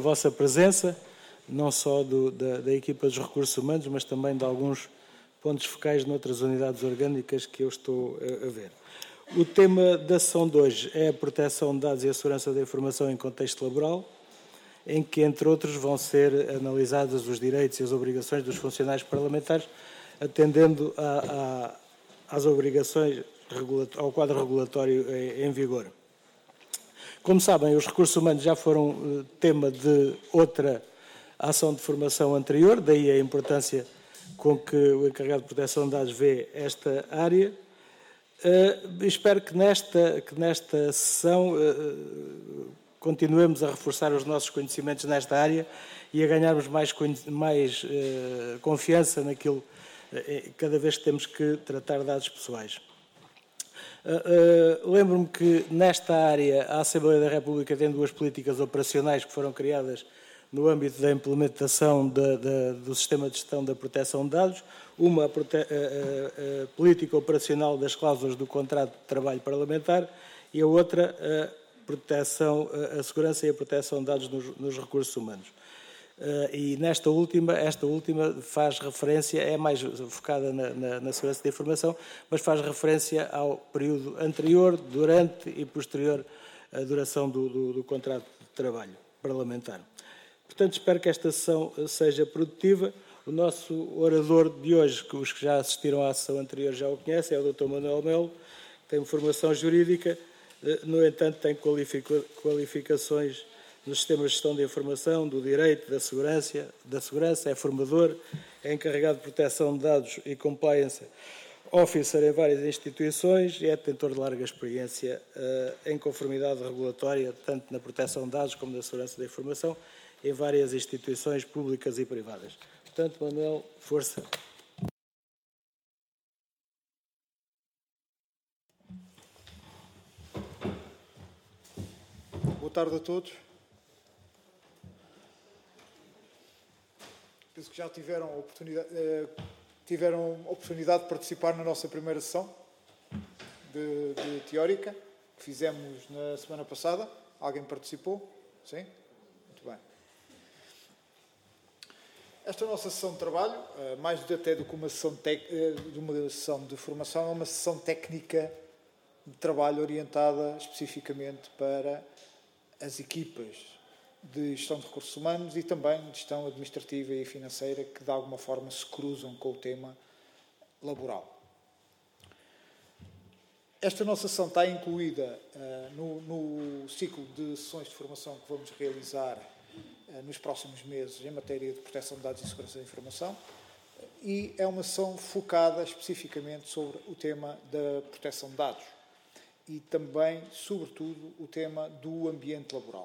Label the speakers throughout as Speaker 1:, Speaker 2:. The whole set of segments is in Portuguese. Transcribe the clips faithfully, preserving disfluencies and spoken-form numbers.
Speaker 1: A vossa presença, não só do, da, da equipa dos recursos humanos, mas também de alguns pontos focais noutras unidades orgânicas que eu estou a, a ver. O tema da sessão de hoje é a proteção de dados e a segurança da informação em contexto laboral, em que, entre outros, vão ser analisados os direitos e as obrigações dos funcionários parlamentares, atendendo a, a, às obrigações, ao quadro regulatório em, em vigor. Como sabem, os recursos humanos já foram tema de outra ação de formação anterior, daí a importância com que o encarregado de proteção de dados vê esta área. Uh, espero que nesta, que nesta sessão uh, continuemos a reforçar os nossos conhecimentos nesta área e a ganharmos mais, mais uh, confiança naquilo, uh, cada vez que temos que tratar dados pessoais. Uh, uh, Lembro-me que nesta área a Assembleia da República tem duas políticas operacionais que foram criadas no âmbito da implementação de, de, do Sistema de Gestão da Proteção de Dados, uma a, prote a, a, a política operacional das cláusulas do contrato de trabalho parlamentar e a outra a, proteção, a, a segurança e a proteção de dados nos, nos recursos humanos. Uh, e nesta última, esta última faz referência, é mais focada na, na, na segurança da informação, mas faz referência ao período anterior, durante e posterior à duração do, do, do contrato de trabalho parlamentar. Portanto, espero que esta sessão seja produtiva. O nosso orador de hoje, que os que já assistiram à sessão anterior já o conhecem, é o doutor Manuel Melo, que tem formação jurídica, no entanto tem qualificações no sistema de gestão da informação, do direito, da segurança, da segurança, é formador, é encarregado de proteção de dados e compliance officer em várias instituições e é detentor de larga experiência uh, em conformidade regulatória, tanto na proteção de dados como na segurança da informação, em várias instituições públicas e privadas. Portanto, Manuel, força.
Speaker 2: Boa tarde a todos. Penso que já tiveram a oportunidade, eh, tiveram a oportunidade de participar na nossa primeira sessão de, de teórica, que fizemos na semana passada. Alguém participou? Sim? Muito bem. Esta nossa sessão de trabalho, mais até do que uma sessão, tec... de uma sessão de formação, é uma sessão técnica de trabalho orientada especificamente para as equipas de gestão de recursos humanos e também de gestão administrativa e financeira que, de alguma forma, se cruzam com o tema laboral. Esta nossa sessão está incluída uh, no, no ciclo de sessões de formação que vamos realizar nos próximos meses em matéria de proteção de dados e segurança da informação e é uma sessão focada especificamente sobre o tema da proteção de dados e também, sobretudo, o tema do ambiente laboral.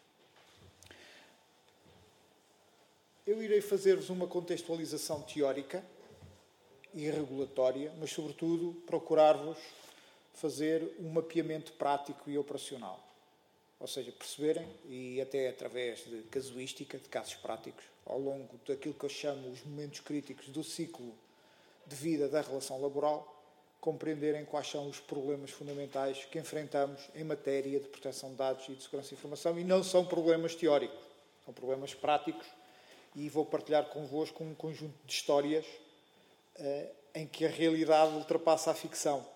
Speaker 2: Eu irei fazer-vos uma contextualização teórica e regulatória, mas, sobretudo, procurar-vos fazer um mapeamento prático e operacional. Ou seja, perceberem, e até através de casuística, de casos práticos, ao longo daquilo que eu chamo os momentos críticos do ciclo de vida da relação laboral, compreenderem quais são os problemas fundamentais que enfrentamos em matéria de proteção de dados e de segurança de informação, e não são problemas teóricos, são problemas práticos, e vou partilhar convosco um conjunto de histórias uh, em que a realidade ultrapassa a ficção.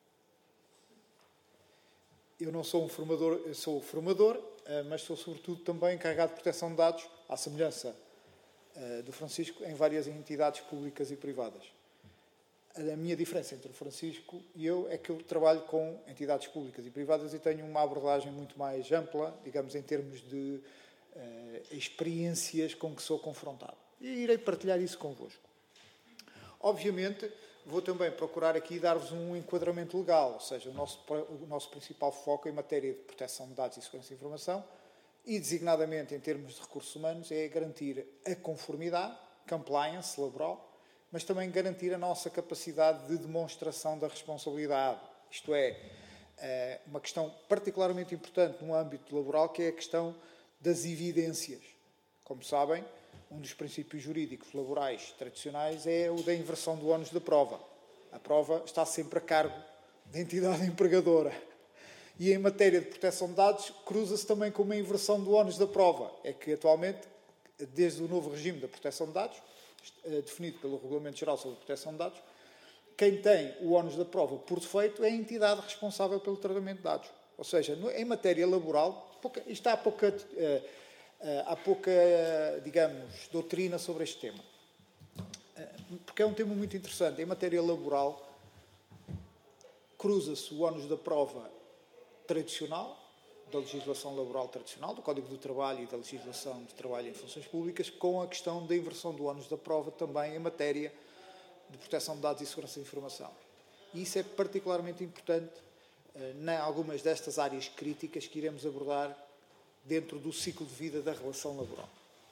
Speaker 2: Eu não sou um formador, eu sou formador, mas sou sobretudo também encarregado de proteção de dados, à semelhança do Francisco, em várias entidades públicas e privadas. A minha diferença entre o Francisco e eu é que eu trabalho com entidades públicas e privadas e tenho uma abordagem muito mais ampla, digamos, em termos de uh, experiências com que sou confrontado. E irei partilhar isso convosco. Obviamente, vou também procurar aqui dar-vos um enquadramento legal, ou seja, o nosso, o nosso principal foco em matéria de proteção de dados e segurança de informação e, designadamente, em termos de recursos humanos, é garantir a conformidade, compliance laboral, mas também garantir a nossa capacidade de demonstração da responsabilidade. Isto é, uma questão particularmente importante no âmbito laboral, que é a questão das evidências. Como sabem, um dos princípios jurídicos laborais tradicionais é o da inversão do ónus da prova. A prova está sempre a cargo da entidade empregadora. E em matéria de proteção de dados, cruza-se também com uma inversão do ónus da prova. É que, atualmente, desde o novo regime da proteção de dados, definido pelo Regulamento Geral sobre a Proteção de Dados, quem tem o ónus da prova por defeito é a entidade responsável pelo tratamento de dados. Ou seja, em matéria laboral, pouca, isto há pouca, há pouca, digamos, doutrina sobre este tema. Porque é um tema muito interessante. Em matéria laboral, cruza-se o ónus da prova tradicional, da legislação laboral tradicional, do Código do Trabalho e da legislação de trabalho em funções públicas, com a questão da inversão do ónus da prova também em matéria de proteção de dados e segurança de informação. E isso é particularmente importante em algumas destas áreas críticas que iremos abordar dentro do ciclo de vida da relação laboral.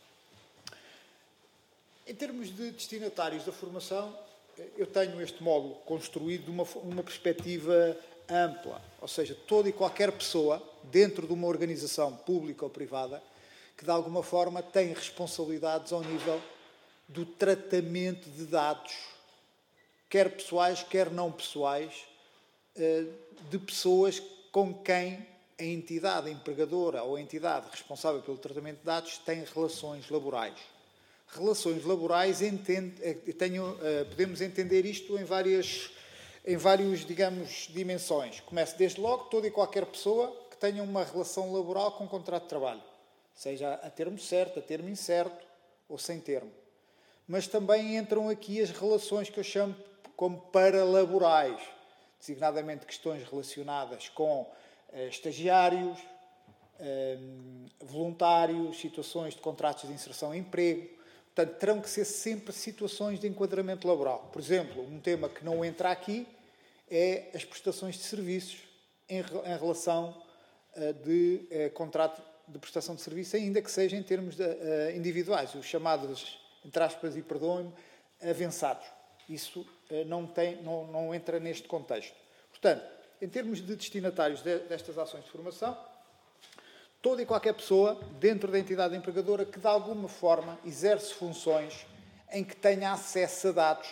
Speaker 2: Em termos de destinatários da formação, eu tenho este módulo construído de uma, uma perspectiva ampla, ou seja, toda e qualquer pessoa dentro de uma organização pública ou privada que de alguma forma tem responsabilidades ao nível do tratamento de dados, quer pessoais, quer não pessoais, de pessoas com quem a entidade empregadora ou a entidade responsável pelo tratamento de dados tem relações laborais. Relações laborais, entendo, tenho, podemos entender isto em várias, em várias, digamos, dimensões. Começa desde logo toda e qualquer pessoa que tenha uma relação laboral com um contrato de trabalho, seja a termo certo, a termo incerto ou sem termo. Mas também entram aqui as relações que eu chamo como paralaborais, designadamente questões relacionadas com eh, estagiários, eh, voluntários, situações de contratos de inserção em emprego. Portanto, terão que ser sempre situações de enquadramento laboral. Por exemplo, um tema que não entra aqui é as prestações de serviços em, em relação uh, de uh, contrato de prestação de serviço, ainda que seja em termos de, uh, individuais, os chamados, entre aspas, e perdoem-me, avançados. Isso uh, não, tem, não, não entra neste contexto. Portanto, em termos de destinatários de, destas ações de formação, toda e qualquer pessoa dentro da entidade empregadora que de alguma forma exerce funções em que tenha acesso a dados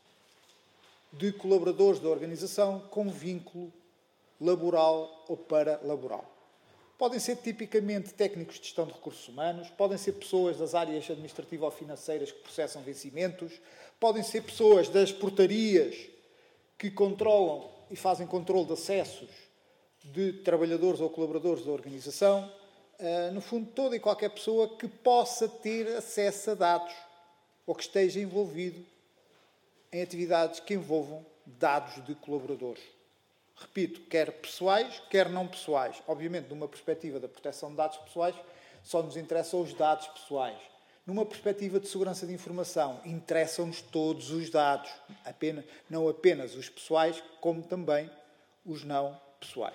Speaker 2: de colaboradores da organização com vínculo laboral ou paralaboral. Podem ser tipicamente técnicos de gestão de recursos humanos, podem ser pessoas das áreas administrativas ou financeiras que processam vencimentos, podem ser pessoas das portarias que controlam e fazem controle de acessos de trabalhadores ou colaboradores da organização. Uh, no fundo, toda e qualquer pessoa que possa ter acesso a dados ou que esteja envolvido em atividades que envolvam dados de colaboradores. Repito, quer pessoais, quer não pessoais. Obviamente, numa perspectiva da proteção de dados pessoais, só nos interessam os dados pessoais. Numa perspectiva de segurança de informação, interessam-nos todos os dados, apenas, não apenas os pessoais, como também os não pessoais.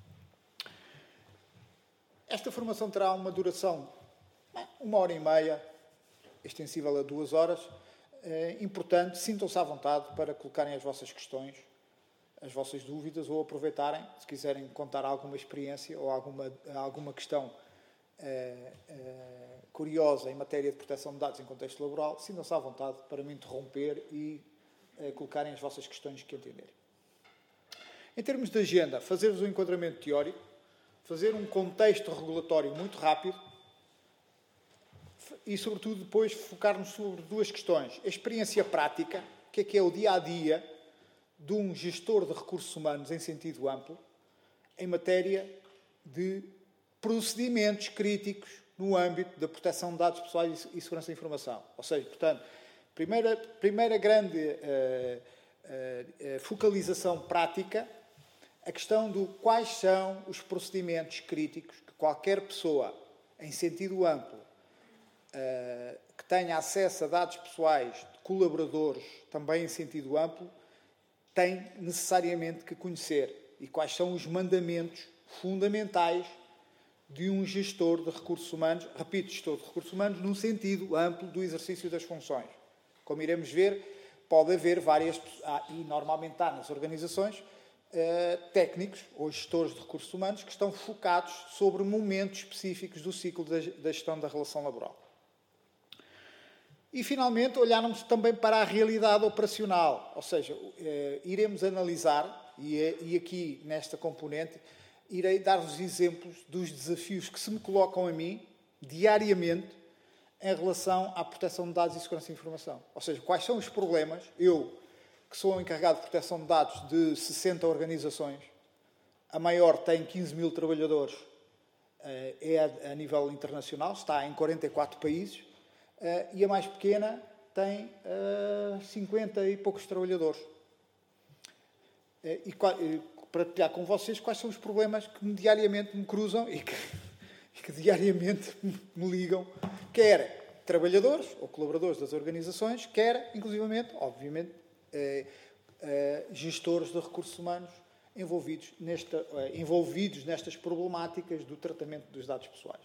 Speaker 2: Esta formação terá uma duração uma hora e meia, extensível a duas horas. É importante, sintam-se à vontade para colocarem as vossas questões, as vossas dúvidas, ou aproveitarem, se quiserem contar alguma experiência ou alguma, alguma questão é, é, curiosa em matéria de proteção de dados em contexto laboral, sintam-se à vontade para me interromper e é, colocarem as vossas questões que entenderem. Em termos de agenda, fazer-vos um enquadramento teórico, fazer um contexto regulatório muito rápido e, sobretudo, depois focar-nos sobre duas questões. A experiência prática, o que é que é o dia-a-dia de um gestor de recursos humanos em sentido amplo, em matéria de procedimentos críticos no âmbito da proteção de dados pessoais e segurança da informação. Ou seja, portanto, primeira, primeira grande uh, uh, uh, focalização prática, a questão do quais são os procedimentos críticos que qualquer pessoa, em sentido amplo, uh, que tenha acesso a dados pessoais de colaboradores, também em sentido amplo, tem necessariamente que conhecer, e quais são os mandamentos fundamentais de um gestor de recursos humanos, repito, gestor de recursos humanos, num sentido amplo do exercício das funções. Como iremos ver, pode haver várias, e normalmente há nas organizações, Uh, técnicos ou gestores de recursos humanos que estão focados sobre momentos específicos do ciclo da, da gestão da relação laboral. E, finalmente, olharmos também para a realidade operacional, ou seja, uh, iremos analisar, e, e aqui nesta componente, irei dar-vos exemplos dos desafios que se me colocam a mim, diariamente, em relação à proteção de dados e segurança de informação. Ou seja, quais são os problemas, eu, que sou encarregado de proteção de dados de sessenta organizações, a maior tem quinze mil trabalhadores, é a nível internacional, está em quarenta e quatro países, e a mais pequena tem cinquenta e poucos trabalhadores. E para partilhar com vocês quais são os problemas que diariamente me cruzam e que, e que diariamente me ligam, quer trabalhadores ou colaboradores das organizações, quer, inclusivamente, obviamente, eh, eh, gestores de recursos humanos envolvidos, nesta, eh, envolvidos nestas problemáticas do tratamento dos dados pessoais.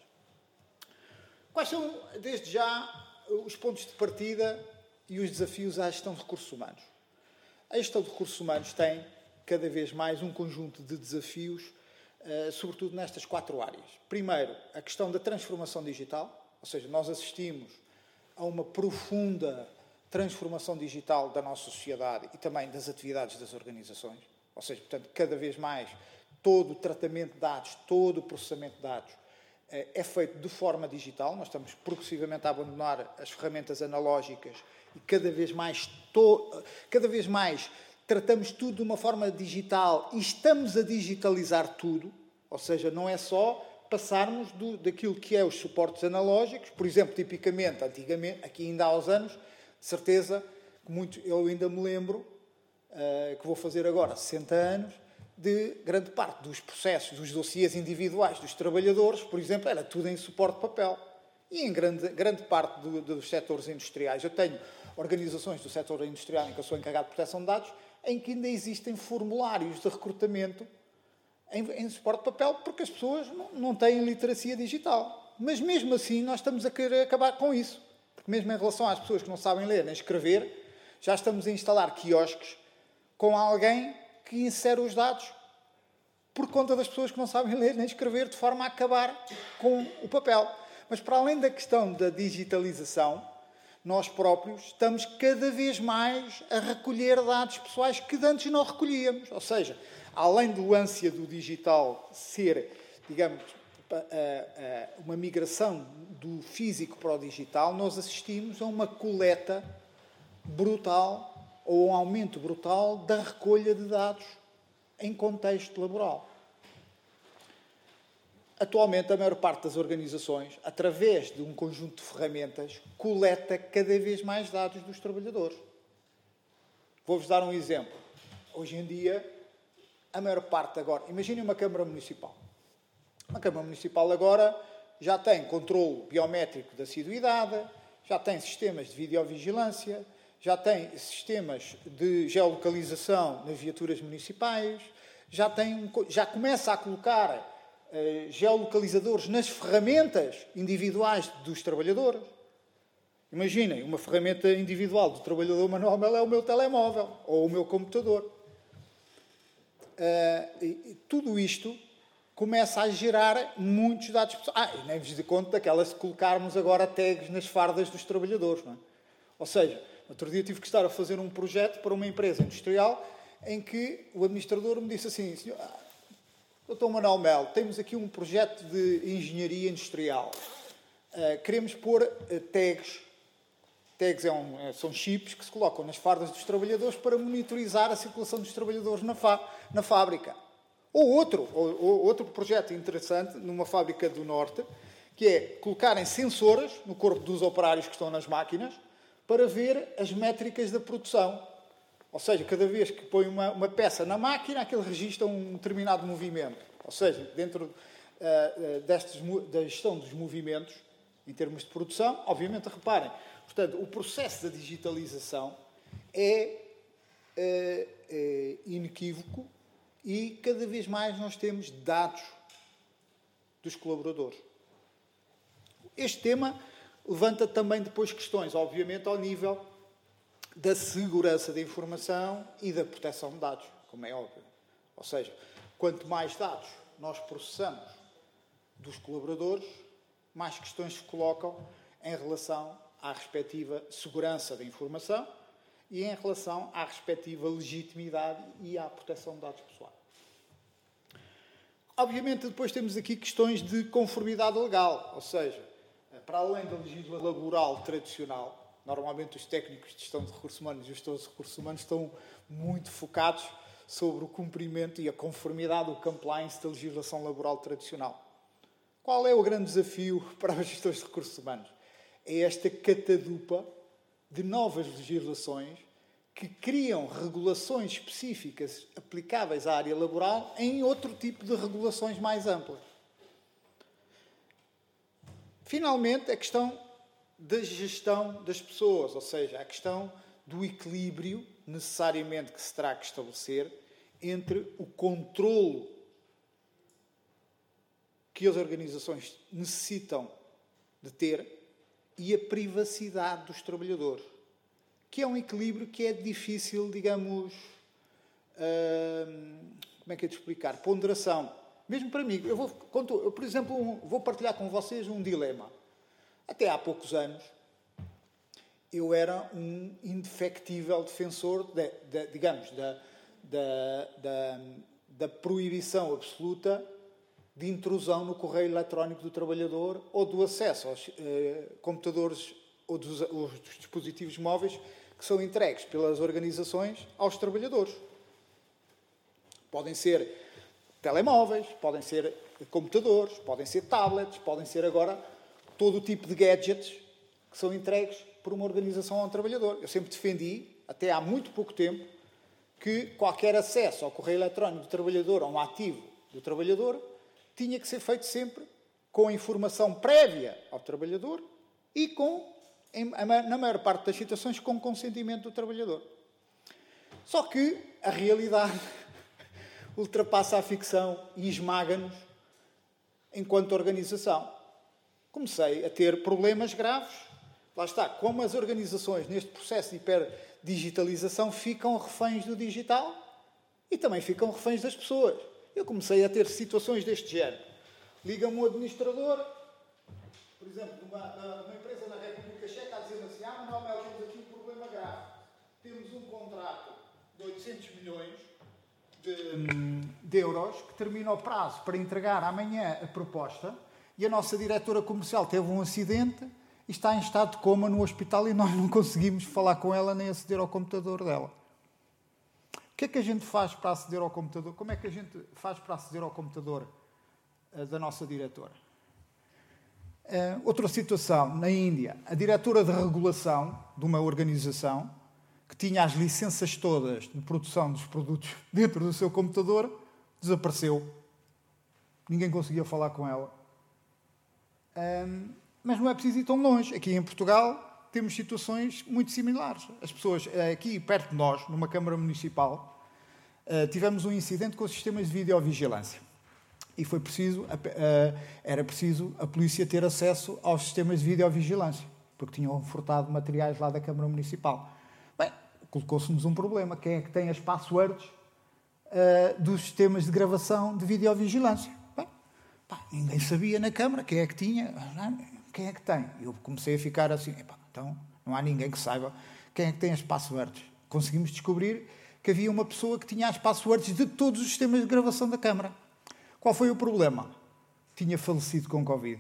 Speaker 2: Quais são, desde já, os pontos de partida e os desafios à gestão de recursos humanos? A gestão de recursos humanos tem cada vez mais um conjunto de desafios, uh, sobretudo nestas quatro áreas. Primeiro, a questão da transformação digital, ou seja, nós assistimos a uma profunda transformação digital da nossa sociedade e também das atividades das organizações. Ou seja, portanto, cada vez mais todo o tratamento de dados, todo o processamento de dados uh, é feito de forma digital. Nós estamos progressivamente a abandonar as ferramentas analógicas e cada vez mais, to- cada vez mais tratamos tudo de uma forma digital e estamos a digitalizar tudo, ou seja, não é só passarmos do, daquilo que é os suportes analógicos, por exemplo, tipicamente, antigamente, aqui ainda há uns anos, de certeza, que muito, eu ainda me lembro, uh, que vou fazer agora sessenta anos, de grande parte dos processos, dos dossiês individuais dos trabalhadores, por exemplo, era tudo em suporte de papel. E em grande, grande parte do, dos setores industriais. Eu tenho organizações do setor industrial em que eu sou encarregado de proteção de dados, em que ainda existem formulários de recrutamento em, em suporte de papel, porque as pessoas não, não têm literacia digital. Mas mesmo assim nós estamos a querer acabar com isso. Porque mesmo em relação às pessoas que não sabem ler nem escrever, já estamos a instalar quiosques com alguém que insere os dados por conta das pessoas que não sabem ler nem escrever, de forma a acabar com o papel. Mas para além da questão da digitalização, nós próprios estamos cada vez mais a recolher dados pessoais que antes não recolhíamos. Ou seja, além do ânsia do digital ser, digamos, uma migração do físico para o digital, nós assistimos a uma coleta brutal ou um aumento brutal da recolha de dados em contexto laboral. Atualmente, a maior parte das organizações, através de um conjunto de ferramentas, coleta cada vez mais dados dos trabalhadores. Vou-vos dar um exemplo. Hoje em dia, a maior parte agora... Imaginem uma Câmara Municipal. Uma Câmara Municipal agora já tem controle biométrico da assiduidade, já tem sistemas de videovigilância, já tem sistemas de geolocalização nas viaturas municipais, já, tem, já começa a colocar... Uh, geolocalizadores nas ferramentas individuais dos trabalhadores. Imaginem, uma ferramenta individual do trabalhador manual é o meu telemóvel ou o meu computador. Uh, e, tudo isto começa a gerar muitos dados pessoais. Ah, e nem vos dei conta daquelas de colocarmos agora tags nas fardas dos trabalhadores. Não é? Ou seja, outro dia tive que estar a fazer um projeto para uma empresa industrial em que o administrador me disse assim: senhor, doutor Manuel Melo, temos aqui um projeto de engenharia industrial. Uh, queremos pôr uh, tags. Tags é um, é, são chips que se colocam nas fardas dos trabalhadores para monitorizar a circulação dos trabalhadores na, fa na fábrica. Ou outro, ou, ou outro projeto interessante, numa fábrica do Norte, que é colocarem sensores no corpo dos operários que estão nas máquinas para ver as métricas da produção. Ou seja, cada vez que põe uma, uma peça na máquina, aquele registra um determinado movimento. Ou seja, dentro uh, destes, da gestão dos movimentos, em termos de produção, obviamente, reparem, portanto, o processo da digitalização é, uh, é inequívoco e cada vez mais nós temos dados dos colaboradores. Este tema levanta também depois questões, obviamente, ao nível da segurança da informação e da proteção de dados, como é óbvio. Ou seja, quanto mais dados nós processamos dos colaboradores, mais questões se colocam em relação à respectiva segurança da informação e em relação à respectiva legitimidade e à proteção de dados pessoais. Obviamente, depois temos aqui questões de conformidade legal, ou seja, para além da legislação laboral tradicional, normalmente os técnicos de gestão de recursos humanos e os gestores de recursos humanos estão muito focados sobre o cumprimento e a conformidade, o compliance da legislação laboral tradicional. Qual é o grande desafio para os gestores de recursos humanos? É esta catadupa de novas legislações que criam regulações específicas aplicáveis à área laboral em outro tipo de regulações mais amplas. Finalmente, a questão da gestão das pessoas, ou seja, a questão do equilíbrio necessariamente que se terá que estabelecer entre o controlo que as organizações necessitam de ter e a privacidade dos trabalhadores, que é um equilíbrio que é difícil, digamos, hum, como é que é de explicar? Ponderação. Mesmo para mim, eu, vou, eu por exemplo, um, vou partilhar com vocês um dilema. Até há poucos anos, eu era um indefectível defensor, de, de, digamos, da, da, da, da proibição absoluta de intrusão no correio eletrónico do trabalhador ou do acesso aos eh, computadores ou dos, dos dispositivos móveis que são entregues pelas organizações aos trabalhadores. Podem ser telemóveis, podem ser computadores, podem ser tablets, podem ser agora todo o tipo de gadgets que são entregues por uma organização a um trabalhador. Eu sempre defendi, até há muito pouco tempo, que qualquer acesso ao correio eletrónico do trabalhador, a um ativo do trabalhador, tinha que ser feito sempre com a informação prévia ao trabalhador e com, na maior parte das situações, com o consentimento do trabalhador. Só que a realidade ultrapassa a ficção e esmaga-nos enquanto organização. Comecei a ter problemas graves. Lá está, como as organizações neste processo de hiperdigitalização ficam reféns do digital e também ficam reféns das pessoas. Eu comecei a ter situações deste género. Liga-me um administrador, por exemplo, de uma, uma empresa na República Checa, a dizer assim: ah, Manuel Melo, temos aqui um problema grave. Temos um contrato de oitocentos milhões de, de euros que termina o prazo para entregar amanhã a proposta e a nossa diretora comercial teve um acidente e está em estado de coma no hospital e nós não conseguimos falar com ela nem aceder ao computador dela. O que é que a gente faz para aceder ao computador? Como é que a gente faz para aceder ao computador uh, da nossa diretora? Uh, outra situação, na Índia, a diretora de regulação de uma organização que tinha as licenças todas de produção dos produtos dentro do seu computador, desapareceu. Ninguém conseguia falar com ela. Um, mas não é preciso ir tão longe. Aqui em Portugal temos situações muito similares. As pessoas, aqui perto de nós, numa Câmara Municipal, tivemos um incidente com os sistemas de videovigilância. E foi preciso, era preciso a polícia ter acesso aos sistemas de videovigilância, porque tinham furtado materiais lá da Câmara Municipal. Bem, colocou-se-nos um problema. Quem é que tem as passwords dos sistemas de gravação de videovigilância? Bem, pá, ninguém sabia na Câmara quem é que tinha... Quem é que tem? Eu comecei a ficar assim, epá, então não há ninguém que saiba quem é que tem as passwords. Conseguimos descobrir que havia uma pessoa que tinha as passwords de todos os sistemas de gravação da Câmara. Qual foi o problema? Tinha falecido com Covid.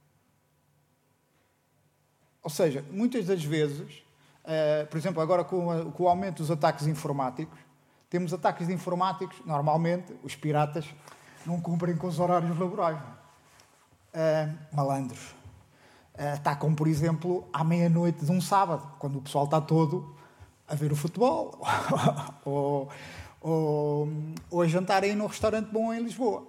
Speaker 2: Ou seja, muitas das vezes, uh, por exemplo, agora com, a, com o aumento dos ataques informáticos, temos ataques informáticos, normalmente os piratas não cumprem com os horários laborais. Uh, malandros. Atacam, por exemplo, à meia-noite de um sábado, quando o pessoal está todo a ver o futebol ou, ou, ou a jantar aí num restaurante bom em Lisboa.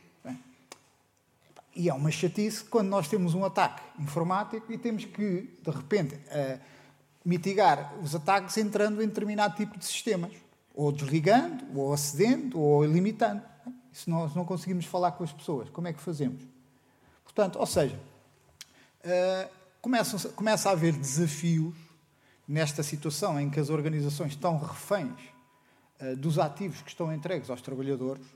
Speaker 2: E é uma chatice quando nós temos um ataque informático e temos que, de repente, uh, mitigar os ataques entrando em determinado tipo de sistemas, ou desligando, ou acedendo, ou limitando. Se nós não conseguimos falar com as pessoas, como é que fazemos? Portanto, ou seja, Uh, começa, começa a haver desafios nesta situação em que as organizações estão reféns uh, dos ativos que estão entregues aos trabalhadores,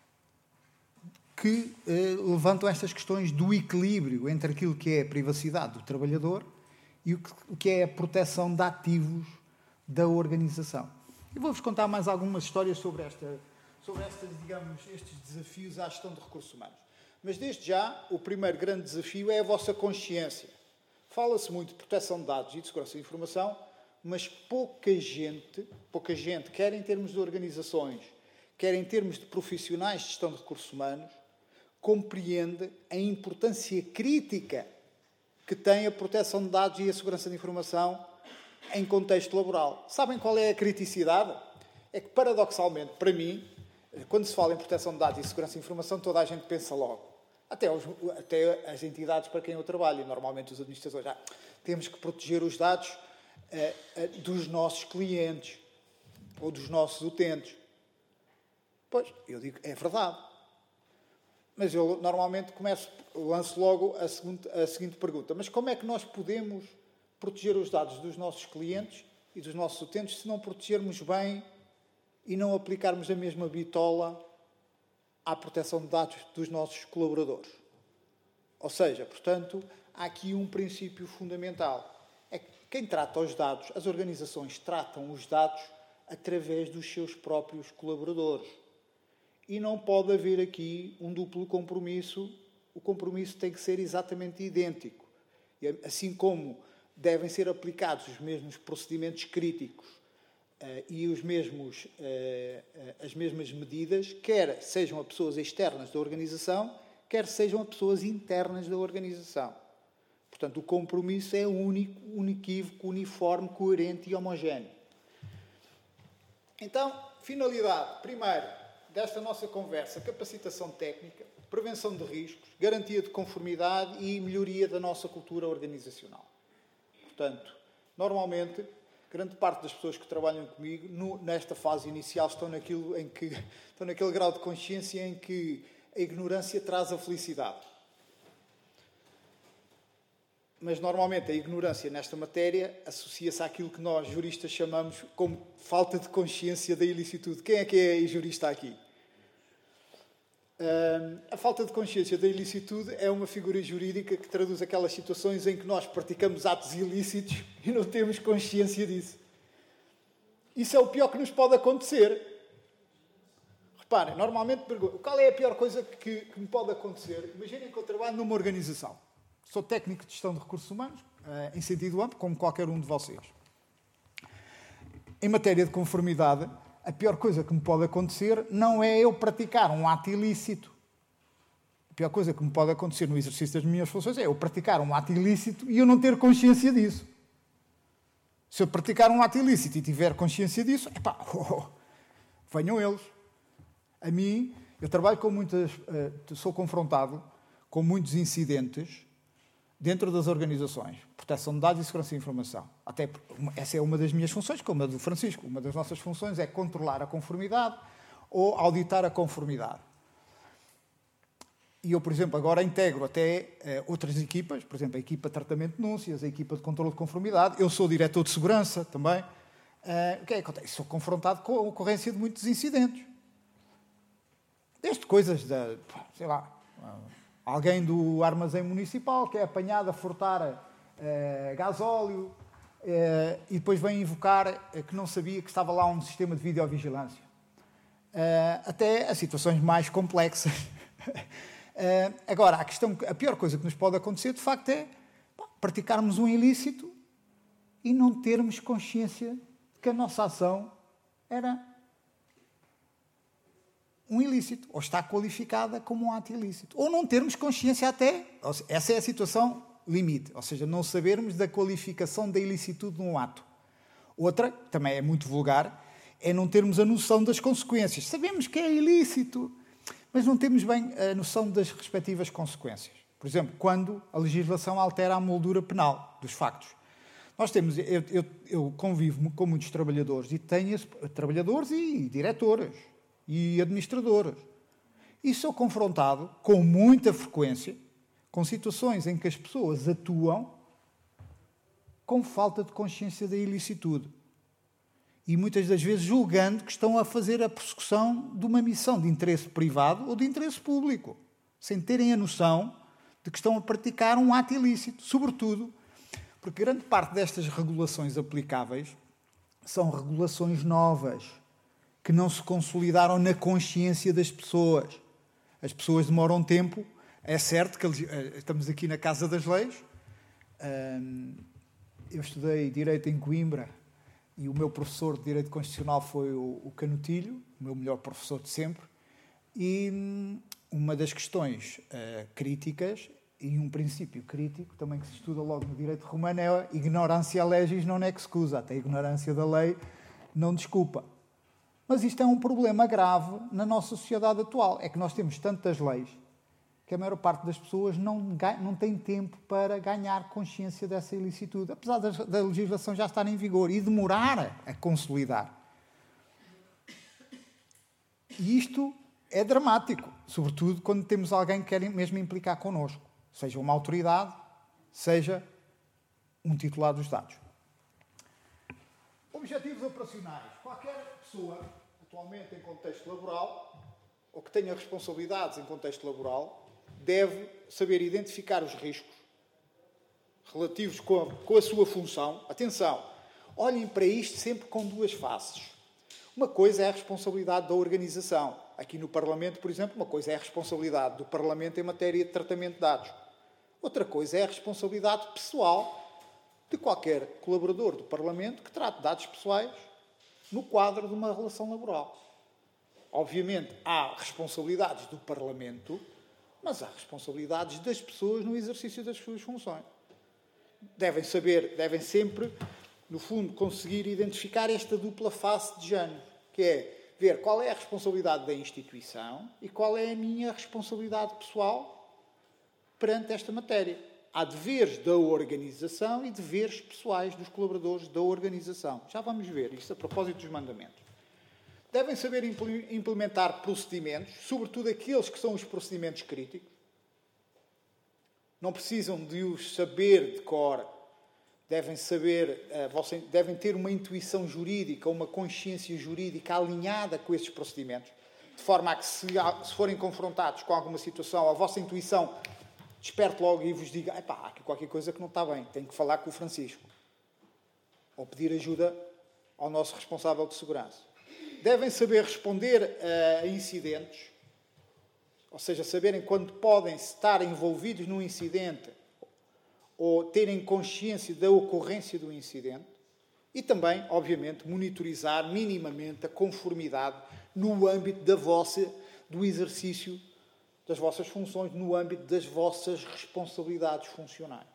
Speaker 2: que uh, levantam estas questões do equilíbrio entre aquilo que é a privacidade do trabalhador e o que, o que é a proteção de ativos da organização. E vou-vos contar mais algumas histórias sobre esta, sobre estes, digamos, estes desafios à gestão de recursos humanos. Mas, desde já, o primeiro grande desafio é a vossa consciência. Fala-se muito de proteção de dados e de segurança de informação, mas pouca gente, pouca gente, quer em termos de organizações, quer em termos de profissionais de gestão de recursos humanos, compreende a importância crítica que tem a proteção de dados e a segurança de informação em contexto laboral. Sabem qual é a criticidade? É que, paradoxalmente, para mim, quando se fala em proteção de dados e segurança de informação, toda a gente pensa logo. Até, os, até as entidades para quem eu trabalho, e normalmente os administradores, ah, temos que proteger os dados ah, ah, dos nossos clientes ou dos nossos utentes. Pois, eu digo, é verdade. Mas eu normalmente começo, lanço logo a seguinte, a seguinte pergunta. Mas como é que nós podemos proteger os dados dos nossos clientes e dos nossos utentes se não protegermos bem e não aplicarmos a mesma bitola à proteção de dados dos nossos colaboradores? Ou seja, portanto, há aqui um princípio fundamental. É que quem trata os dados, as organizações tratam os dados através dos seus próprios colaboradores. E não pode haver aqui um duplo compromisso. O compromisso tem que ser exatamente idêntico. Assim como devem ser aplicados os mesmos procedimentos críticos uh, e os mesmos, uh, uh, as mesmas medidas, quer sejam a pessoas externas da organização, quer sejam a pessoas internas da organização. Portanto, o compromisso é único, unequívoco, uniforme, coerente e homogéneo. Então, finalidade. Primeiro, desta nossa conversa, capacitação técnica, prevenção de riscos, garantia de conformidade e melhoria da nossa cultura organizacional. Portanto, normalmente, grande parte das pessoas que trabalham comigo, no, nesta fase inicial, estão, naquilo em que, estão naquele grau de consciência em que a ignorância traz a felicidade. Mas, normalmente, a ignorância nesta matéria associa-se àquilo que nós, juristas, chamamos como falta de consciência da ilicitude. Quem é que é jurista aqui? Uh, a falta de consciência da ilicitude é uma figura jurídica que traduz aquelas situações em que nós praticamos atos ilícitos e não temos consciência disso. Isso é o pior que nos pode acontecer. Reparem, normalmente pergunto, qual é a pior coisa que, que me pode acontecer? Imaginem que eu trabalho numa organização. Sou técnico de gestão de recursos humanos, uh, em sentido amplo, como qualquer um de vocês. Em matéria de conformidade, a pior coisa que me pode acontecer não é eu praticar um ato ilícito. A pior coisa que me pode acontecer no exercício das minhas funções é eu praticar um ato ilícito e eu não ter consciência disso. Se eu praticar um ato ilícito e tiver consciência disso, epá, oh, oh, venham eles. A mim, eu trabalho com muitas... Uh, sou confrontado com muitos incidentes dentro das organizações. Proteção de dados e segurança de informação. Até essa é uma das minhas funções, como a do Francisco. Uma das nossas funções é controlar a conformidade ou auditar a conformidade. E eu, por exemplo, agora integro até eh, outras equipas, por exemplo, a equipa de tratamento de denúncias, a equipa de controle de conformidade. Eu sou diretor de segurança também. Uh, o que é que acontece? Sou confrontado com a ocorrência de muitos incidentes. Desde coisas da, sei lá, alguém do armazém municipal que é apanhado a furtar Uh, gasóleo uh, e depois vem invocar uh, que não sabia que estava lá um sistema de videovigilância. Uh, até a situações mais complexas. uh, agora, a, questão, a pior coisa que nos pode acontecer, de facto, é pá, praticarmos um ilícito e não termos consciência de que a nossa ação era um ilícito, ou está qualificada como um ato ilícito. Ou não termos consciência até, essa é a situação limite, ou seja, não sabermos da qualificação da ilicitude num ato. Outra, que também é muito vulgar, é não termos a noção das consequências. Sabemos que é ilícito, mas não temos bem a noção das respectivas consequências. Por exemplo, quando a legislação altera a moldura penal dos factos. Nós temos, eu, eu, eu convivo com muitos trabalhadores e tenho trabalhadores e diretoras e administradoras. E sou confrontado com muita frequência com situações em que as pessoas atuam com falta de consciência da ilicitude. E muitas das vezes julgando que estão a fazer a persecução de uma missão de interesse privado ou de interesse público, sem terem a noção de que estão a praticar um ato ilícito. Sobretudo, porque grande parte destas regulações aplicáveis são regulações novas, que não se consolidaram na consciência das pessoas. As pessoas demoram tempo. É certo que estamos aqui na Casa das Leis. Eu estudei Direito em Coimbra e o meu professor de Direito Constitucional foi o Canutilho, o meu melhor professor de sempre. E uma das questões críticas e um princípio crítico, também que se estuda logo no Direito Romano, é ignorância legis non excusa. Até a ignorância da lei não desculpa. Mas isto é um problema grave na nossa sociedade atual. É que nós temos tantas leis que a maior parte das pessoas não, não tem tempo para ganhar consciência dessa ilicitude, apesar da legislação já estar em vigor e demorar a consolidar. E isto é dramático, sobretudo quando temos alguém que quer mesmo implicar connosco, seja uma autoridade, seja um titular dos dados. Objetivos operacionais. Qualquer pessoa, atualmente em contexto laboral, ou que tenha responsabilidades em contexto laboral, deve saber identificar os riscos relativos com a, com a sua função. Atenção, olhem para isto sempre com duas faces. Uma coisa é a responsabilidade da organização. Aqui no Parlamento, por exemplo, uma coisa é a responsabilidade do Parlamento em matéria de tratamento de dados. Outra coisa é a responsabilidade pessoal de qualquer colaborador do Parlamento que trate dados pessoais no quadro de uma relação laboral. Obviamente, há responsabilidades do Parlamento, mas há responsabilidades das pessoas no exercício das suas funções. Devem saber, devem sempre, no fundo, conseguir identificar esta dupla face de género, que é ver qual é a responsabilidade da instituição e qual é a minha responsabilidade pessoal perante esta matéria. Há deveres da organização e deveres pessoais dos colaboradores da organização. Já vamos ver isto a propósito dos mandamentos. Devem saber implementar procedimentos, sobretudo aqueles que são os procedimentos críticos. Não precisam de os saber de cor. Devem saber, devem ter uma intuição jurídica, uma consciência jurídica alinhada com esses procedimentos, de forma a que, se forem confrontados com alguma situação, a vossa intuição desperte logo e vos diga: epá, há aqui qualquer coisa que não está bem, tenho que falar com o Francisco. Ou pedir ajuda ao nosso responsável de segurança. Devem saber responder a incidentes, ou seja, saberem quando podem estar envolvidos num incidente ou terem consciência da ocorrência do incidente e também, obviamente, monitorizar minimamente a conformidade no âmbito da vossa, do exercício das vossas funções, no âmbito das vossas responsabilidades funcionais.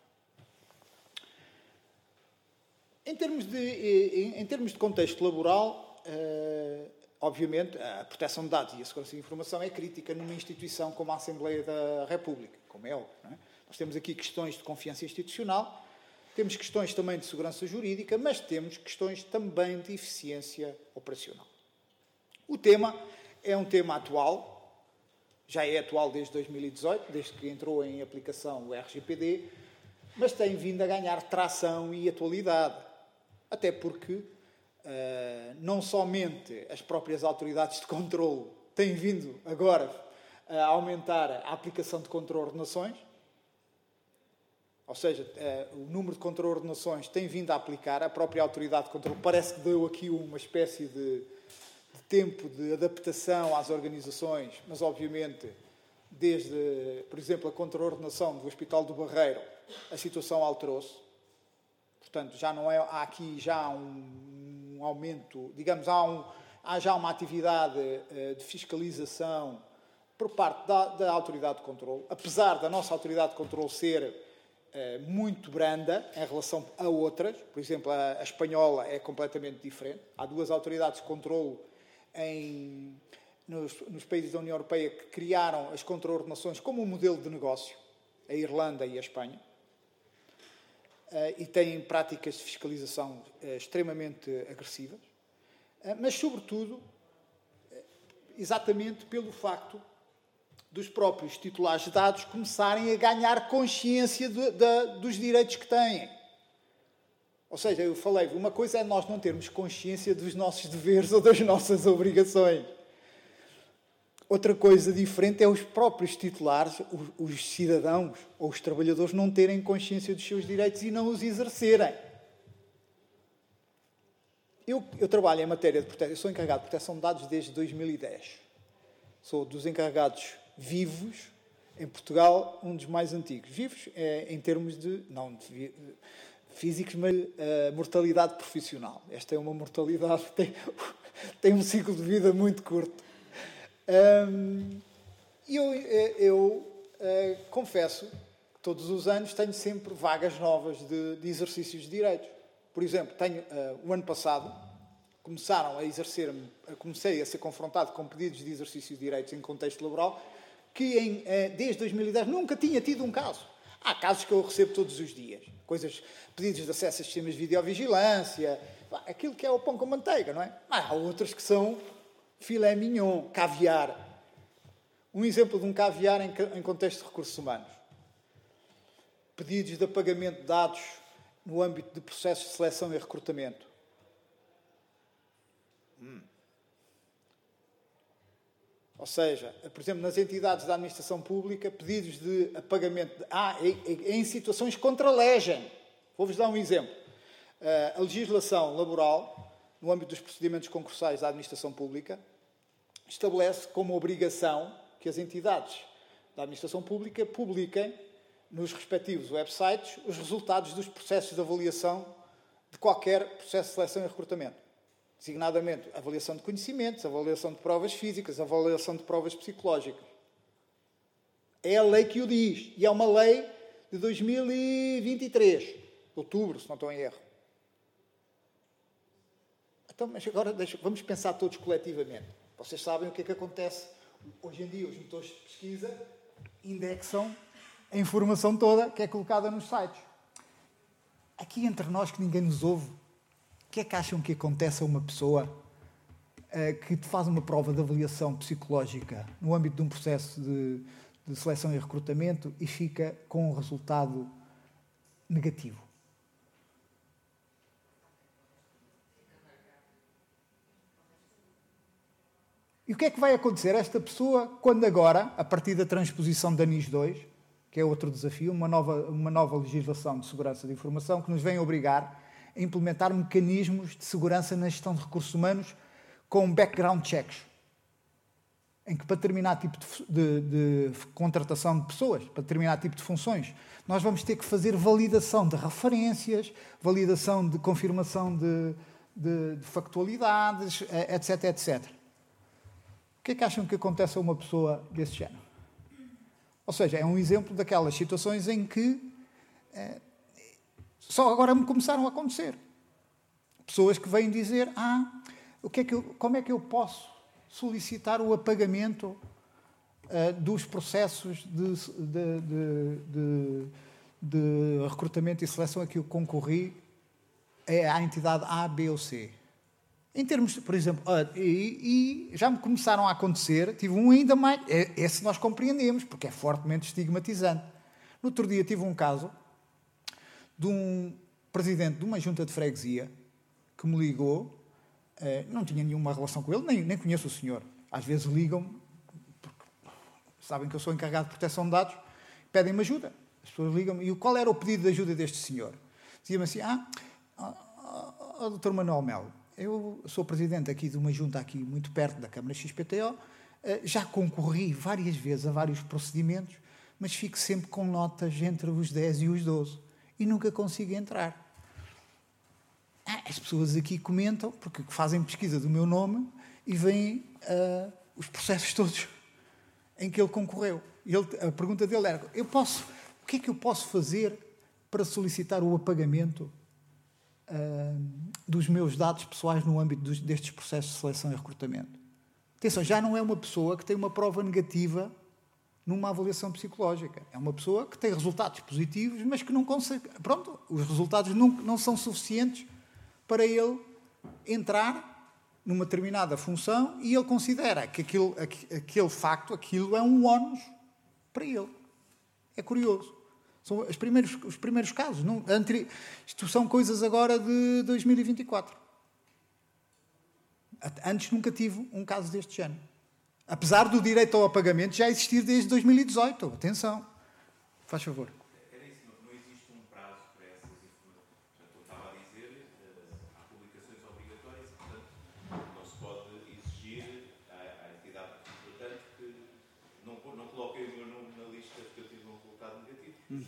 Speaker 2: Em termos de, em, em termos de contexto laboral, Uh, obviamente, a proteção de dados e a segurança de informação é crítica numa instituição como a Assembleia da República, como é óbvio, não é? Nós temos aqui questões de confiança institucional, temos questões também de segurança jurídica, mas temos questões também de eficiência operacional. O tema é um tema atual, já é atual desde dois mil e dezoito, desde que entrou em aplicação o R G P D, mas tem vindo a ganhar tração e atualidade, até porque Uh, não somente as próprias autoridades de controle têm vindo agora a aumentar a aplicação de contraordenações, ou seja, uh, o número de contraordenações tem vindo a aplicar, a própria autoridade de controle parece que deu aqui uma espécie de, de tempo de adaptação às organizações, mas obviamente desde, por exemplo, a contraordenação do Hospital do Barreiro, a situação alterou-se. Portanto, já não é, há aqui já um, um aumento, digamos, há, um, há já uma atividade uh, de fiscalização por parte da, da autoridade de controle, apesar da nossa autoridade de controle ser uh, muito branda em relação a outras. Por exemplo, a, a espanhola é completamente diferente. Há duas autoridades de controle em, nos, nos países da União Europeia que criaram as contraordenações como um modelo de negócio, a Irlanda e a Espanha. Uh, e têm práticas de fiscalização uh, extremamente agressivas, uh, mas, sobretudo, uh, exatamente pelo facto dos próprios titulares de dados começarem a ganhar consciência de, de, dos direitos que têm. Ou seja, eu falei, uma coisa é nós não termos consciência dos nossos deveres ou das nossas obrigações. Outra coisa diferente é os próprios titulares, os, os cidadãos ou os trabalhadores não terem consciência dos seus direitos e não os exercerem. eu, eu trabalho em matéria de proteção, eu sou encarregado de proteção de dados desde dois mil e dez. Sou dos encarregados vivos, em Portugal, um dos mais antigos. Vivos é, em termos de, não de físicos, mas uh, mortalidade profissional. Esta é uma mortalidade que tem, tem um ciclo de vida muito curto. Um, eu eu uh, confesso que todos os anos tenho sempre vagas novas de, de exercícios de direitos. Por exemplo, tenho, uh, o ano passado começaram a exercer-me, comecei a ser confrontado com pedidos de exercício de direitos em contexto laboral que em, uh, desde dois mil e dez nunca tinha tido um caso. Há casos que eu recebo todos os dias. Coisas, pedidos de acesso a sistemas de videovigilância, aquilo que é o pão com manteiga, não é? Mas há outros que são filé mignon, caviar. Um exemplo de um caviar em, em contexto de recursos humanos. Pedidos de apagamento de dados no âmbito de processos de seleção e recrutamento. Hum. Ou seja, por exemplo, nas entidades da administração pública, pedidos de apagamento de, ah, em, em situações contra a legem. Vou-vos dar um exemplo. A legislação laboral, no âmbito dos procedimentos concursais da administração pública, estabelece como obrigação que as entidades da administração pública publiquem nos respectivos websites os resultados dos processos de avaliação de qualquer processo de seleção e recrutamento. Designadamente, avaliação de conhecimentos, avaliação de provas físicas, avaliação de provas psicológicas. É a lei que o diz. E é uma lei de dois mil e vinte e três, de outubro, se não estou em erro. Então, mas agora deixa, vamos pensar todos coletivamente. Vocês sabem o que é que acontece. Hoje em dia, os motores de pesquisa indexam a informação toda que é colocada nos sites. Aqui entre nós, que ninguém nos ouve, o que é que acham que acontece a uma pessoa uh, que te faz uma prova de avaliação psicológica no âmbito de um processo de, de seleção e recrutamento e fica com um resultado negativo? E o que é que vai acontecer a esta pessoa quando agora, a partir da transposição da N I S dois, que é outro desafio, uma nova, uma nova legislação de segurança de informação que nos vem obrigar a implementar mecanismos de segurança na gestão de recursos humanos com background checks, em que para determinado tipo de, de, de contratação de pessoas, para determinado tipo de funções, nós vamos ter que fazer validação de referências, validação de confirmação de, de, de factualidades, etc, etcétera. O que é que acham que acontece a uma pessoa desse género? Ou seja, é um exemplo daquelas situações em que eh, só agora me começaram a acontecer. Pessoas que vêm dizer, ah, o que é que eu, como é que eu posso solicitar o apagamento uh, dos processos de, de, de, de, de recrutamento e seleção a que eu concorri à entidade A, B ou C. Em termos, por exemplo, uh, e, e já me começaram a acontecer, tive um ainda mais, esse nós compreendemos, porque é fortemente estigmatizante. No outro dia tive um caso de um presidente de uma junta de freguesia que me ligou, eh, não tinha nenhuma relação com ele, nem, nem conheço o senhor. Às vezes ligam-me, porque sabem que eu sou encarregado de proteção de dados, pedem-me ajuda. As pessoas ligam-me. E qual era o pedido de ajuda deste senhor? Dizia-me assim, ah, oh, oh, doutor Manuel Melo, eu sou presidente aqui de uma junta aqui muito perto da Câmara X P T O, eh, já concorri várias vezes a vários procedimentos, mas fico sempre com notas entre os dez e os doze. E nunca consigo entrar. As pessoas aqui comentam, porque fazem pesquisa do meu nome e veem uh, os processos todos em que ele concorreu. E ele, a pergunta dele era, eu posso, o que é que eu posso fazer para solicitar o apagamento uh, dos meus dados pessoais no âmbito dos, destes processos de seleção e recrutamento? Atenção, já não é uma pessoa que tem uma prova negativa numa avaliação psicológica. É uma pessoa que tem resultados positivos, mas que não consegue... Pronto, os resultados não, não são suficientes para ele entrar numa determinada função e ele considera que aquele, aquele facto, aquilo é um ónus para ele. É curioso. São os primeiros, os primeiros casos. Não, entre, isto são coisas agora de dois mil e vinte e quatro. Antes nunca tive um caso deste género. Apesar do direito ao apagamento já existir desde dois mil e dezoito. Atenção. Faz favor.
Speaker 3: Era isso, não existe um prazo para essas informações. Eu estava a dizer, há publicações obrigatórias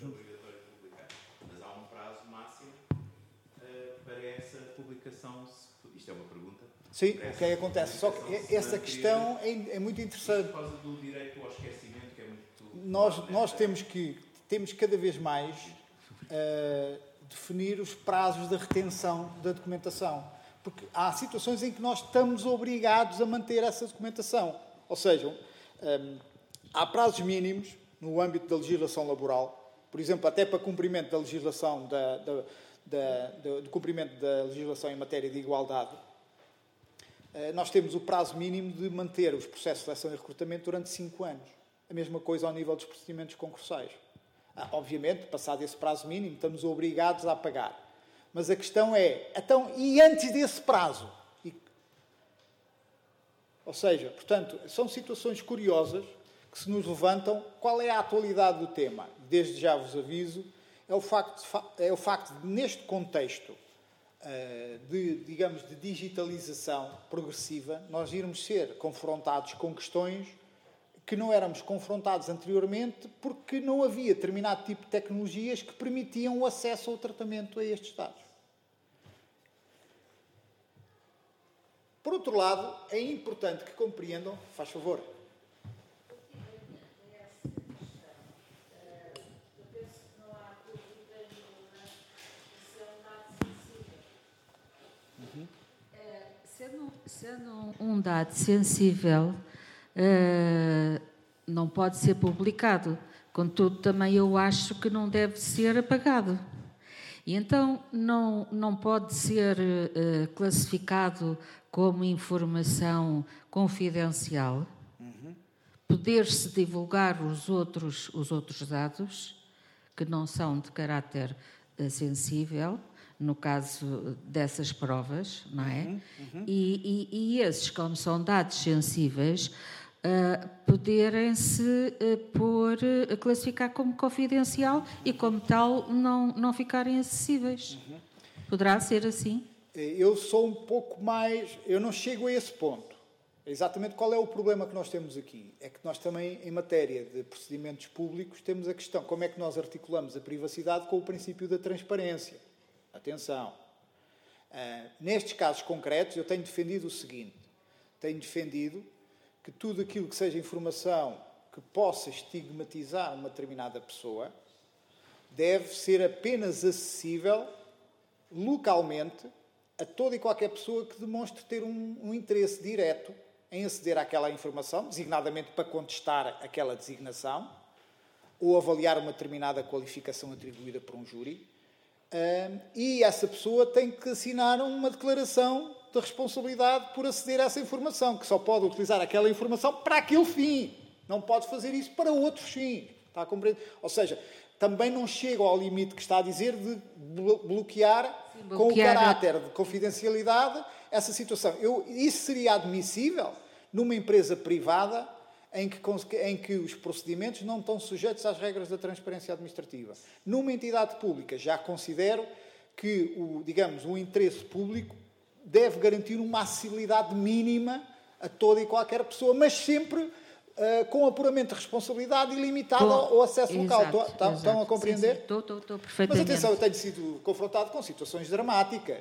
Speaker 3: é obrigatório publicar. Mas há um prazo máximo uh, para essa publicação. Isto é uma pergunta.
Speaker 2: Sim, o que é que acontece? Só que essa questão é, é muito interessante.
Speaker 3: Por causa do direito ao esquecimento, que é muito...
Speaker 2: Nós, nós temos que, temos cada vez mais uh, definir os prazos de retenção da documentação. Porque há situações em que nós estamos obrigados a manter essa documentação. Ou seja, um, há prazos mínimos no âmbito da legislação laboral, por exemplo, até para cumprimento da legislação, da, da, da, da, do cumprimento da legislação em matéria de igualdade. Uh, nós temos o prazo mínimo de manter os processos de seleção e recrutamento durante cinco anos. A mesma coisa ao nível dos procedimentos concursais. Ah, obviamente, passado esse prazo mínimo, estamos obrigados a pagar. Mas a questão é, então, e antes desse prazo? E, ou seja, portanto, são situações curiosas que se nos levantam. Qual é a atualidade do tema? Desde já vos aviso, é o facto de, é o facto de neste contexto uh, de, digamos, de digitalização progressiva, nós irmos ser confrontados com questões que não éramos confrontados anteriormente porque não havia determinado tipo de tecnologias que permitiam o acesso ao tratamento a estes dados. Por outro lado, é importante que compreendam, faz favor.
Speaker 4: Uhum. Sendo, sendo um dado sensível, Uh, não pode ser publicado. Contudo, também eu acho que não deve ser apagado. E então não, não pode ser uh, classificado como informação confidencial. Uhum. Poder-se divulgar os outros, os outros dados que não são de caráter uh, sensível, no caso dessas provas, não é? Uhum, uhum. E, e, e esses, como são dados sensíveis, Uh, poderem-se uh, pôr, uh, classificar como confidencial e, como tal, não, não ficarem acessíveis. Uhum. Poderá ser assim?
Speaker 2: Eu sou um pouco mais... Eu não chego a esse ponto. Exatamente qual é o problema que nós temos aqui? É que nós também, em matéria de procedimentos públicos, temos a questão como é que nós articulamos a privacidade com o princípio da transparência. Atenção. Uh, nestes casos concretos, eu tenho defendido o seguinte. Tenho defendido que tudo aquilo que seja informação que possa estigmatizar uma determinada pessoa deve ser apenas acessível localmente a toda e qualquer pessoa que demonstre ter um, um interesse direto em aceder àquela informação, designadamente para contestar aquela designação ou avaliar uma determinada qualificação atribuída por um júri. Uh, e essa pessoa tem que assinar uma declaração de responsabilidade por aceder a essa informação, que só pode utilizar aquela informação para aquele fim. Não pode fazer isso para outros fins. Está a compreender? Ou seja, também não chega ao limite que está a dizer de bloquear, Sim, bloquear com o caráter de confidencialidade essa situação. Eu, isso seria admissível numa empresa privada em que, em que os procedimentos não estão sujeitos às regras da transparência administrativa. Numa entidade pública, já considero que, o, digamos, o interesse público deve garantir uma acessibilidade mínima a toda e qualquer pessoa, mas sempre uh, com apuramento de responsabilidade e limitado ao acesso
Speaker 4: exato,
Speaker 2: local. Estão, estão a compreender?
Speaker 4: Estou, estou, estou perfeitamente.
Speaker 2: Mas atenção, eu tenho sido confrontado com situações dramáticas.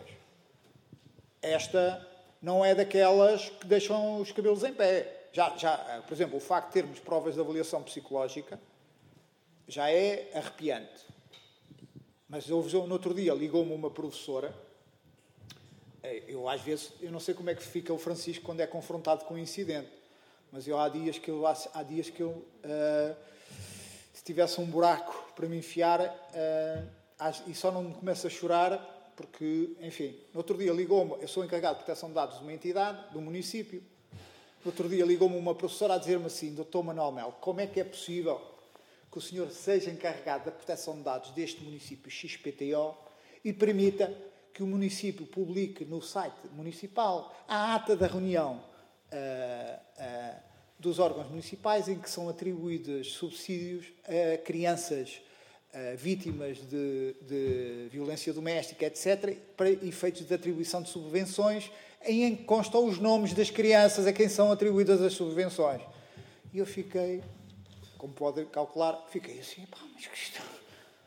Speaker 2: Esta não é daquelas que deixam os cabelos em pé. Já, já, por exemplo, o facto de termos provas de avaliação psicológica já é arrepiante. Mas eu, no outro dia ligou-me uma professora. Eu, às vezes, eu não sei como é que fica o Francisco quando é confrontado com um incidente, mas eu, há dias que eu, há dias que eu uh, se tivesse um buraco para me enfiar uh, e só não começo a chorar porque, enfim, no outro dia ligou-me, eu sou encarregado de proteção de dados de uma entidade, do município, no outro dia ligou-me uma professora a dizer-me assim, doutor Manuel Melo, como é que é possível que o senhor seja encarregado da proteção de dados deste município X P T O e permita que o município publique no site municipal a ata da reunião uh, uh, dos órgãos municipais em que são atribuídos subsídios a crianças uh, vítimas de, de violência doméstica, etcétera, para efeitos de atribuição de subvenções, em que constam os nomes das crianças a quem são atribuídas as subvenções. E eu fiquei, como pode calcular, fiquei assim, pá, mas que isto...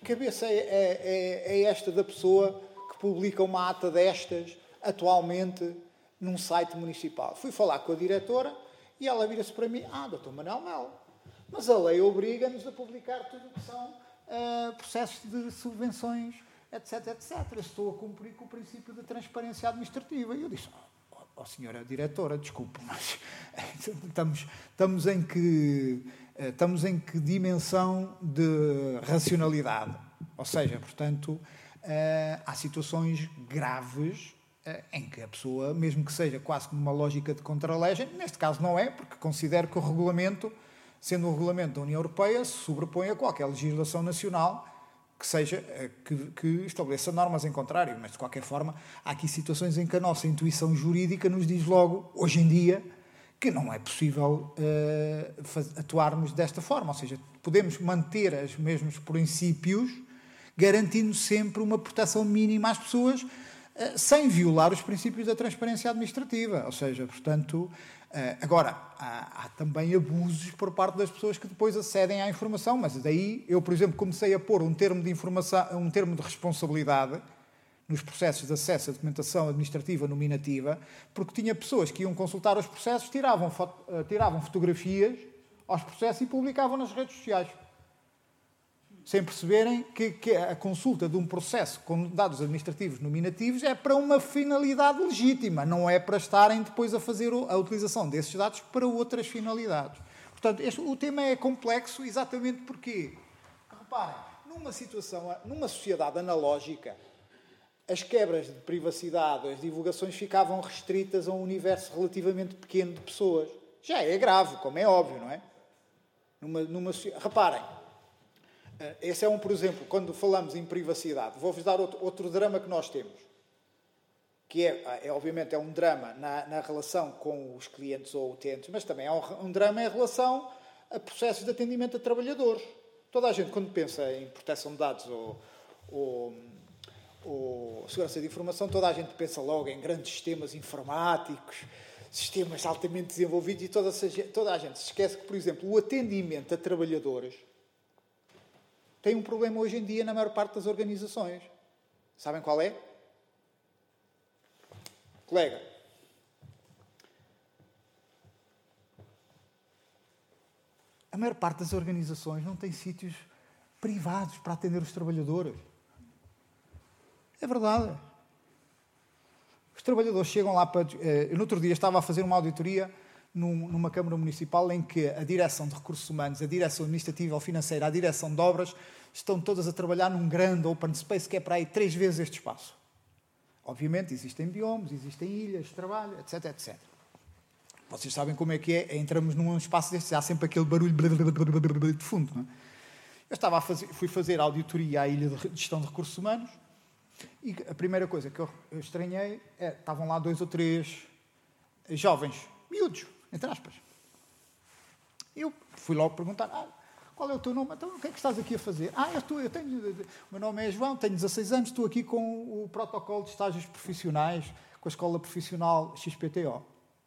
Speaker 2: cabeça é, é, é esta da pessoa que publica uma ata destas atualmente num site municipal? Fui falar com a diretora e ela vira-se para mim: ah, doutor Manuel Melo, mas a lei obriga-nos a publicar tudo o que são uh, processos de subvenções, etc, etcétera. Estou a cumprir com o princípio da transparência administrativa. E eu disse: ó oh, oh, senhora diretora, desculpe, mas estamos, estamos, em que, estamos em que dimensão de racionalidade? Ou seja, portanto, uh, há situações graves em que a pessoa, mesmo que seja quase como uma lógica de contra-legem, neste caso não é, porque considero que o regulamento, sendo um regulamento da União Europeia, se sobrepõe a qualquer legislação nacional que seja, que, que estabeleça normas em contrário. Mas, de qualquer forma, há aqui situações em que a nossa intuição jurídica nos diz logo, hoje em dia, que não é possível uh, faz, atuarmos desta forma. Ou seja, podemos manter os mesmos princípios, garantindo sempre uma proteção mínima às pessoas, sem violar os princípios da transparência administrativa. Ou seja, portanto, agora, há, há também abusos por parte das pessoas que depois acedem à informação, mas daí eu, por exemplo, comecei a pôr um termo de informação, um termo de responsabilidade nos processos de acesso à documentação administrativa nominativa, porque tinha pessoas que iam consultar os processos, tiravam, foto, tiravam fotografias aos processos e publicavam nas redes sociais, sem perceberem que, que a consulta de um processo com dados administrativos nominativos é para uma finalidade legítima, não é para estarem depois a fazer a utilização desses dados para outras finalidades. Portanto, este, o tema é complexo exatamente porque, reparem, numa situação, numa sociedade analógica, as quebras de privacidade, as divulgações ficavam restritas a um universo relativamente pequeno de pessoas. Já é grave, como é óbvio, não é? Numa, numa, reparem, esse é um, por exemplo, quando falamos em privacidade, vou-vos dar outro, outro drama que nós temos, que é, é obviamente, é um drama na, na relação com os clientes ou utentes, mas também é um, um drama em relação a processos de atendimento a trabalhadores. Toda a gente, quando pensa em proteção de dados ou, ou, ou segurança de informação, toda a gente pensa logo em grandes sistemas informáticos, sistemas altamente desenvolvidos, e toda, toda a gente se esquece que, por exemplo, o atendimento a trabalhadores tem um problema hoje em dia na maior parte das organizações. Sabem qual é? Colega. A maior parte das organizações não tem sítios privados para atender os trabalhadores. É verdade. Os trabalhadores chegam lá para... Eu, no outro dia, estava a fazer uma auditoria numa Câmara Municipal em que a Direção de Recursos Humanos, a Direção Administrativa ou Financeira, a Direção de Obras, estão todas a trabalhar num grande open space que é para aí três vezes este espaço. Obviamente, existem biomas, existem ilhas de trabalho, etc, etcétera. Vocês sabem como é que é, entramos num espaço destes, há sempre aquele barulho de fundo, não é? Eu estava a fazer, fui fazer a auditoria à Ilha de Gestão de Recursos Humanos e a primeira coisa que eu estranhei é que estavam lá dois ou três jovens, miúdos, entre aspas. Eu fui logo perguntar: ah, qual é o teu nome? Então, o que é que estás aqui a fazer? Ah, eu, estou, eu tenho... O meu nome é João, tenho dezasseis anos, estou aqui com o protocolo de estágios profissionais com a Escola Profissional X P T O.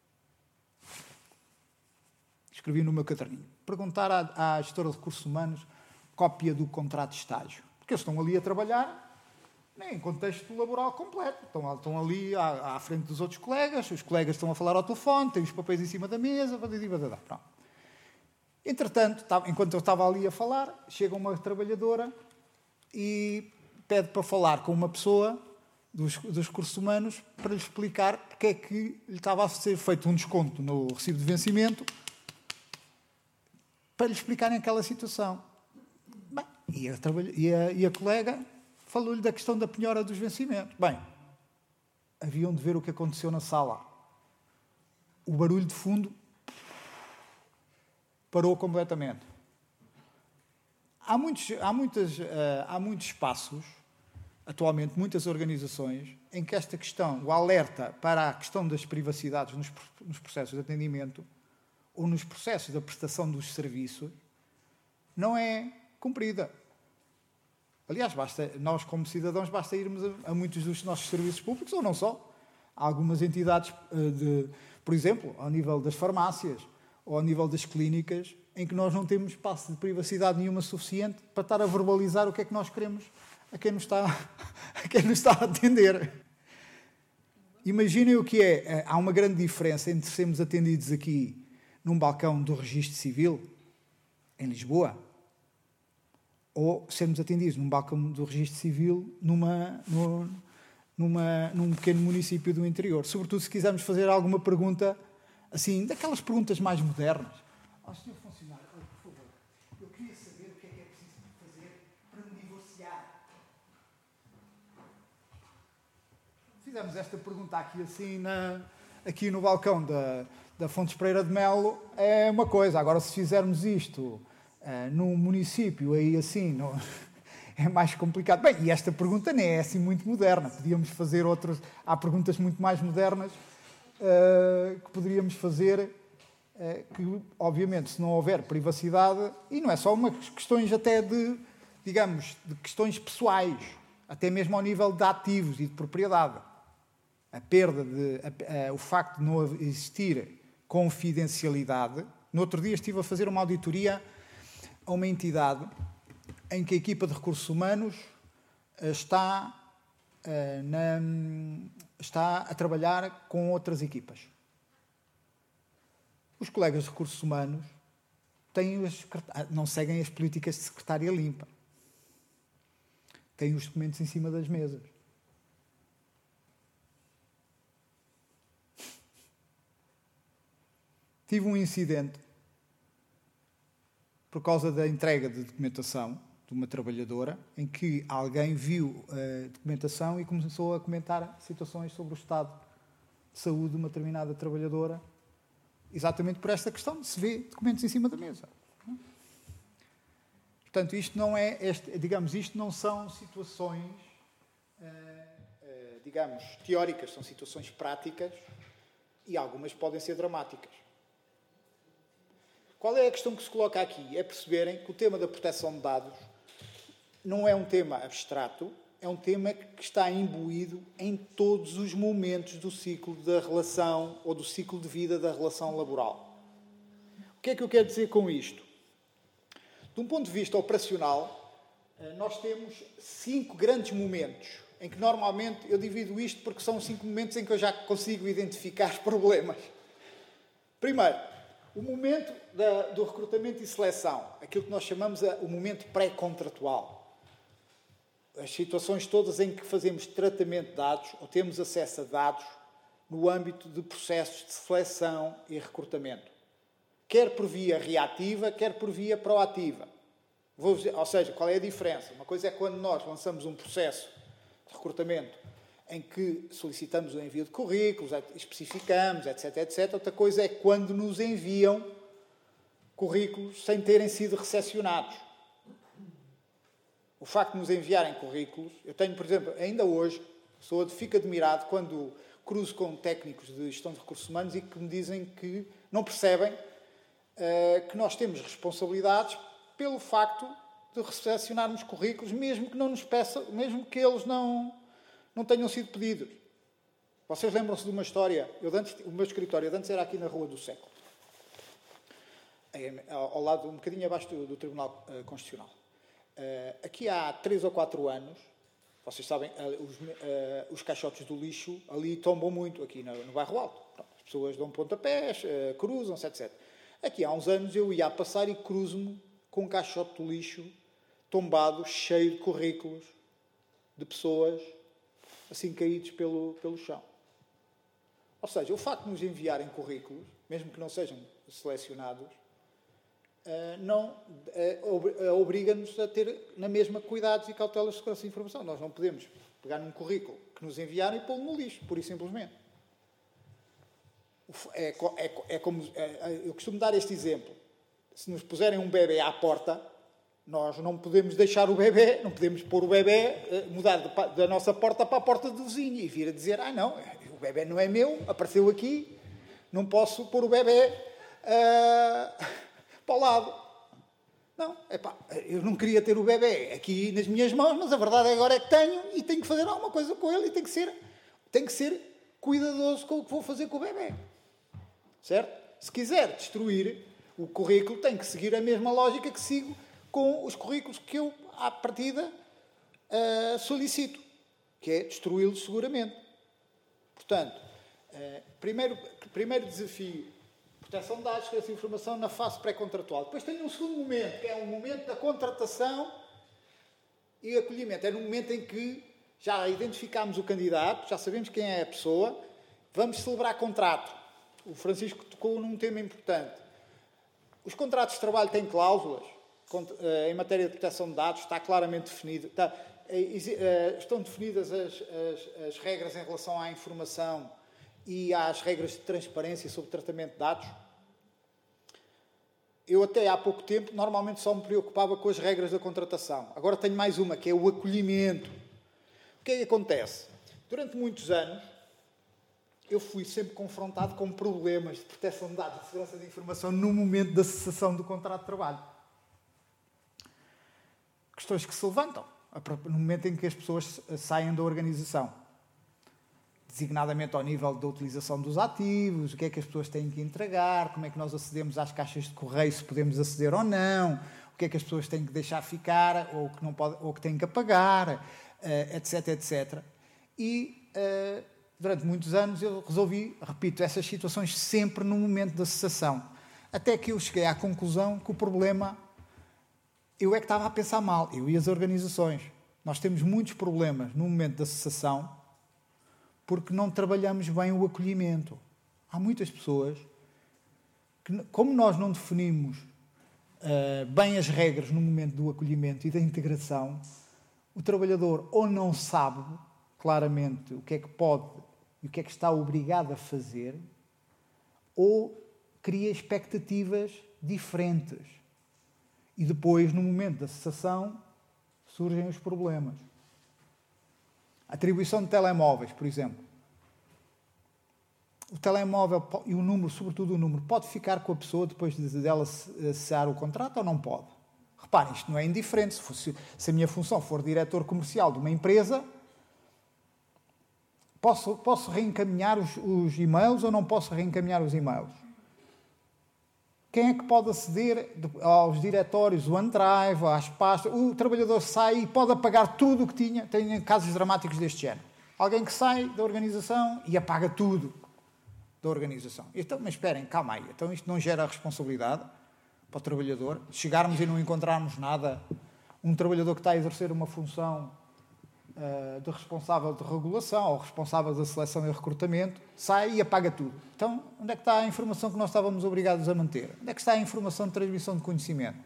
Speaker 2: Escrevi no meu caderninho. Perguntar à, à gestora de recursos humanos cópia do contrato de estágio. Porque eles estão ali a trabalhar em contexto laboral completo. Estão, estão ali à, à frente dos outros colegas, os colegas estão a falar ao telefone, têm os papéis em cima da mesa, pronto. Entretanto, enquanto eu estava ali a falar, chega uma trabalhadora e pede para falar com uma pessoa dos, dos recursos humanos para lhe explicar porque é que lhe estava a ser feito um desconto no recibo de vencimento, para lhe explicarem aquela situação. Bem, e, a, e, a, e a colega falou-lhe da questão da penhora dos vencimentos. Bem, haviam de ver o que aconteceu na sala. O barulho de fundo parou completamente. Há muitos, há, muitas, uh, há muitos espaços, atualmente, muitas organizações, em que esta questão, o alerta para a questão das privacidades nos, nos processos de atendimento ou nos processos da prestação dos serviços, não é cumprida. Aliás, basta, nós, como cidadãos, basta irmos a, a muitos dos nossos serviços públicos, ou não só. Há algumas entidades, uh, de, por exemplo, ao nível das farmácias, ou ao nível das clínicas, em que nós não temos espaço de privacidade nenhuma suficiente para estar a verbalizar o que é que nós queremos a quem nos está a, quem nos está a atender. Imaginem o que é. Há uma grande diferença entre sermos atendidos aqui num balcão do Registro Civil, em Lisboa, ou sermos atendidos num balcão do Registro Civil numa, numa, num pequeno município do interior. Sobretudo se quisermos fazer alguma pergunta, assim, daquelas perguntas mais modernas. Ó, senhor funcionário, por favor, eu queria saber o que é que é preciso fazer para me divorciar. Fizemos esta pergunta aqui, assim, na, aqui no balcão da, da Fontes Pereira de Melo, é uma coisa. Agora, se fizermos isto uh, num município, aí assim, não, é mais complicado. Bem, e esta pergunta nem é assim muito moderna. Podíamos fazer outras... Há perguntas muito mais modernas uh, que poderíamos fazer, uh, que, obviamente, se não houver privacidade, e não é só uma questões até de, digamos, de questões pessoais, até mesmo ao nível de ativos e de propriedade. A perda de... A, a, o facto de não existir confidencialidade. No outro dia estive a fazer uma auditoria a uma entidade em que a equipa de recursos humanos está, uh, na, está a trabalhar com outras equipas. Os colegas de recursos humanos têm as, não seguem as políticas de secretária limpa. Têm os documentos em cima das mesas. Tive um incidente por causa da entrega de documentação de uma trabalhadora, em que alguém viu a documentação e começou a comentar situações sobre o estado de saúde de uma determinada trabalhadora, exatamente por esta questão de se ver documentos em cima da mesa. Portanto, isto não é, este, digamos, isto não são situações, uh, uh, digamos, teóricas, são situações práticas e algumas podem ser dramáticas. Qual é a questão que se coloca aqui? É perceberem que o tema da proteção de dados não é um tema abstrato, é um tema que está imbuído em todos os momentos do ciclo da relação ou do ciclo de vida da relação laboral. O que é que eu quero dizer com isto? De um ponto de vista operacional, nós temos cinco grandes momentos, em que normalmente eu divido isto porque são cinco momentos em que eu já consigo identificar problemas. Primeiro, o momento da, do recrutamento e seleção, aquilo que nós chamamos a, o momento pré-contratual. As situações todas em que fazemos tratamento de dados ou temos acesso a dados no âmbito de processos de seleção e recrutamento. Quer por via reativa, quer por via proativa. Vou dizer, ou seja, qual é a diferença? Uma coisa é quando nós lançamos um processo de recrutamento em que solicitamos o envio de currículos, especificamos, etc, etcétera. Outra coisa é quando nos enviam currículos sem terem sido recepcionados. O facto de nos enviarem currículos... Eu tenho, por exemplo, ainda hoje, sou, fico admirado quando cruzo com técnicos de gestão de recursos humanos e que me dizem que não percebem uh, que nós temos responsabilidades pelo facto de recepcionarmos currículos, mesmo que não nos peçam, mesmo que eles não... não tenham sido pedidos. Vocês lembram-se de uma história? Eu antes, o meu escritório de antes era aqui na Rua do Século, ao lado, um bocadinho abaixo do, do Tribunal uh, Constitucional. Uh, aqui há três ou quatro anos, vocês sabem, uh, os, uh, os caixotes do lixo ali tombam muito, aqui no, no Bairro Alto. Pronto, as pessoas dão pontapés, uh, cruzam-se, etcétera. Aqui há uns anos eu ia a passar e cruzo-me com um caixote do lixo tombado, cheio de currículos de pessoas assim caídos pelo, pelo chão. Ou seja, o facto de nos enviarem currículos, mesmo que não sejam selecionados, uh, não, uh, obriga-nos a ter na mesma cuidados e cautelas de segurança de informação. Nós não podemos pegar num currículo que nos enviaram e pô-lo no lixo, pura e simplesmente. É, é, é como, é, eu costumo dar este exemplo. Se nos puserem um bebê à porta, nós não podemos deixar o bebê, não podemos pôr o bebê, mudar da nossa porta para a porta do vizinho e vir a dizer, ah não, o bebê não é meu, apareceu aqui, não posso pôr o bebê uh, para o lado. Não, epá, eu não queria ter o bebê aqui nas minhas mãos, mas a verdade agora é que tenho e tenho que fazer alguma coisa com ele e tenho que ser, tenho que ser cuidadoso com o que vou fazer com o bebê. Certo? Se quiser destruir O currículo tem que seguir a mesma lógica que sigo com os currículos que eu, à partida, uh, solicito, que é destruí-los seguramente. Portanto, uh, primeiro, primeiro desafio, proteção de dados, segurança de informação na fase pré-contratual. Depois tem um segundo momento, que é o momento da contratação e acolhimento. É no momento em que já identificámos o candidato, já sabemos quem é a pessoa, vamos celebrar contrato. O Francisco tocou num tema importante. Os contratos de trabalho têm cláusulas em matéria de proteção de dados, está claramente definido, está, estão definidas as, as, as regras em relação à informação e às regras de transparência sobre tratamento de dados. Eu até há pouco tempo normalmente só me preocupava com as regras da contratação. Agora tenho mais uma, que é o acolhimento. O que é que acontece? Durante muitos anos eu fui sempre confrontado com problemas de proteção de dados e de segurança de informação no momento da cessação do contrato de trabalho. Questões que se levantam no momento em que as pessoas saem da organização. Designadamente ao nível da utilização dos ativos, o que é que as pessoas têm que entregar, como é que nós acedemos às caixas de correio, se podemos aceder ou não, o que é que as pessoas têm que deixar ficar ou que, não pode, ou que têm que apagar, etc, etcétera. E uh, durante muitos anos eu resolvi, repito, essas situações sempre no momento da cessação. Até que eu cheguei à conclusão que o problema, eu é que estava a pensar mal, eu e as organizações. Nós temos muitos problemas no momento da cessação porque não trabalhamos bem o acolhimento. Há muitas pessoas que, como nós não definimos uh, bem as regras no momento do acolhimento e da integração, o trabalhador ou não sabe claramente o que é que pode e o que é que está obrigado a fazer, ou cria expectativas diferentes. E depois, no momento da cessação, surgem os problemas. A atribuição de telemóveis, por exemplo. O telemóvel e o número, sobretudo o número, pode ficar com a pessoa depois de dela cessar o contrato ou não pode? Reparem, isto não é indiferente. Se, fosse, se a minha função for diretor comercial de uma empresa, posso, posso reencaminhar os, os e-mails ou não posso reencaminhar os e-mails? Quem é que pode aceder aos diretórios, o OneDrive, às pastas? O trabalhador sai e pode apagar tudo o que tinha. Tenho casos dramáticos deste género. Alguém que sai da organização e apaga tudo da organização. Então, mas esperem, calma aí. Então isto não gera responsabilidade para o trabalhador? Chegarmos e não encontrarmos nada, um trabalhador que está a exercer uma função uh, de responsável de regulação ou responsável da seleção e recrutamento, sai e apaga tudo. Então, onde é que está a informação que nós estávamos obrigados a manter? Onde é que está a informação de transmissão de conhecimento?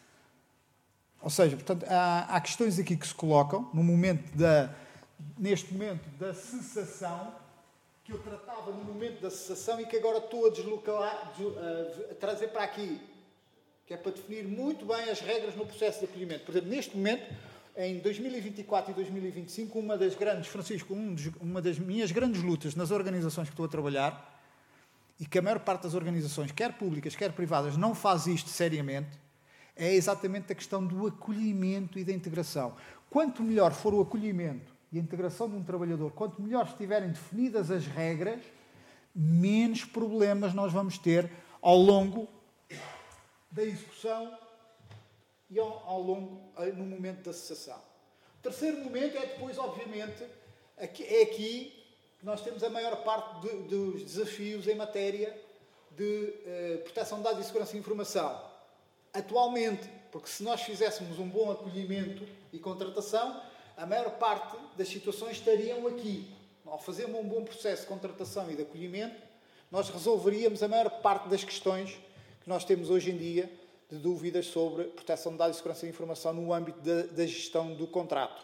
Speaker 2: Ou seja, portanto, há, há questões aqui que se colocam no momento da, neste momento da cessação, que eu tratava no momento da cessação e que agora estou a deslocar, a trazer para aqui, que é para definir muito bem as regras no processo de acolhimento. Por exemplo, neste momento, em dois mil e vinte e quatro e dois mil e vinte e cinco, uma das grandes, Francisco, um dos, uma das minhas grandes lutas nas organizações que estou a trabalhar, e que a maior parte das organizações, quer públicas, quer privadas, não faz isto seriamente, é exatamente a questão do acolhimento e da integração. Quanto melhor for o acolhimento e a integração de um trabalhador, quanto melhor estiverem definidas as regras, menos problemas nós vamos ter ao longo da execução e ao, ao longo, no momento da cessação. O terceiro momento é depois, obviamente, aqui, é aqui que nós temos a maior parte de, dos desafios em matéria de eh, proteção de dados e segurança de informação. Atualmente, porque se nós fizéssemos um bom acolhimento e contratação, a maior parte das situações estariam aqui. Ao fazermos um bom processo de contratação e de acolhimento, nós resolveríamos a maior parte das questões que nós temos hoje em dia de dúvidas sobre proteção de dados e segurança de informação no âmbito da, da gestão do contrato.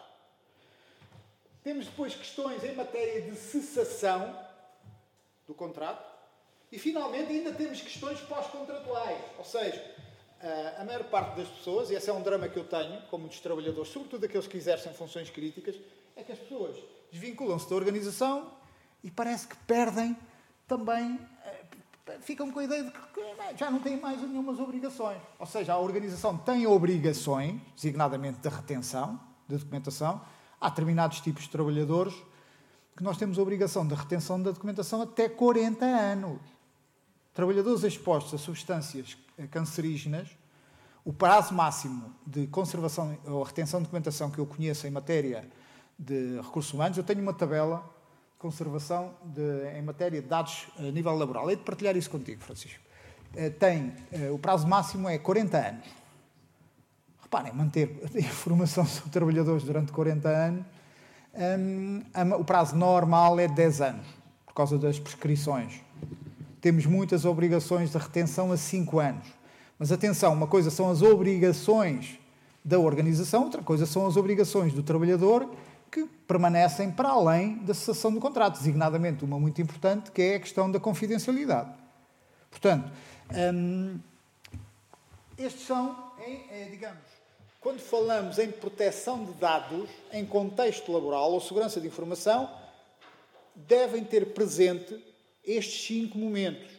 Speaker 2: Temos depois questões em matéria de cessação do contrato e, finalmente, ainda temos questões pós-contratuais. Ou seja, a maior parte das pessoas, e esse é um drama que eu tenho com muitos trabalhadores, sobretudo aqueles que exercem funções críticas, é que as pessoas desvinculam-se da organização e parece que perdem também, ficam com a ideia de que já não têm mais nenhumas obrigações. Ou seja, a organização tem obrigações, designadamente de retenção, de documentação. Há determinados tipos de trabalhadores que nós temos a obrigação de retenção da documentação até quarenta anos. trabalhadores expostos a substâncias cancerígenas, o prazo máximo de conservação ou retenção de documentação que eu conheço em matéria de recursos humanos, eu tenho uma tabela de conservação de, em matéria de dados a nível laboral. Hei de partilhar isso contigo, Francisco. Tem, o prazo máximo é quarenta anos. Reparem, manter a informação sobre trabalhadores durante quarenta anos, um, o prazo normal é de dez anos, por causa das prescrições. Temos muitas obrigações de retenção a cinco anos. Mas atenção, uma coisa são as obrigações da organização, outra coisa são as obrigações do trabalhador que permanecem para além da cessação do contrato, designadamente uma muito importante, que é a questão da confidencialidade. Portanto, hum, estes são, em, digamos, quando falamos em proteção de dados, em contexto laboral ou segurança de informação, devem ter presente estes cinco momentos.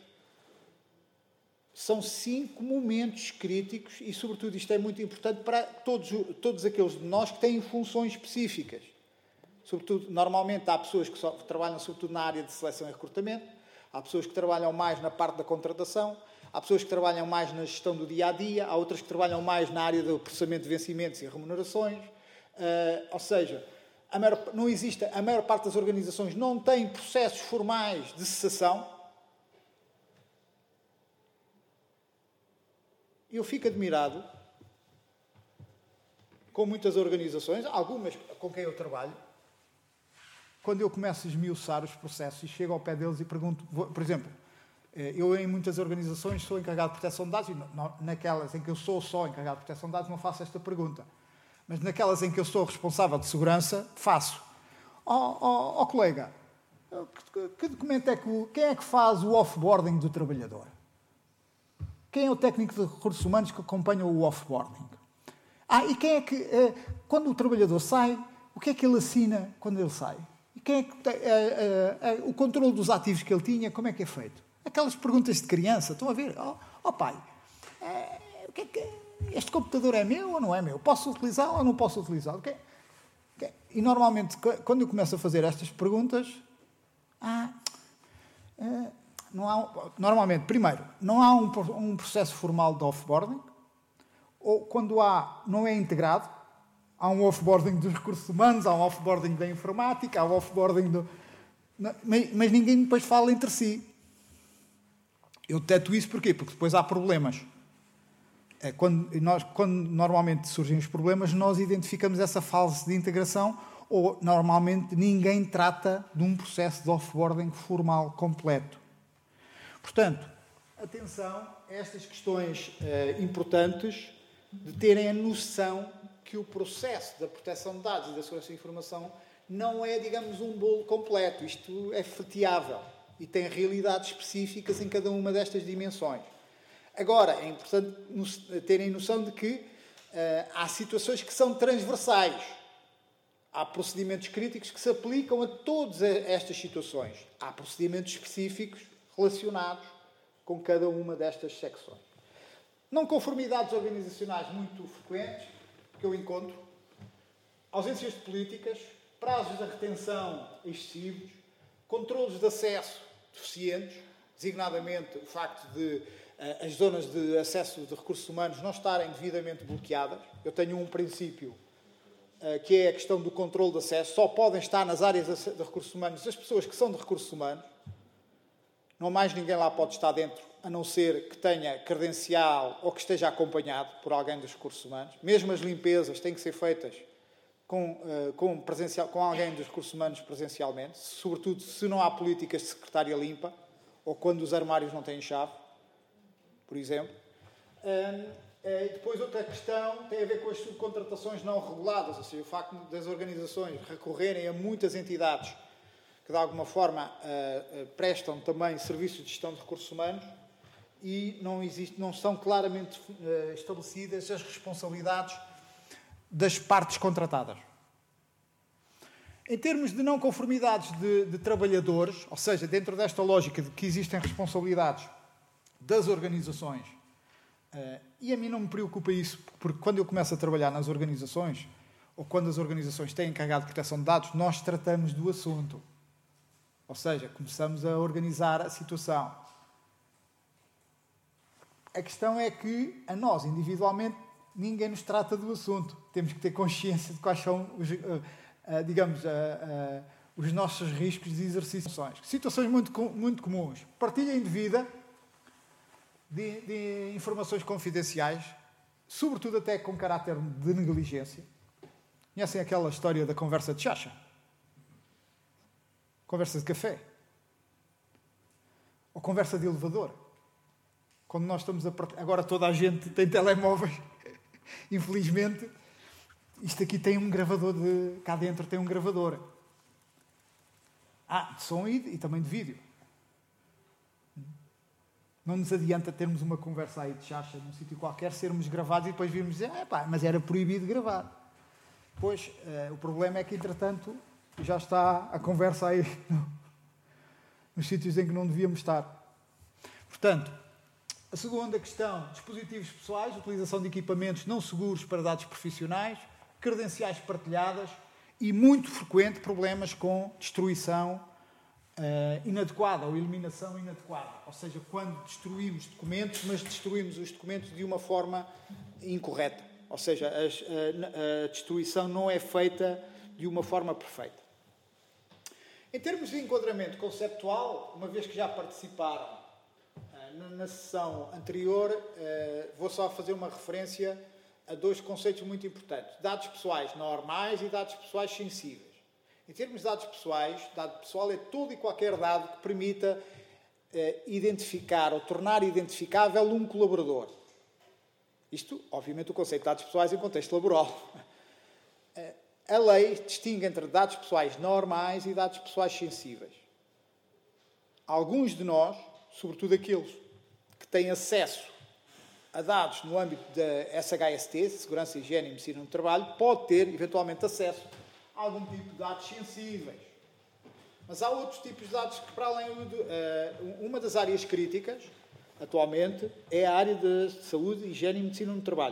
Speaker 2: São cinco momentos críticos e, sobretudo, isto é muito importante para todos, todos aqueles de nós que têm funções específicas. Sobretudo, normalmente, há pessoas que só trabalham sobretudo na área de seleção e recrutamento, há pessoas que trabalham mais na parte da contratação, há pessoas que trabalham mais na gestão do dia-a-dia, há outras que trabalham mais na área do processamento de vencimentos e remunerações. Uh, ou seja, a maior, não existe, a maior parte das organizações não tem processos formais de cessação. Eu fico admirado com muitas organizações, algumas com quem eu trabalho, quando eu começo a esmiuçar os processos e chego ao pé deles e pergunto, por exemplo, eu em muitas organizações sou encarregado de proteção de dados e naquelas em que eu sou só encarregado de proteção de dados não faço esta pergunta. Mas naquelas em que eu sou responsável de segurança, faço. Ó oh, oh, oh, colega, que, que documento é que, quem é que faz o offboarding do trabalhador? Quem é o técnico de recursos humanos que acompanha o offboarding? Ah, e quem é que, eh, quando o trabalhador sai, o que é que ele assina quando ele sai? E quem é que tem, eh, eh, o controle dos ativos que ele tinha, como é que é feito? Aquelas perguntas de criança, estão a ver? Ó oh, oh, pai, eh, o que é que, este computador é meu ou não é meu? Posso utilizá-lo ou não posso utilizá-lo? Okay? Okay. E normalmente, quando eu começo a fazer estas perguntas, ah, eh, não há, normalmente, primeiro, não há um, um processo formal de offboarding, ou quando há, não é integrado, há um offboarding dos recursos humanos, há um offboarding da informática, há um offboarding do... Mas, mas ninguém depois fala entre si. Eu detecto isso porquê? Porque depois há problemas. É, quando, nós, quando normalmente surgem os problemas, nós identificamos essa fase de integração ou, normalmente, ninguém trata de um processo de offboarding formal completo. Portanto, atenção a estas questões eh, importantes de terem a noção que o processo da proteção de dados e da segurança de informação não é, digamos, um bolo completo. Isto é fatiável e tem realidades específicas em cada uma destas dimensões. Agora, é importante terem noção de que uh, há situações que são transversais. Há procedimentos críticos que se aplicam a todas estas situações. Há procedimentos específicos relacionados com cada uma destas secções. Não conformidades organizacionais muito frequentes, que eu encontro, ausências de políticas, prazos de retenção excessivos, controlos de acesso deficientes, designadamente o facto de uh, as zonas de acesso de recursos humanos não estarem devidamente bloqueadas. Eu tenho um princípio uh, que é a questão do controle de acesso. Só podem estar nas áreas de recursos humanos as pessoas que são de recursos humanos. Não mais ninguém lá pode estar dentro, a não ser que tenha credencial ou que esteja acompanhado por alguém dos recursos humanos. Mesmo as limpezas têm que ser feitas com, uh, com, presencial, com alguém dos recursos humanos presencialmente, sobretudo se não há políticas de secretária limpa ou quando os armários não têm chave, por exemplo. Um, uh, depois outra questão tem a ver com as subcontratações não reguladas, ou seja, o facto das organizações recorrerem a muitas entidades que de alguma forma uh, uh, prestam também serviços de gestão de recursos humanos e não, existe, não são claramente uh, estabelecidas as responsabilidades das partes contratadas. Em termos de não conformidades de, de trabalhadores, ou seja, dentro desta lógica de que existem responsabilidades das organizações, uh, e a mim não me preocupa isso, porque quando eu começo a trabalhar nas organizações, ou quando as organizações têm encarregado de proteção de dados, nós tratamos do assunto. Ou seja, começamos a organizar a situação. a questão é que a nós, individualmente, ninguém nos trata do assunto. Temos que ter consciência de quais são os, uh, uh, digamos, uh, uh, os nossos riscos de exercícios. Situações muito, muito comuns. Partilha indevida de, de informações confidenciais, sobretudo até com caráter de negligência. Conhecem aquela história da conversa de chacha? Conversa de café? Ou conversa de elevador? Quando nós estamos a partilhar... Agora toda a gente tem telemóveis. Infelizmente, isto aqui tem um gravador de... Cá dentro tem um gravador. Ah, de som e, e também de vídeo. Não nos adianta termos uma conversa aí de chacha num sítio qualquer, sermos gravados e depois virmos dizer, ah, pá, mas era proibido gravar. Pois, uh, o problema é que, entretanto, já está a conversa aí no, nos sítios em que não devíamos estar. Portanto, a segunda questão, dispositivos pessoais, utilização de equipamentos não seguros para dados profissionais, credenciais partilhadas e, muito frequente, problemas com destruição uh, inadequada ou eliminação inadequada. Ou seja, quando destruímos documentos, mas destruímos os documentos de uma forma incorreta. Ou seja, a, a, a destruição não é feita de uma forma perfeita. Em termos de enquadramento conceptual, uma vez que já participaram uh, na, na sessão anterior, uh, vou só fazer uma referência a dois conceitos muito importantes. Dados pessoais normais e dados pessoais sensíveis. Em termos de dados pessoais, dado pessoal é todo e qualquer dado que permita uh, identificar ou tornar identificável um colaborador. Isto, obviamente, o conceito de dados pessoais em contexto laboral. A lei distingue entre dados pessoais normais e dados pessoais sensíveis. Alguns de nós, sobretudo aqueles que têm acesso a dados no âmbito da S H S T, Segurança, Higiene e Medicina no Trabalho, pode ter, eventualmente, acesso a algum tipo de dados sensíveis. Mas há outros tipos de dados que, para além de... Uh, uma das áreas críticas, atualmente, é a área de saúde, higiene e medicina no trabalho.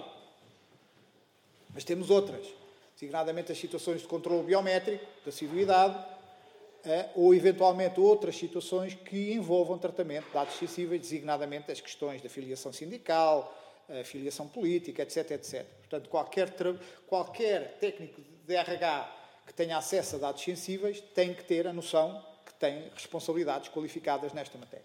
Speaker 2: Mas temos outras, designadamente as situações de controle biométrico, de assiduidade, ou, eventualmente, outras situações que envolvam tratamento de dados sensíveis, designadamente as questões da filiação sindical, a filiação política, etc, etcétera. Portanto, qualquer, qualquer técnico de R H que tenha acesso a dados sensíveis tem que ter a noção que tem responsabilidades qualificadas nesta matéria.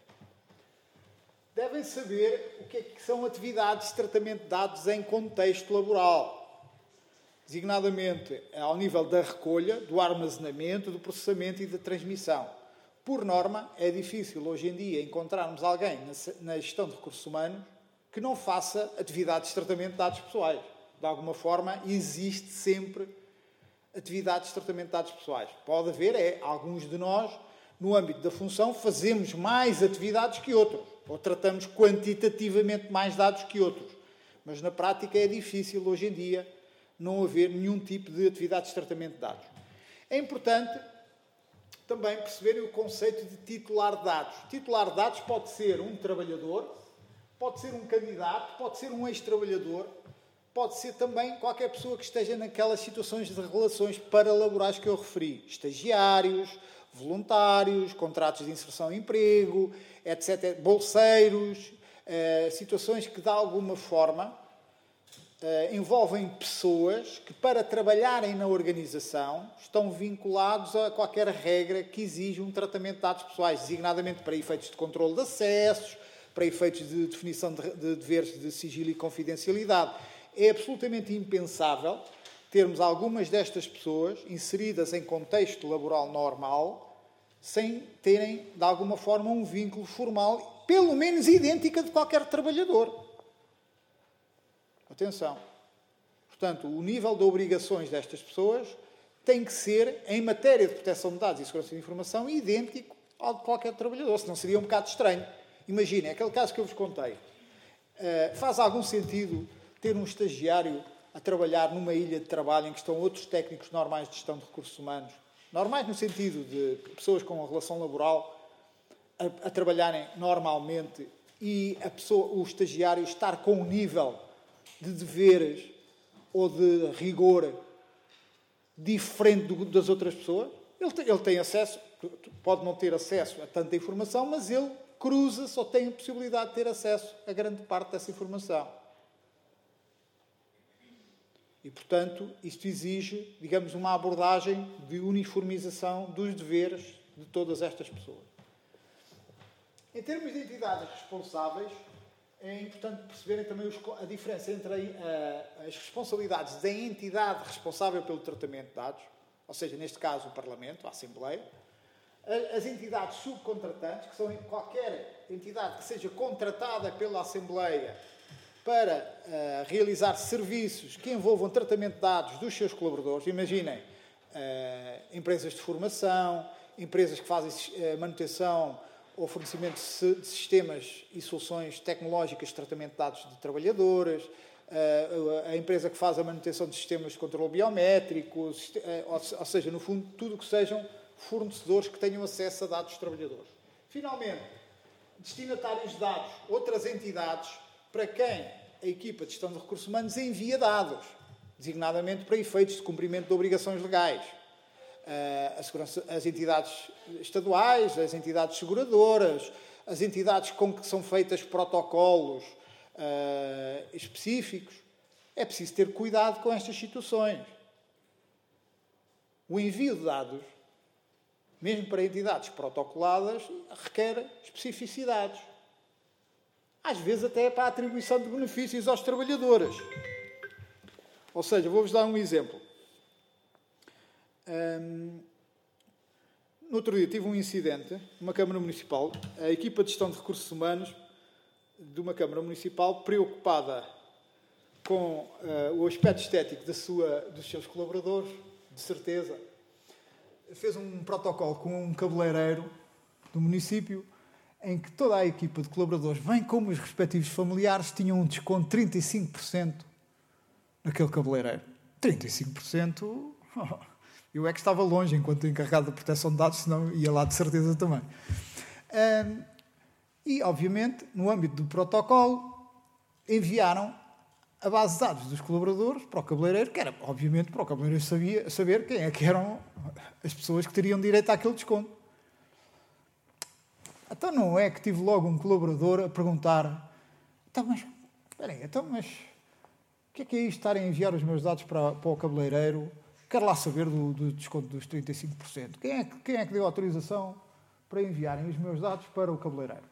Speaker 2: Devem saber o que é que são atividades de tratamento de dados em contexto laboral, designadamente ao nível da recolha, do armazenamento, do processamento e da transmissão. Por norma, é difícil hoje em dia encontrarmos alguém na gestão de recursos humanos que não faça atividades de tratamento de dados pessoais. De alguma forma, existe sempre atividades de tratamento de dados pessoais. Pode haver, é, alguns de nós, no âmbito da função, fazemos mais atividades que outros, ou tratamos quantitativamente mais dados que outros. Mas, na prática, é difícil, hoje em dia, não haver nenhum tipo de atividades de tratamento de dados. É importante também perceberem o conceito de titular de dados. Titular de dados pode ser um trabalhador, pode ser um candidato, pode ser um ex-trabalhador, pode ser também qualquer pessoa que esteja naquelas situações de relações paralaborais que eu referi. Estagiários, voluntários, contratos de inserção em emprego, etcétera, bolseiros, eh, situações que, de alguma forma, eh, envolvem pessoas que, para trabalharem na organização, estão vinculados a qualquer regra que exija um tratamento de dados pessoais, designadamente para efeitos de controle de acessos, para efeitos de definição de, de deveres de sigilo e confidencialidade. É absolutamente impensável termos algumas destas pessoas inseridas em contexto laboral normal sem terem, de alguma forma, um vínculo formal, pelo menos idêntica de qualquer trabalhador. Atenção. Portanto, o nível de obrigações destas pessoas tem que ser, em matéria de proteção de dados e segurança de informação, idêntico ao de qualquer trabalhador, senão seria um bocado estranho. Imaginem, aquele caso que eu vos contei. Uh, faz algum sentido ter um estagiário a trabalhar numa ilha de trabalho em que estão outros técnicos normais de gestão de recursos humanos, normais no sentido de pessoas com uma relação laboral, a, a trabalharem normalmente e a pessoa, o estagiário estar com um nível de deveres ou de rigor diferente do, das outras pessoas? Ele tem, ele tem acesso, pode não ter acesso a tanta informação, mas ele cruza-se ou tem a possibilidade de ter acesso a grande parte dessa informação. E, portanto, isto exige, digamos, uma abordagem de uniformização dos deveres de todas estas pessoas. Em termos de entidades responsáveis, é importante perceberem também os, a diferença entre a, a, as responsabilidades da entidade responsável pelo tratamento de dados, ou seja, neste caso o Parlamento, a Assembleia, as entidades subcontratantes, que são qualquer entidade que seja contratada pela Assembleia para uh, realizar serviços que envolvam tratamento de dados dos seus colaboradores. Imaginem, uh, empresas de formação, empresas que fazem uh, manutenção ou fornecimento de sistemas e soluções tecnológicas de tratamento de dados de trabalhadores, uh, a empresa que faz a manutenção de sistemas de controle biométrico, uh, ou, ou seja, no fundo, tudo que sejam fornecedores que tenham acesso a dados dos trabalhadores. Finalmente, destinatários de dados, outras entidades para quem a equipa de gestão de recursos humanos envia dados, designadamente para efeitos de cumprimento de obrigações legais. A segurança, as entidades estaduais, as entidades seguradoras, as entidades com que são feitos protocolos uh, específicos. É preciso ter cuidado com estas situações. O envio de dados, mesmo para entidades protocoladas, requer especificidades. Às vezes até para a atribuição de benefícios aos trabalhadores. Ou seja, vou-vos dar um exemplo. Um, no outro dia tive um incidente numa Câmara Municipal. A equipa de gestão de recursos humanos de uma Câmara Municipal, preocupada com uh, o aspecto estético da sua, dos seus colaboradores, de certeza, fez um protocolo com um cabeleireiro do município em que toda a equipa de colaboradores, bem como os respectivos familiares, tinham um desconto de trinta e cinco por cento naquele cabeleireiro. trinta e cinco por cento... Eu é que estava longe enquanto encarregado da proteção de dados, senão ia lá de certeza também. Um, e, obviamente, no âmbito do protocolo, enviaram a base de dados dos colaboradores para o cabeleireiro, que era, obviamente, para o cabeleireiro sabia, saber quem é que eram as pessoas que teriam direito àquele desconto. Então não é que tive logo um colaborador a perguntar: então, mas, espera aí, então, mas, o que é que é isto estar a enviar os meus dados para, para o cabeleireiro? Quero lá saber do, do desconto dos trinta e cinco por cento. Quem é, quem é que deu autorização para enviarem os meus dados para o cabeleireiro?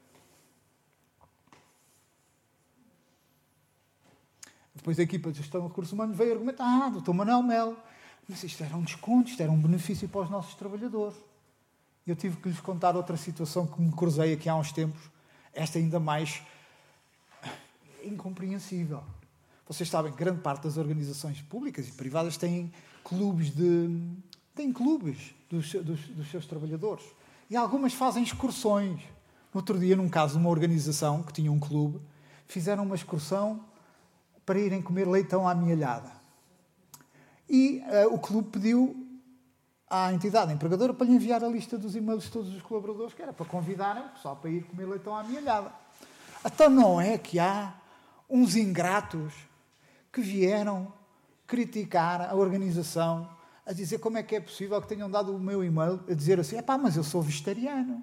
Speaker 2: Depois a equipa de gestão de recursos humanos veio argumentar: ah, doutor Manuel Melo, mas isto era um desconto, isto era um benefício para os nossos trabalhadores. Eu tive que lhes contar outra situação que me cruzei aqui há uns tempos, esta ainda mais incompreensível. Vocês sabem que grande parte das organizações públicas e privadas têm clubes de têm clubes dos, dos, dos seus trabalhadores. E algumas fazem excursões. No outro dia, num caso de uma organização que tinha um clube, fizeram uma excursão para irem comer leitão à mielhada. E uh, o clube pediu à entidade empregadora para lhe enviar a lista dos e-mails de todos os colaboradores, que era para convidarem o pessoal para ir comer leitão à mielhada. Então não é que há uns ingratos que vieram criticar a organização, a dizer como é que é possível que tenham dado o meu e-mail, a dizer assim: epá, mas eu sou vegetariano.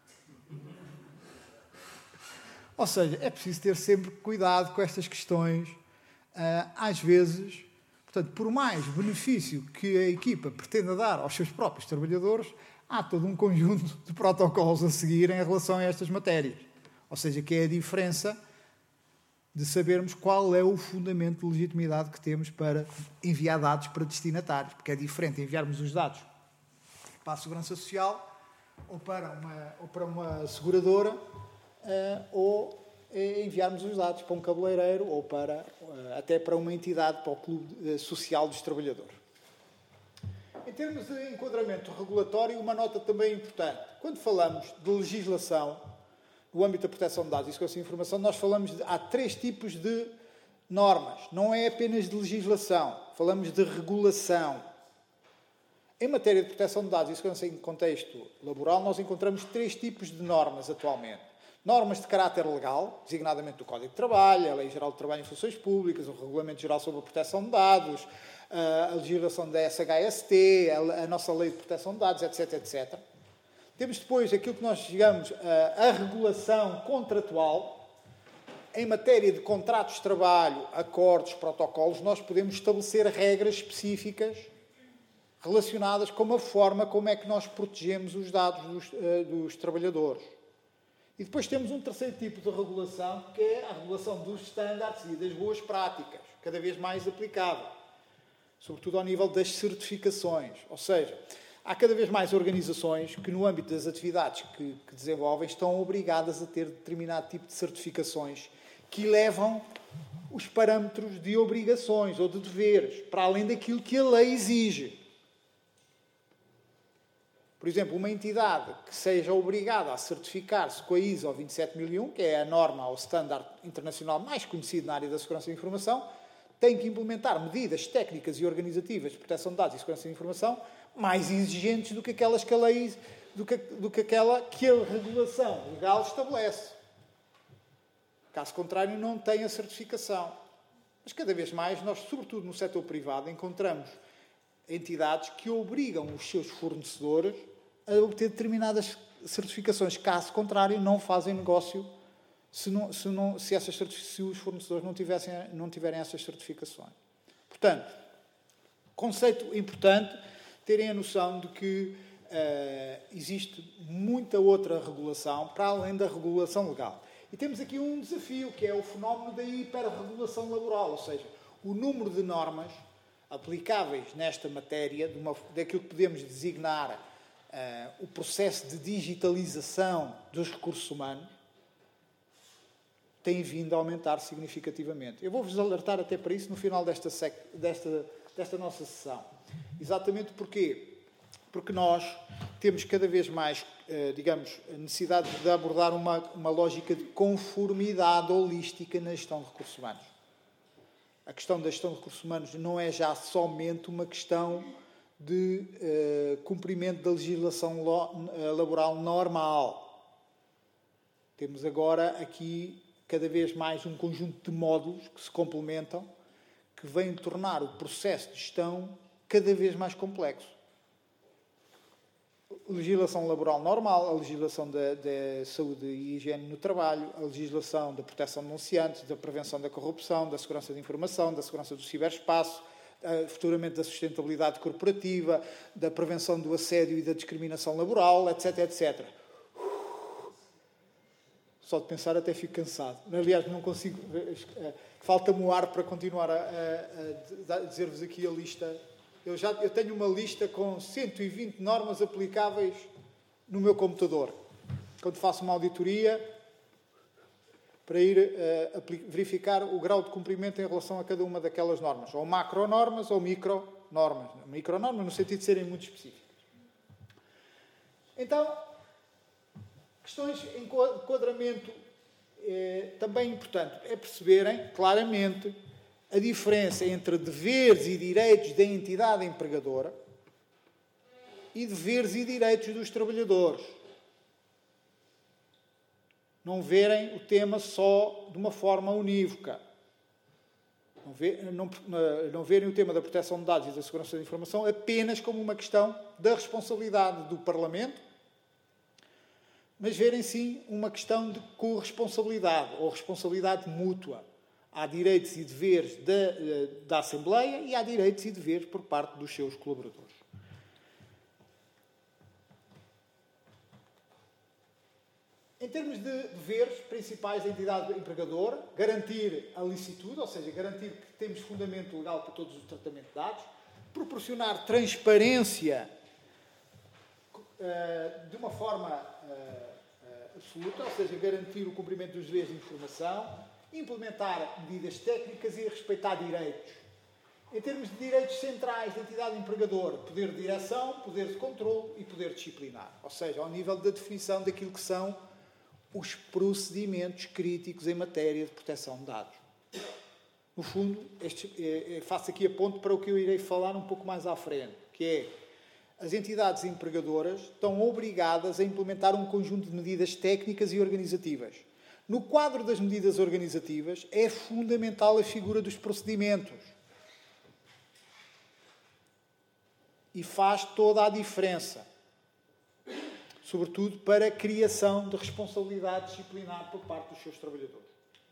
Speaker 2: Ou seja, é preciso ter sempre cuidado com estas questões. Às vezes, portanto, por mais benefício que a equipa pretenda dar aos seus próprios trabalhadores, há todo um conjunto de protocolos a seguir em relação a estas matérias. Ou seja, que é a diferença de sabermos qual é o fundamento de legitimidade que temos para enviar dados para destinatários. Porque é diferente enviarmos os dados para a Segurança Social ou para uma, ou para uma seguradora uh, ou enviarmos os dados para um cabeleireiro ou para, uh, até para uma entidade, para o Clube uh, Social dos Trabalhadores. Em termos de enquadramento regulatório, uma nota também importante. Quando falamos de legislação no âmbito da proteção de dados e segurança de informação, nós falamos de, há três tipos de normas. Não é apenas de legislação, falamos de regulação. Em matéria de proteção de dados e segurança em contexto laboral, nós encontramos três tipos de normas atualmente. Normas de caráter legal, designadamente do Código de Trabalho, a Lei Geral de Trabalho em Funções Públicas, o Regulamento Geral sobre a Proteção de Dados, a legislação da S H S T, a nossa Lei de Proteção de Dados, etc, etcétera. Temos depois aquilo que nós chamamos a, a regulação contratual. Em matéria de contratos de trabalho, acordos, protocolos, nós podemos estabelecer regras específicas relacionadas com a forma como é que nós protegemos os dados dos, uh, dos trabalhadores. E depois temos um terceiro tipo de regulação, que é a regulação dos estándares e das boas práticas, cada vez mais aplicável, sobretudo ao nível das certificações. Ou seja, há cada vez mais organizações que, no âmbito das atividades que, que desenvolvem, estão obrigadas a ter determinado tipo de certificações que levam os parâmetros de obrigações ou de deveres, para além daquilo que a lei exige. Por exemplo, uma entidade que seja obrigada a certificar-se com a I S O vinte e sete mil e um, que é a norma ou standard internacional mais conhecido na área da segurança da informação, tem que implementar medidas técnicas e organizativas de proteção de dados e segurança da informação mais exigentes do que aquelas que a lei, do que, do que aquela que a regulação legal estabelece. Caso contrário, não tem a certificação. Mas cada vez mais, nós, sobretudo no setor privado, encontramos entidades que obrigam os seus fornecedores a obter determinadas certificações. Caso contrário, não fazem negócio se, não, se, não, se, essas, se os fornecedores não, tivessem, não tiverem essas certificações. Portanto, conceito importante, terem a noção de que uh, existe muita outra regulação para além da regulação legal. E temos aqui um desafio, que é o fenómeno da hiperregulação laboral, ou seja, o número de normas aplicáveis nesta matéria, de uma, daquilo que podemos designar uh, o processo de digitalização dos recursos humanos, tem vindo a aumentar significativamente. Eu vou-vos alertar até para isso no final desta, sec, desta, desta nossa sessão. Exatamente porquê? Porque nós temos cada vez mais, digamos, a necessidade de abordar uma, uma lógica de conformidade holística na gestão de recursos humanos. A questão da gestão de recursos humanos não é já somente uma questão de uh, cumprimento da legislação lo, uh, laboral normal. Temos agora aqui cada vez mais um conjunto de módulos que se complementam, que vêm tornar o processo de gestão cada vez mais complexo. Legislação laboral normal, a legislação da, da saúde e higiene no trabalho, a legislação da proteção de denunciantes, da prevenção da corrupção, da segurança da informação, da segurança do ciberespaço, futuramente da sustentabilidade corporativa, da prevenção do assédio e da discriminação laboral, etc, etcétera. Só de pensar até fico cansado. Aliás, não consigo... Falta-me o ar para continuar a, a, a dizer-vos aqui a lista... Eu, já, eu tenho uma lista com cento e vinte normas aplicáveis no meu computador. Quando faço uma auditoria, para ir uh, verificar o grau de cumprimento em relação a cada uma daquelas normas. Ou macronormas ou micronormas. Micronormas no sentido de serem muito específicas. Então, questões de enquadramento é também importante. É perceberem claramente a diferença entre deveres e direitos da entidade empregadora e deveres e direitos dos trabalhadores. Não verem o tema só de uma forma unívoca. Não, ver, não, não verem o tema da proteção de dados e da segurança da informação apenas como uma questão da responsabilidade do Parlamento, mas verem sim uma questão de corresponsabilidade ou responsabilidade mútua. Há direitos e deveres da, da Assembleia e há direitos e deveres por parte dos seus colaboradores. Em termos de deveres principais da entidade empregadora, garantir a licitude, ou seja, garantir que temos fundamento legal para todos os tratamentos de dados, proporcionar transparência uh, de uma forma uh, uh, absoluta, ou seja, garantir o cumprimento dos deveres de informação, implementar medidas técnicas e respeitar direitos. Em termos de direitos centrais da entidade empregadora, poder de direção, poder de controle e poder disciplinar. Ou seja, ao nível da definição daquilo que são os procedimentos críticos em matéria de proteção de dados. No fundo, este, é, é, faço aqui a ponto para o que eu irei falar um pouco mais à frente, que é as entidades empregadoras estão obrigadas a implementar um conjunto de medidas técnicas e organizativas. No quadro das medidas organizativas, é fundamental a figura dos procedimentos. E faz toda a diferença. sobretudo para a criação de responsabilidade disciplinar por parte dos seus trabalhadores.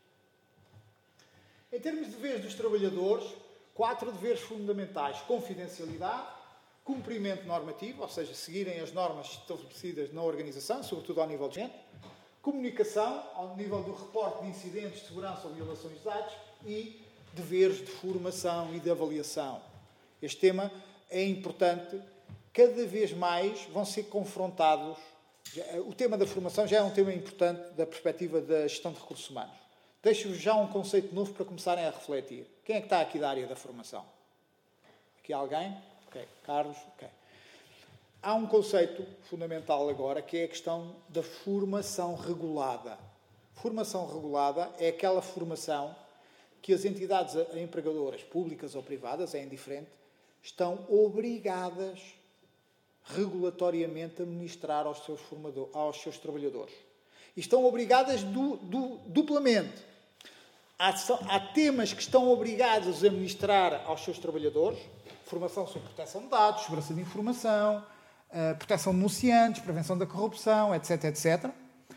Speaker 2: Em termos de deveres dos trabalhadores, quatro deveres fundamentais: confidencialidade, cumprimento normativo, ou seja, seguirem as normas estabelecidas na organização, sobretudo ao nível de gente, comunicação, ao nível do reporte de incidentes de segurança ou violações de dados, e deveres de formação e de avaliação. Este tema é importante. Cada vez mais vão ser confrontados. O tema da formação já é um tema importante da perspectiva da gestão de recursos humanos. Deixo-vos já um conceito novo para começarem a refletir. Quem é que está aqui da área da formação? Aqui alguém? Ok. Carlos? Ok. Há um conceito fundamental agora, que é a questão da formação regulada. Formação regulada é aquela formação que as entidades empregadoras, públicas ou privadas, é indiferente, estão obrigadas regulatoriamente a ministrar aos seus, formadores, aos seus trabalhadores. E estão obrigadas du, du, duplamente. Há, há temas que estão obrigados a ministrar aos seus trabalhadores: formação sobre proteção de dados, segurança de informação, uh, proteção de denunciantes, prevenção da corrupção, etc, etcétera.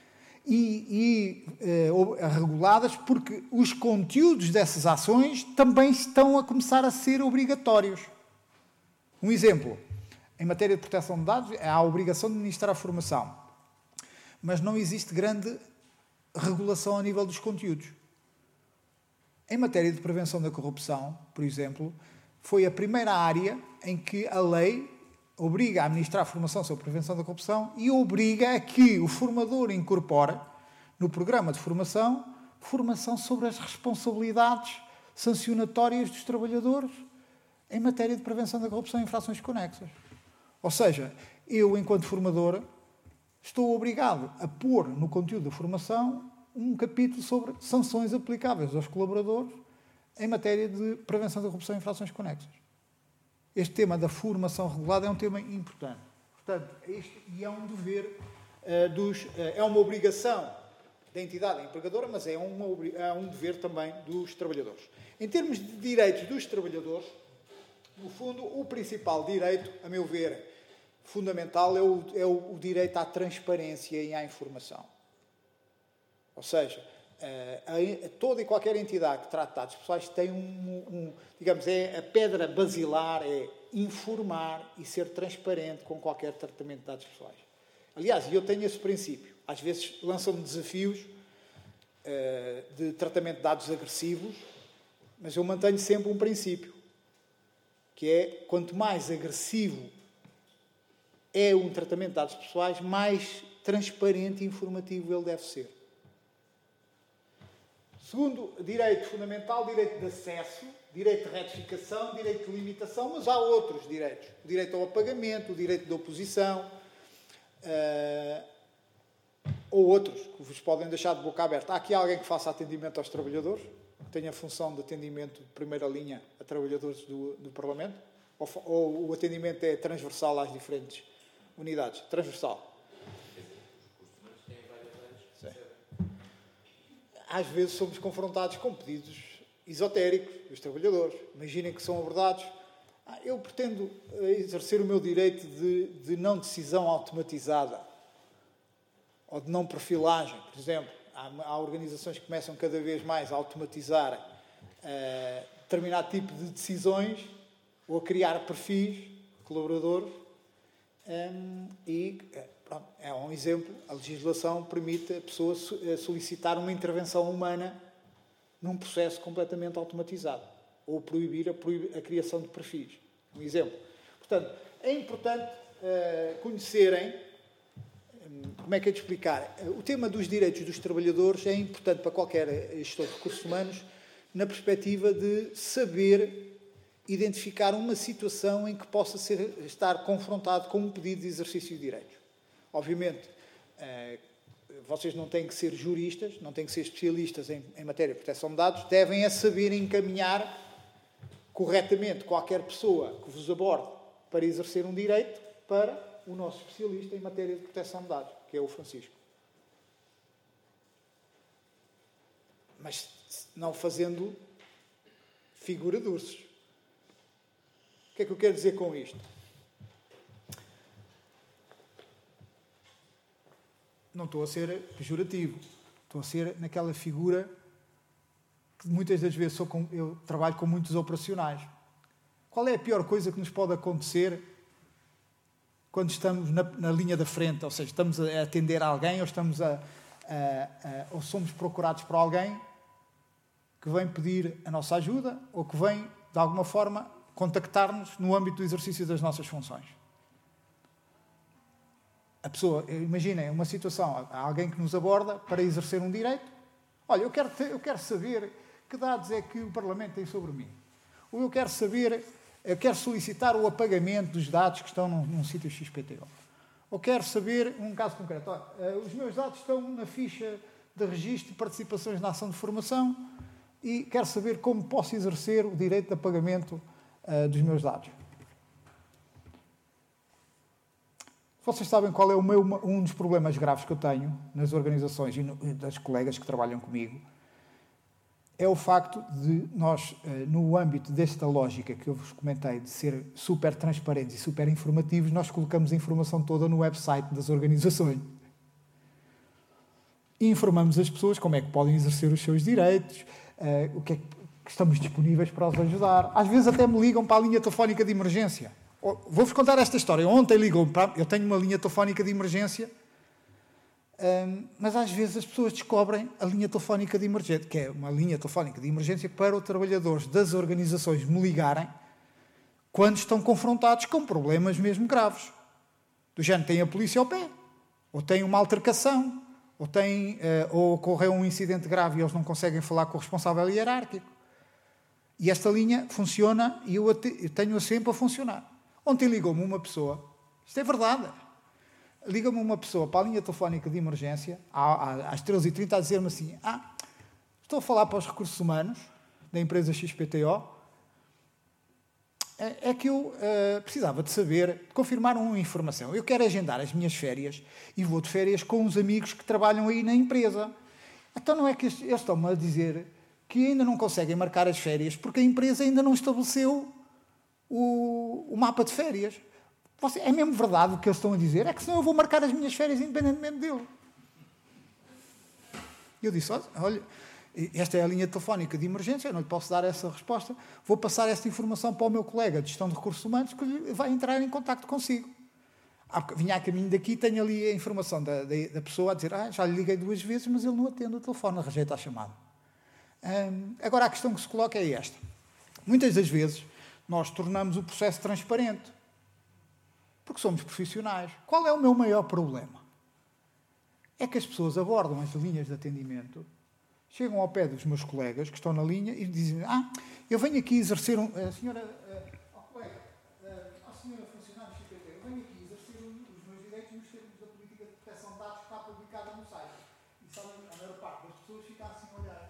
Speaker 2: E, e uh, reguladas porque os conteúdos dessas ações também estão a começar a ser obrigatórios. Um exemplo: em matéria de proteção de dados, há a obrigação de ministrar a formação, mas não existe grande regulação ao nível dos conteúdos. Em matéria de prevenção da corrupção, por exemplo, foi a primeira área em que a lei obriga a administrar a formação sobre prevenção da corrupção e obriga a que o formador incorpore no programa de formação formação sobre as responsabilidades sancionatórias dos trabalhadores em matéria de prevenção da corrupção e infrações conexas. Ou seja, eu, enquanto formador, estou obrigado a pôr no conteúdo da formação um capítulo sobre sanções aplicáveis aos colaboradores em matéria de prevenção da corrupção e infrações conexas. Este tema da formação regulada é um tema importante. Portanto, este, e é um dever uh, dos... Uh, é uma obrigação da entidade empregadora, mas é, uma, é um dever também dos trabalhadores. Em termos de direitos dos trabalhadores, no fundo, o principal direito, a meu ver, fundamental, é o, é o, o direito à transparência e à informação. Ou seja, a, a, toda e qualquer entidade que trata de dados pessoais tem um, um, digamos, é a pedra basilar, é informar e ser transparente com qualquer tratamento de dados pessoais. Aliás, eu tenho esse princípio. Às vezes lançam-me desafios uh, de tratamento de dados agressivos, mas eu mantenho sempre um princípio, que é: quanto mais agressivo é um tratamento de dados pessoais, mais transparente e informativo ele deve ser. Segundo direito fundamental, direito de acesso, direito de retificação, direito de limitação, mas há outros direitos. O direito ao apagamento, o direito de oposição, uh, ou outros que vos podem deixar de boca aberta. Há aqui alguém que faça atendimento aos trabalhadores, que tenha a função de atendimento de primeira linha a trabalhadores do, do Parlamento? Ou, ou o atendimento é transversal às diferentes unidades? Transversal. Às vezes somos confrontados com pedidos esotéricos dos trabalhadores. Imaginem que são abordados. Ah, eu pretendo exercer o meu direito de, de não decisão automatizada ou de não perfilagem, por exemplo. Há, há organizações que começam cada vez mais a automatizar uh, determinado tipo de decisões ou a criar perfis de colaboradores um, e... Pronto, é um exemplo. A legislação permite a pessoa solicitar uma intervenção humana num processo completamente automatizado ou proibir a, proibir a criação de perfis. Um exemplo. Portanto, é importante uh, conhecerem, um, como é que é de explicar, o tema dos direitos dos trabalhadores é importante para qualquer gestor de recursos humanos na perspectiva de saber identificar uma situação em que possa ser, estar confrontado com um pedido de exercício de direitos. Obviamente, vocês não têm que ser juristas, não têm que ser especialistas em, em matéria de proteção de dados, devem a saber encaminhar corretamente qualquer pessoa que vos aborde para exercer um direito para o nosso especialista em matéria de proteção de dados, que é o Francisco. Mas não fazendo figura de ursos. O que é que eu quero dizer com isto? não estou a ser pejorativo, estou a ser naquela figura que muitas das vezes sou com, eu trabalho com muitos operacionais. Qual é a pior coisa que nos pode acontecer quando estamos na, na linha da frente? Ou seja, estamos a atender a alguém ou, estamos a, a, a, ou somos procurados por alguém que vem pedir a nossa ajuda ou que vem, de alguma forma, contactar-nos no âmbito do exercício das nossas funções. A pessoa, imaginem uma situação, há alguém que nos aborda para exercer um direito. Olha, eu quero, ter, eu quero saber que dados é que o Parlamento tem sobre mim. Ou eu quero saber, eu quero solicitar o apagamento dos dados que estão num, num sítio X P T O. Ou quero saber, um caso concreto, olha, os meus dados estão na ficha de registro de participações na ação de formação e quero saber como posso exercer o direito de apagamento uh, dos meus dados. Vocês sabem qual é o meu, um dos problemas graves que eu tenho nas organizações e no, das colegas que trabalham comigo? É o facto de nós, no âmbito desta lógica que eu vos comentei, de ser super transparentes e super informativos, nós colocamos a informação toda no website das organizações. E informamos as pessoas como é que podem exercer os seus direitos, o que é que estamos disponíveis para os ajudar. Às vezes até me ligam para a linha telefónica de emergência. Vou-vos contar esta história. Ontem ligou para... Eu tenho uma linha telefónica de emergência, hum, mas às vezes as pessoas descobrem a linha telefónica de emergência, que é uma linha telefónica de emergência para os trabalhadores das organizações me ligarem quando estão confrontados com problemas mesmo graves. Do género, tem a polícia ao pé, ou tem uma altercação, ou, tem, uh, ou ocorreu um incidente grave e eles não conseguem falar com o responsável hierárquico. E esta linha funciona e eu, eu tenho-a sempre a funcionar. Ontem ligou-me uma pessoa, isto é verdade, liga-me uma pessoa para a linha telefónica de emergência, às treze e trinta, a dizer-me assim, ah, estou a falar para os recursos humanos da empresa X P T O, é que eu uh, precisava de saber, de confirmar uma informação. Eu quero agendar as minhas férias e vou de férias com os amigos que trabalham aí na empresa. Então não é que eles estão-me a dizer que ainda não conseguem marcar as férias porque a empresa ainda não estabeleceu O, o mapa de férias. Você, é mesmo verdade o que eles estão a dizer? É que senão eu vou marcar as minhas férias independentemente dele. Eu disse, olha, esta é a linha telefónica de emergência, eu não lhe posso dar essa resposta, vou passar esta informação para o meu colega de gestão de recursos humanos que vai entrar em contacto consigo. Vinha a caminho daqui, tenho ali a informação da, da, da pessoa a dizer, ah, já lhe liguei duas vezes, mas ele não atende o telefone, rejeita a chamada. Hum, agora a questão que se coloca é esta. Muitas das vezes nós tornamos o processo transparente. Porque somos profissionais. Qual é o meu maior problema? É que as pessoas abordam as linhas de atendimento, chegam ao pé dos meus colegas que estão na linha e dizem, ah, eu venho aqui exercer um... A senhora... Ó, oh, colega, a senhora funcionária do X P T, eu venho aqui exercer um, os meus direitos nos termos da política de proteção de dados que está publicada no site. E sabe, a maior parte das pessoas fica assim a olhar.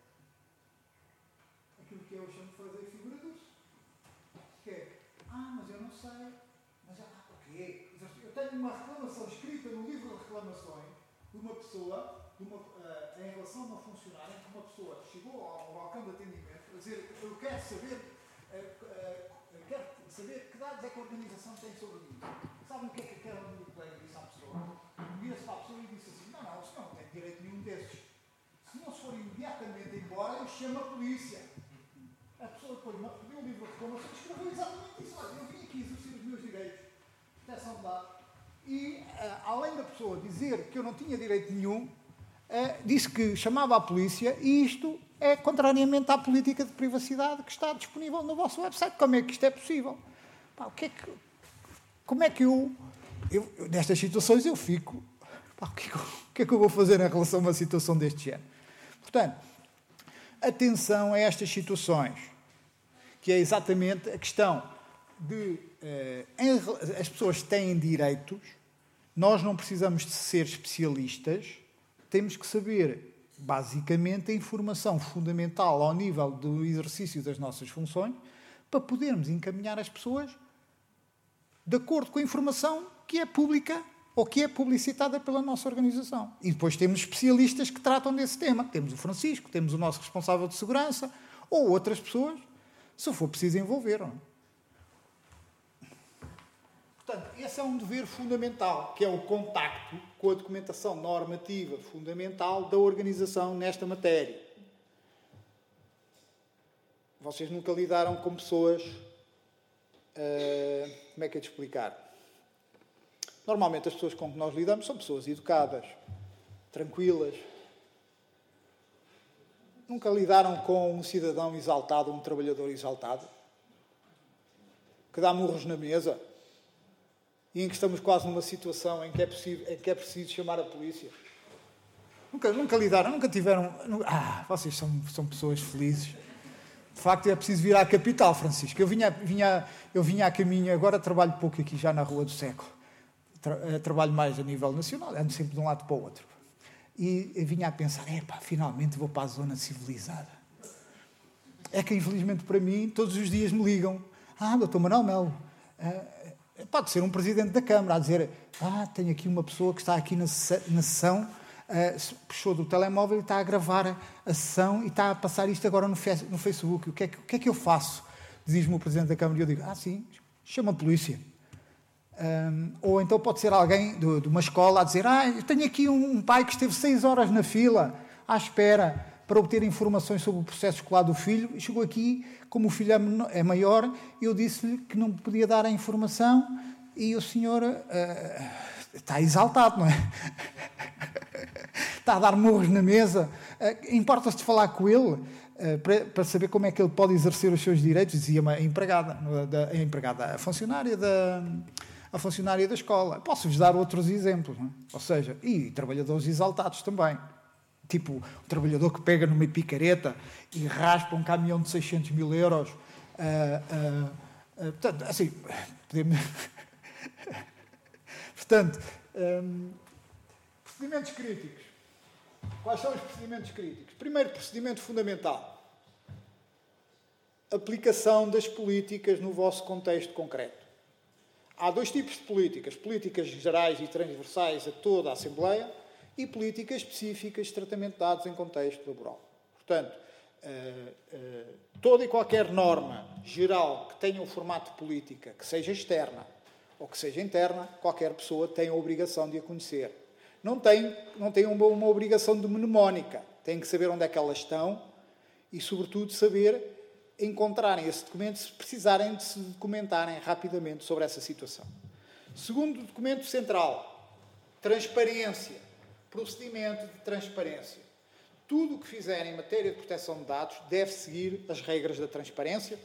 Speaker 2: Aquilo que eu chamo de fazer figura disso. Que é, ah, mas eu não sei, mas ah, o quê? Eu tenho uma reclamação escrita no livro de reclamações de uma pessoa, de uma, uh, em relação a uma funcionária, em que uma pessoa chegou ao, ao balcão de atendimento a dizer, eu quero saber, uh, uh, eu quero saber que dados é que a organização tem sobre mim. Sabem o que é que aquela minha colega disse à pessoa? Vira-se para a pessoa e disse assim, não, não, o senhor não tem direito nenhum desses. Se não se for imediatamente embora, eu chamo a polícia. A pessoa depois pediu um livro de reclamação e escreveu exatamente isso. Olha, eu vim aqui exercer os meus direitos de proteção de dados e, uh, além da pessoa dizer que eu não tinha direito nenhum, uh, disse que chamava a polícia e isto é contrariamente à política de privacidade que está disponível no vosso website. Como é que isto é possível? Pá, o que é que, como é que eu, eu, eu, nestas situações, eu fico... Pá, o, que é que eu, o que é que eu vou fazer em relação a uma situação deste género? Portanto, atenção a estas situações, que é exatamente a questão de eh, em, as pessoas têm direitos, nós não precisamos de ser especialistas, temos que saber, basicamente, a informação fundamental ao nível do exercício das nossas funções para podermos encaminhar as pessoas de acordo com a informação que é pública ou que é publicitada pela nossa organização. E depois temos especialistas que tratam desse tema. Temos o Francisco, temos o nosso responsável de segurança, ou outras pessoas, se for preciso envolver. Portanto, esse é um dever fundamental, que é o contacto com a documentação normativa fundamental da organização nesta matéria. Vocês nunca lidaram com pessoas... Uh, como é que é de explicar? Normalmente as pessoas com que nós lidamos são pessoas educadas, tranquilas. Nunca lidaram com um cidadão exaltado, um trabalhador exaltado, que dá murros na mesa e em que estamos quase numa situação em que é, possível, em que é preciso chamar a polícia. Nunca, nunca lidaram, nunca tiveram... Nunca, ah, vocês são, são pessoas felizes. De facto, é preciso vir à capital, Francisco. Eu vinha, vinha, eu vinha a caminho, agora trabalho pouco aqui já na Rua do Século. Tra, trabalho mais a nível nacional, ando sempre de um lado para o outro. E eu vinha a pensar, epá, finalmente vou para a zona civilizada. É que, infelizmente, para mim, todos os dias me ligam. Ah, doutor Manuel Melo, uh, pode ser um presidente da Câmara a dizer, ah, tenho aqui uma pessoa que está aqui na, na sessão, uh, puxou do telemóvel e está a gravar a sessão e está a passar isto agora no, fe no Facebook. O que, é que, o que é que eu faço? Diz-me o presidente da Câmara e eu digo, ah, sim, chama a polícia. Um, ou então pode ser alguém de, de uma escola a dizer, ah, eu tenho aqui um, um pai que esteve seis horas na fila à espera para obter informações sobre o processo escolar do filho e chegou aqui, como o filho é, menor, é maior, eu disse-lhe que não podia dar a informação e o senhor uh, está exaltado, não é? Está a dar murros na mesa. Uh, Importa-se de falar com ele uh, para, para saber como é que ele pode exercer os seus direitos, dizia-me a empregada, a empregada, a funcionária da... a funcionária da escola. Posso-vos dar outros exemplos, não é? Ou seja, e trabalhadores exaltados também. Tipo, o trabalhador que pega numa picareta e raspa um caminhão de seiscentos mil euros. Uh, uh, uh, portanto, assim, podemos... portanto, um, procedimentos críticos. Quais são os procedimentos críticos? Primeiro procedimento fundamental. Aplicação das políticas no vosso contexto concreto. Há dois tipos de políticas, políticas gerais e transversais a toda a Assembleia e políticas específicas de tratamento de dados em contexto laboral. Portanto, uh, uh, toda e qualquer norma geral que tenha um formato de política, que seja externa ou que seja interna, qualquer pessoa tem a obrigação de a conhecer. Não tem, não tem uma, uma obrigação de mnemónica, tem que saber onde é que elas estão e, sobretudo, saber encontrarem esse documento se precisarem de se documentarem rapidamente sobre essa situação. Segundo documento central, transparência, procedimento de transparência. Tudo o que fizerem em matéria de proteção de dados deve seguir as regras da transparência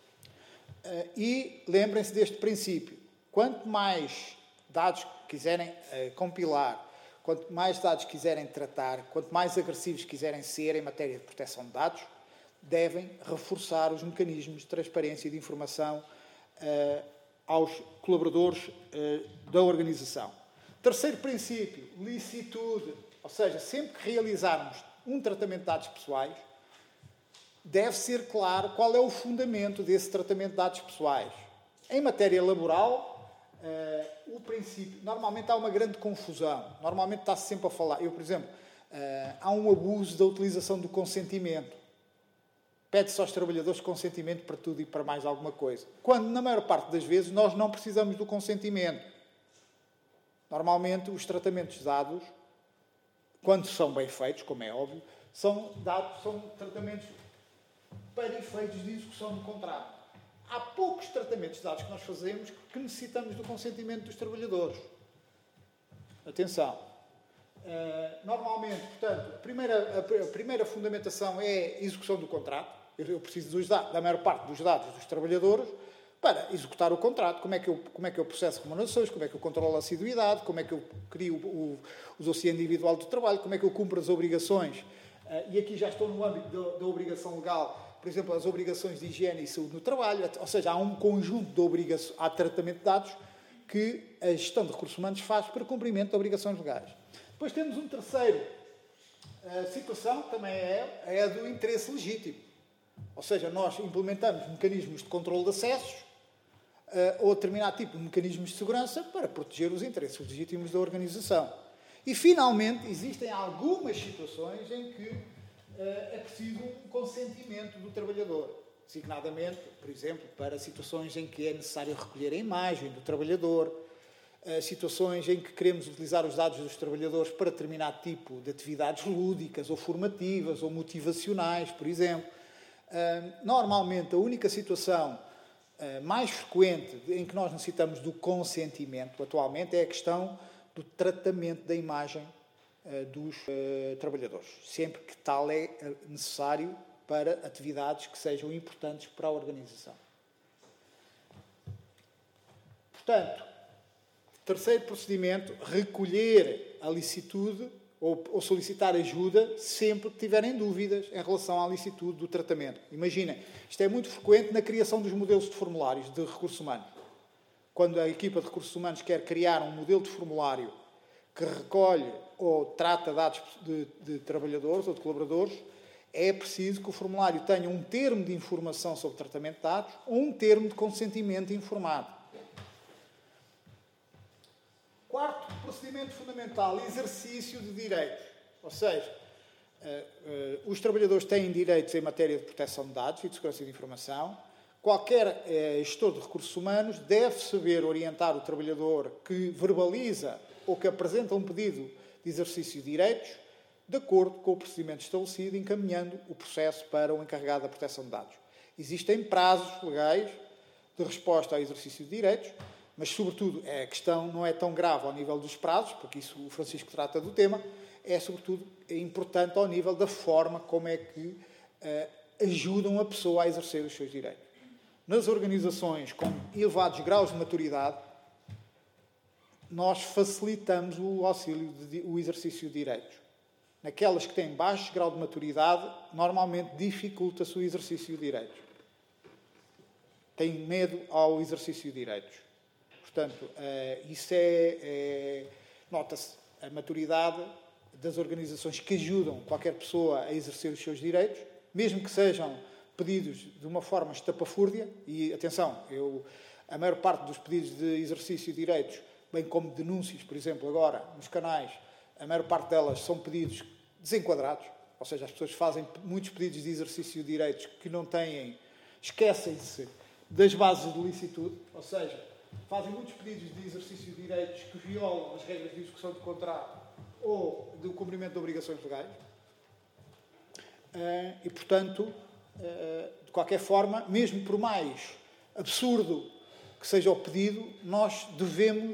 Speaker 2: e lembrem-se deste princípio. Quanto mais dados quiserem compilar, quanto mais dados quiserem tratar, quanto mais agressivos quiserem ser em matéria de proteção de dados, devem reforçar os mecanismos de transparência e de informação uh, aos colaboradores uh, da organização. Terceiro princípio, licitude. Ou seja, sempre que realizarmos um tratamento de dados pessoais, deve ser claro qual é o fundamento desse tratamento de dados pessoais. Em matéria laboral, uh, o princípio... Normalmente há uma grande confusão. Normalmente está-se sempre a falar... Eu, por exemplo, uh, há um abuso da utilização do consentimento. Pede-se aos trabalhadores consentimento para tudo e para mais alguma coisa. Quando, na maior parte das vezes, nós não precisamos do consentimento. Normalmente, os tratamentos de dados, quando são bem feitos, como é óbvio, são, dados, são tratamentos para efeitos de execução do contrato. Há poucos tratamentos de dados que nós fazemos que necessitamos do consentimento dos trabalhadores. Atenção. Uh, normalmente, portanto, a primeira, a primeira fundamentação é a execução do contrato. Eu, eu preciso dos dados, da maior parte dos dados dos trabalhadores para executar o contrato. Como é que eu, como é que eu processo remunerações, como é que eu controlo a assiduidade, como é que eu crio o, o, o dossiê individual do trabalho, como é que eu cumpro as obrigações. Uh, e aqui já estou no âmbito da, da obrigação legal, por exemplo, as obrigações de higiene e saúde no trabalho. Ou seja, há um conjunto de obrigações, há tratamento de dados que a gestão de recursos humanos faz para cumprimento de obrigações legais. Depois temos um terceiro uh, situação, que também é, é a do interesse legítimo. Ou seja, nós implementamos mecanismos de controle de acessos uh, ou determinado tipo de mecanismos de segurança para proteger os interesses legítimos da organização. E, finalmente, existem algumas situações em que uh, é preciso um consentimento do trabalhador. Designadamente, por exemplo, para situações em que é necessário recolher a imagem do trabalhador, uh, situações em que queremos utilizar os dados dos trabalhadores para determinado tipo de atividades lúdicas ou formativas ou motivacionais, por exemplo. Uh, normalmente, a única situação uh, mais frequente em que nós necessitamos do consentimento atualmente é a questão do tratamento da imagem uh, dos uh, trabalhadores, sempre que tal é necessário para atividades que sejam importantes para a organização. Portanto, terceiro procedimento, recolher a licitude ou, ou solicitar ajuda sempre que tiverem dúvidas em relação à licitude do tratamento. Imaginem, isto é muito frequente na criação dos modelos de formulários de recursos humanos. Quando a equipa de recursos humanos quer criar um modelo de formulário que recolhe ou trata dados de, de trabalhadores ou de colaboradores, é preciso que o formulário tenha um termo de informação sobre tratamento de dados ou um termo de consentimento informado. Quarto procedimento fundamental, exercício de direitos. Ou seja, uh, uh, os trabalhadores têm direitos em matéria de proteção de dados e de segurança de informação. Qualquer uh, gestor de recursos humanos deve saber orientar o trabalhador que verbaliza ou que apresenta um pedido de exercício de direitos de acordo com o procedimento estabelecido, encaminhando o processo para o encarregado da proteção de dados. Existem prazos legais de resposta ao exercício de direitos, mas, sobretudo, a questão não é tão grave ao nível dos prazos, porque isso o Francisco trata do tema, é, sobretudo, importante ao nível da forma como é que uh, ajudam a pessoa a exercer os seus direitos. Nas organizações com elevados graus de maturidade, nós facilitamos o auxílio, de, o exercício de direitos. Naquelas que têm baixo grau de maturidade, normalmente dificulta-se o exercício de direitos. Têm medo ao exercício de direitos. Portanto, isso é, é nota-se a maturidade das organizações que ajudam qualquer pessoa a exercer os seus direitos, mesmo que sejam pedidos de uma forma estapafúrdia, e atenção, eu, a maior parte dos pedidos de exercício de direitos, bem como denúncias, por exemplo, agora, nos canais, a maior parte delas são pedidos desenquadrados, ou seja, as pessoas fazem muitos pedidos de exercício de direitos que não têm, esquecem-se das bases de licitude, ou seja, fazem muitos pedidos de exercício de direitos que violam as regras de execução de contrato ou do cumprimento de obrigações legais. E, portanto, de qualquer forma, mesmo por mais absurdo que seja o pedido, nós devemos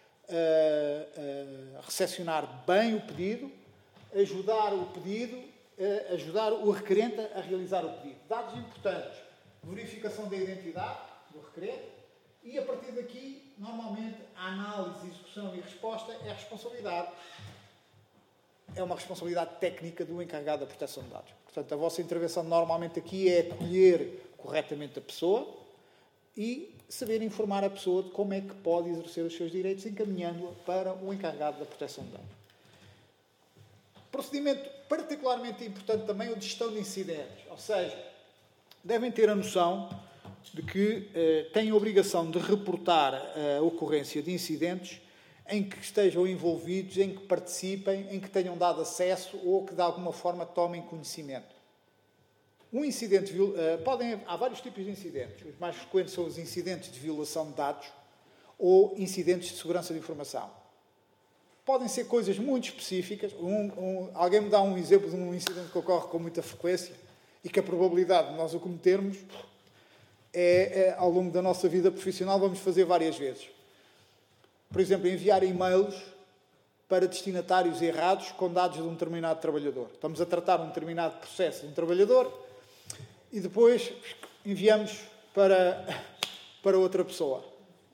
Speaker 2: recepcionar bem o pedido, ajudar o pedido, ajudar o requerente a realizar o pedido. Dados importantes, verificação da identidade do requerente, e, a partir daqui, normalmente, a análise, execução e resposta é a responsabilidade. É uma responsabilidade técnica do encarregado da proteção de dados. Portanto, a vossa intervenção, normalmente, aqui é acolher corretamente a pessoa e saber informar a pessoa de como é que pode exercer os seus direitos, encaminhando-a para o encarregado da proteção de dados. Procedimento particularmente importante também é o de gestão de incidentes. Ou seja, devem ter a noção de que eh, têm a obrigação de reportar a ocorrência de incidentes em que estejam envolvidos, em que participem, em que tenham dado acesso ou que de alguma forma tomem conhecimento. Um incidente, eh, podem, há vários tipos de incidentes. Os mais frequentes são os incidentes de violação de dados ou incidentes de segurança de informação. Podem ser coisas muito específicas. Um, um, alguém me dá um exemplo de um incidente que ocorre com muita frequência e que a probabilidade de nós o cometermos é, é, ao longo da nossa vida profissional, vamos fazer várias vezes. Por exemplo, enviar e-mails para destinatários errados com dados de um determinado trabalhador. Estamos a tratar um determinado processo de um trabalhador e depois enviamos para, para outra pessoa.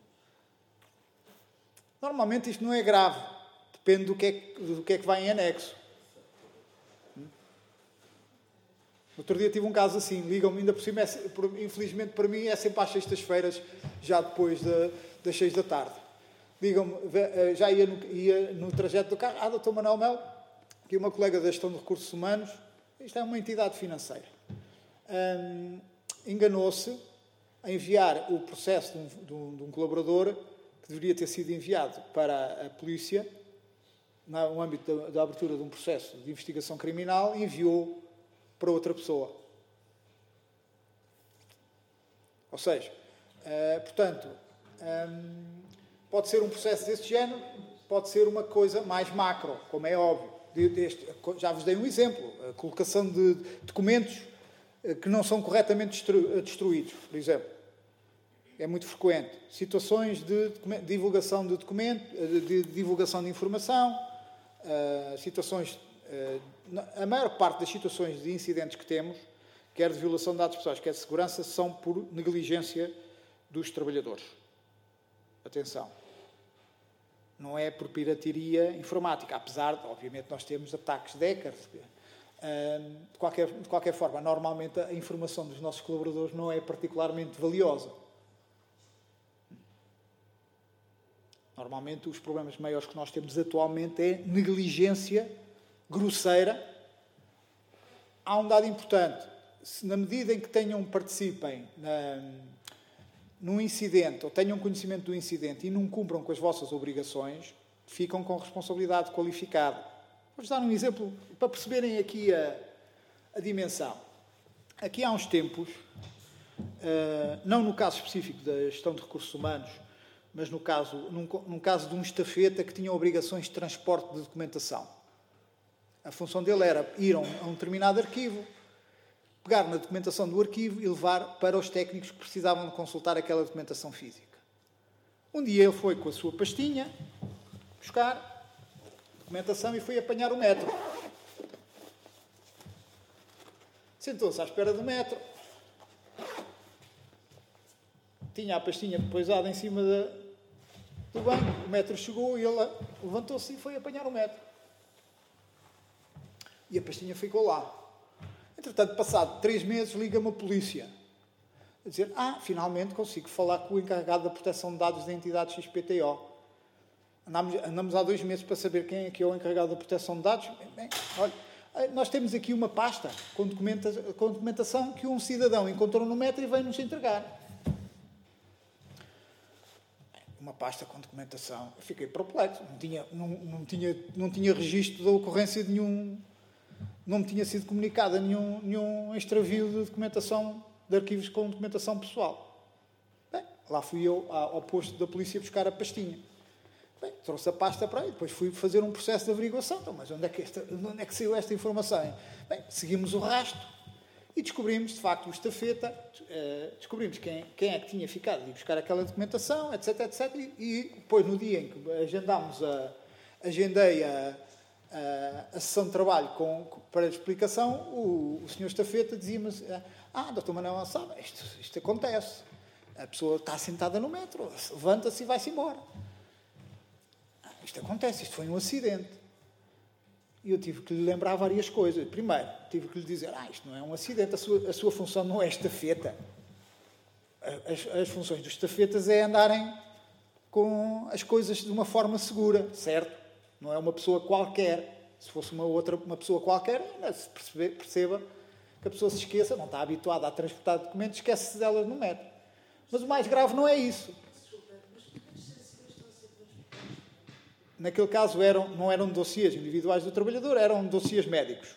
Speaker 2: Normalmente isto não é grave. Depende do que é, do que, é que vai em anexo. Outro dia tive um caso assim, ligam-me, ainda por cima, é, infelizmente para mim, é sempre às sextas-feiras, já depois de, das seis da tarde. Ligam-me, já ia no, ia no trajeto do carro, ah, doutor Manuel Melo, que é uma colega da gestão de recursos humanos, isto é uma entidade financeira. Hum, enganou-se a enviar o processo de um, de, um, de um colaborador que deveria ter sido enviado para a polícia, no âmbito da, da abertura de um processo de investigação criminal, enviou para outra pessoa. Ou seja, uh, portanto, um, Pode ser um processo deste género, pode ser uma coisa mais macro, como é óbvio. Deste, já vos dei um exemplo, a colocação de documentos que não são corretamente destruídos, por exemplo. É muito frequente. Situações de divulgação de documentos, de divulgação de informação, situações... A maior parte das situações de incidentes que temos, quer de violação de dados pessoais, quer de segurança, são por negligência dos trabalhadores. Atenção. Não é por pirataria informática, apesar de, obviamente, nós temos ataques de hackers. De qualquer, de qualquer forma, normalmente a informação dos nossos colaboradores não é particularmente valiosa. Normalmente, os problemas maiores que nós temos atualmente é negligência grosseira. Há um dado importante. Se na medida em que tenham, participem na, num incidente, ou tenham conhecimento do incidente e não cumpram com as vossas obrigações, ficam com responsabilidade qualificada. Vou-vos dar um exemplo para perceberem aqui a, a dimensão. Aqui há uns tempos, uh, não no caso específico da gestão de recursos humanos, mas no caso, num, num caso de um estafeta que tinha obrigações de transporte de documentação. A função dele era ir a um, a um determinado arquivo, pegar na documentação do arquivo e levar para os técnicos que precisavam de consultar aquela documentação física. Um dia ele foi com a sua pastinha buscar documentação e foi apanhar o metro. Sentou-se à espera do metro. Tinha a pastinha poisada em cima da, do banco. O metro chegou e ele levantou-se e foi apanhar o metro. E a pastinha ficou lá. Entretanto, passado três meses, liga-me a polícia. A dizer, ah, finalmente consigo falar com o encarregado da proteção de dados da entidade X P T O. Andamos, andamos há dois meses para saber quem é que é o encarregado da proteção de dados. Bem, olha, nós temos aqui uma pasta com, documenta, com documentação que um cidadão encontrou no metro e veio-nos entregar. Uma pasta com documentação. Eu fiquei perplexo. Não tinha, não, não tinha, não tinha registro da ocorrência de nenhum... Não me tinha sido comunicado nenhum, nenhum extravio de documentação, de arquivos com documentação pessoal. Bem, lá fui eu ao posto da polícia buscar a pastinha. Bem, trouxe a pasta para aí, depois fui fazer um processo de averiguação. Então, mas onde é que, esta, onde é que saiu esta informação? Bem, seguimos o rastro e descobrimos, de facto, o estafeta, uh, descobrimos quem, quem é que tinha ficado de buscar aquela documentação, etc, etc. E, e depois, no dia em que agendámos a, agendei a Uh, a sessão de trabalho com, com, para a explicação, o, o senhor estafeta dizia-me ah, doutor Manuel Gonçalves, isto, isto acontece. A pessoa está sentada no metro, levanta-se e vai-se embora. Ah, isto acontece, isto foi um acidente. E eu tive que lhe lembrar várias coisas. Primeiro, tive que lhe dizer, ah, isto não é um acidente, a sua, a sua função não é estafeta. As, as funções dos estafetas é andarem com as coisas de uma forma segura, certo? Não é uma pessoa qualquer. Se fosse uma outra uma pessoa qualquer, se percebe, perceba que a pessoa se esqueça, não está habituada a transportar documentos, esquece-se delas no metro. Mas o mais grave não é isso. Naquele caso eram, não eram dossiês individuais do trabalhador, eram dossiês médicos.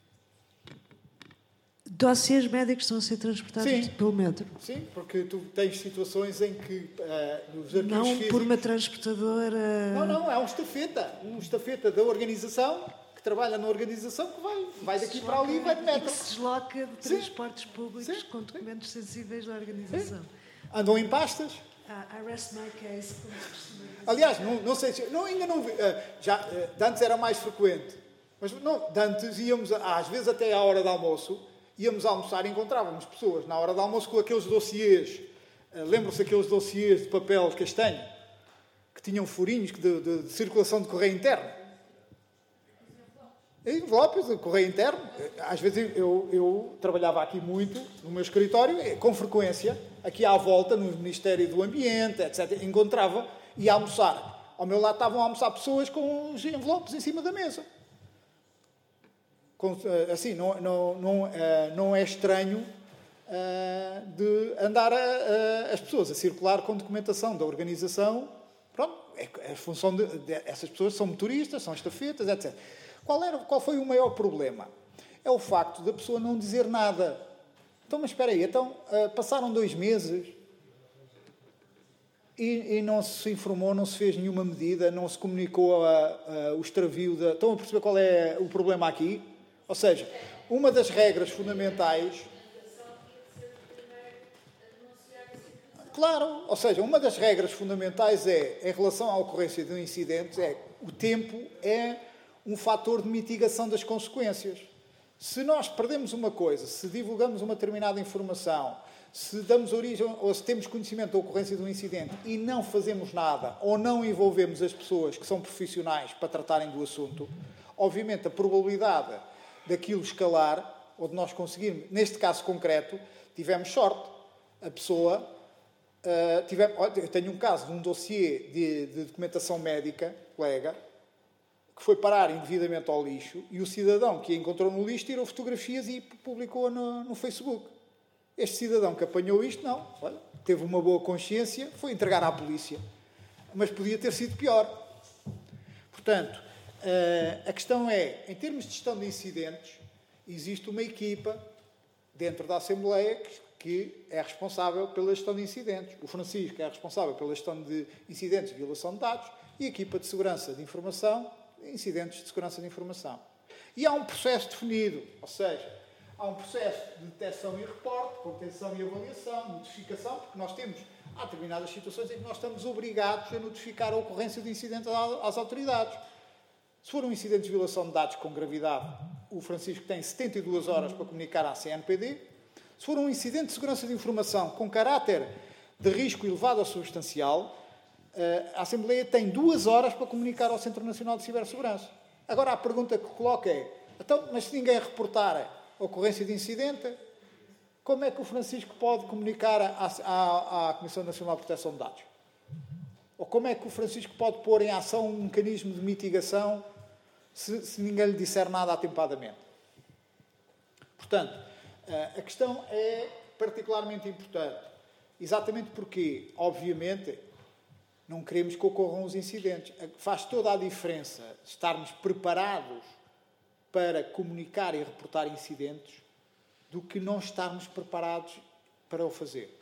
Speaker 5: Dossiês médicos estão a ser transportados Sim. pelo metro?
Speaker 2: Sim, porque tu tens situações em que uh, nos arquivos
Speaker 5: Não
Speaker 2: físicos...
Speaker 5: por uma transportadora...
Speaker 2: Não, não, é um estafeta. Um estafeta da organização, que trabalha na organização, que vai, vai daqui desloca, para ali e vai de metro.
Speaker 5: E que se desloca de transportes Sim. públicos Sim. com documentos Sim. sensíveis da organização. Sim.
Speaker 2: Andam em pastas.
Speaker 5: Ah, I rest my case.
Speaker 2: Aliás, não, não sei se... Não, ainda não vi... Uh, já, uh, de antes era mais frequente. Mas não, de antes íamos, às vezes até à hora do almoço, íamos almoçar e encontrávamos pessoas na hora do almoço com aqueles dossiês. Uh, Lembram-se aqueles dossiês de papel castanho que tinham furinhos de, de, de circulação de correio interno? Envelopes de correio interno. Às vezes eu, eu trabalhava aqui muito no meu escritório, com frequência, aqui à volta, no Ministério do Ambiente, etcétera. Encontrava e ia almoçar. Ao meu lado estavam a almoçar pessoas com os envelopes em cima da mesa. Assim, não, não, não, não é estranho de andar a, a, as pessoas a circular com documentação da organização. Pronto, é a função de, de, essas pessoas são motoristas, são estafetas, etcétera. Qual, era, qual foi o maior problema? É o facto da pessoa não dizer nada. Então, mas espera aí, então, passaram dois meses, e, e não se informou, não se fez nenhuma medida, não se comunicou a, a, o extravio da... Estão a perceber qual é o problema aqui? Ou seja, uma das regras fundamentais... Claro, ou seja, uma das regras fundamentais é, em relação à ocorrência de um incidente, é o tempo é um fator de mitigação das consequências. Se nós perdemos uma coisa, se divulgamos uma determinada informação, se damos origem ou se temos conhecimento da ocorrência de um incidente e não fazemos nada ou não envolvemos as pessoas que são profissionais para tratarem do assunto, obviamente a probabilidade daquilo escalar ou de nós conseguirmos, neste caso concreto, tivemos sorte. A pessoa... Uh, tivemos, eu tenho um caso de um dossiê de, de documentação médica, colega, que foi parar indevidamente ao lixo e o cidadão que a encontrou no lixo tirou fotografias e publicou no, no Facebook. Este cidadão que apanhou isto, não, olha, teve uma boa consciência, foi entregar à polícia. Mas podia ter sido pior. Portanto, uh, a questão é, em termos de gestão de incidentes, existe uma equipa dentro da Assembleia que, que é responsável pela gestão de incidentes. O Francisco é responsável pela gestão de incidentes de violação de dados e a equipa de segurança de informação, incidentes de segurança de informação. E há um processo definido, ou seja, há um processo de detecção e reporte, contenção e avaliação, notificação, porque nós temos, há determinadas situações em que nós estamos obrigados a notificar a ocorrência de incidentes às autoridades. Se for um incidente de violação de dados com gravidade, o Francisco tem setenta e duas horas para comunicar à C N P D. Se for um incidente de segurança de informação com caráter de risco elevado ou substancial, a Assembleia tem duas horas para comunicar ao Centro Nacional de Cibersegurança. Agora, a pergunta que coloca é, então, mas se ninguém reportar a ocorrência de incidente, como é que o Francisco pode comunicar à, à, à Comissão Nacional de Proteção de Dados? Ou como é que o Francisco pode pôr em ação um mecanismo de mitigação se, se ninguém lhe disser nada atempadamente? Portanto, a questão é particularmente importante. Exatamente porque, obviamente, não queremos que ocorram os incidentes. Faz toda a diferença estarmos preparados para comunicar e reportar incidentes do que não estarmos preparados para o fazer.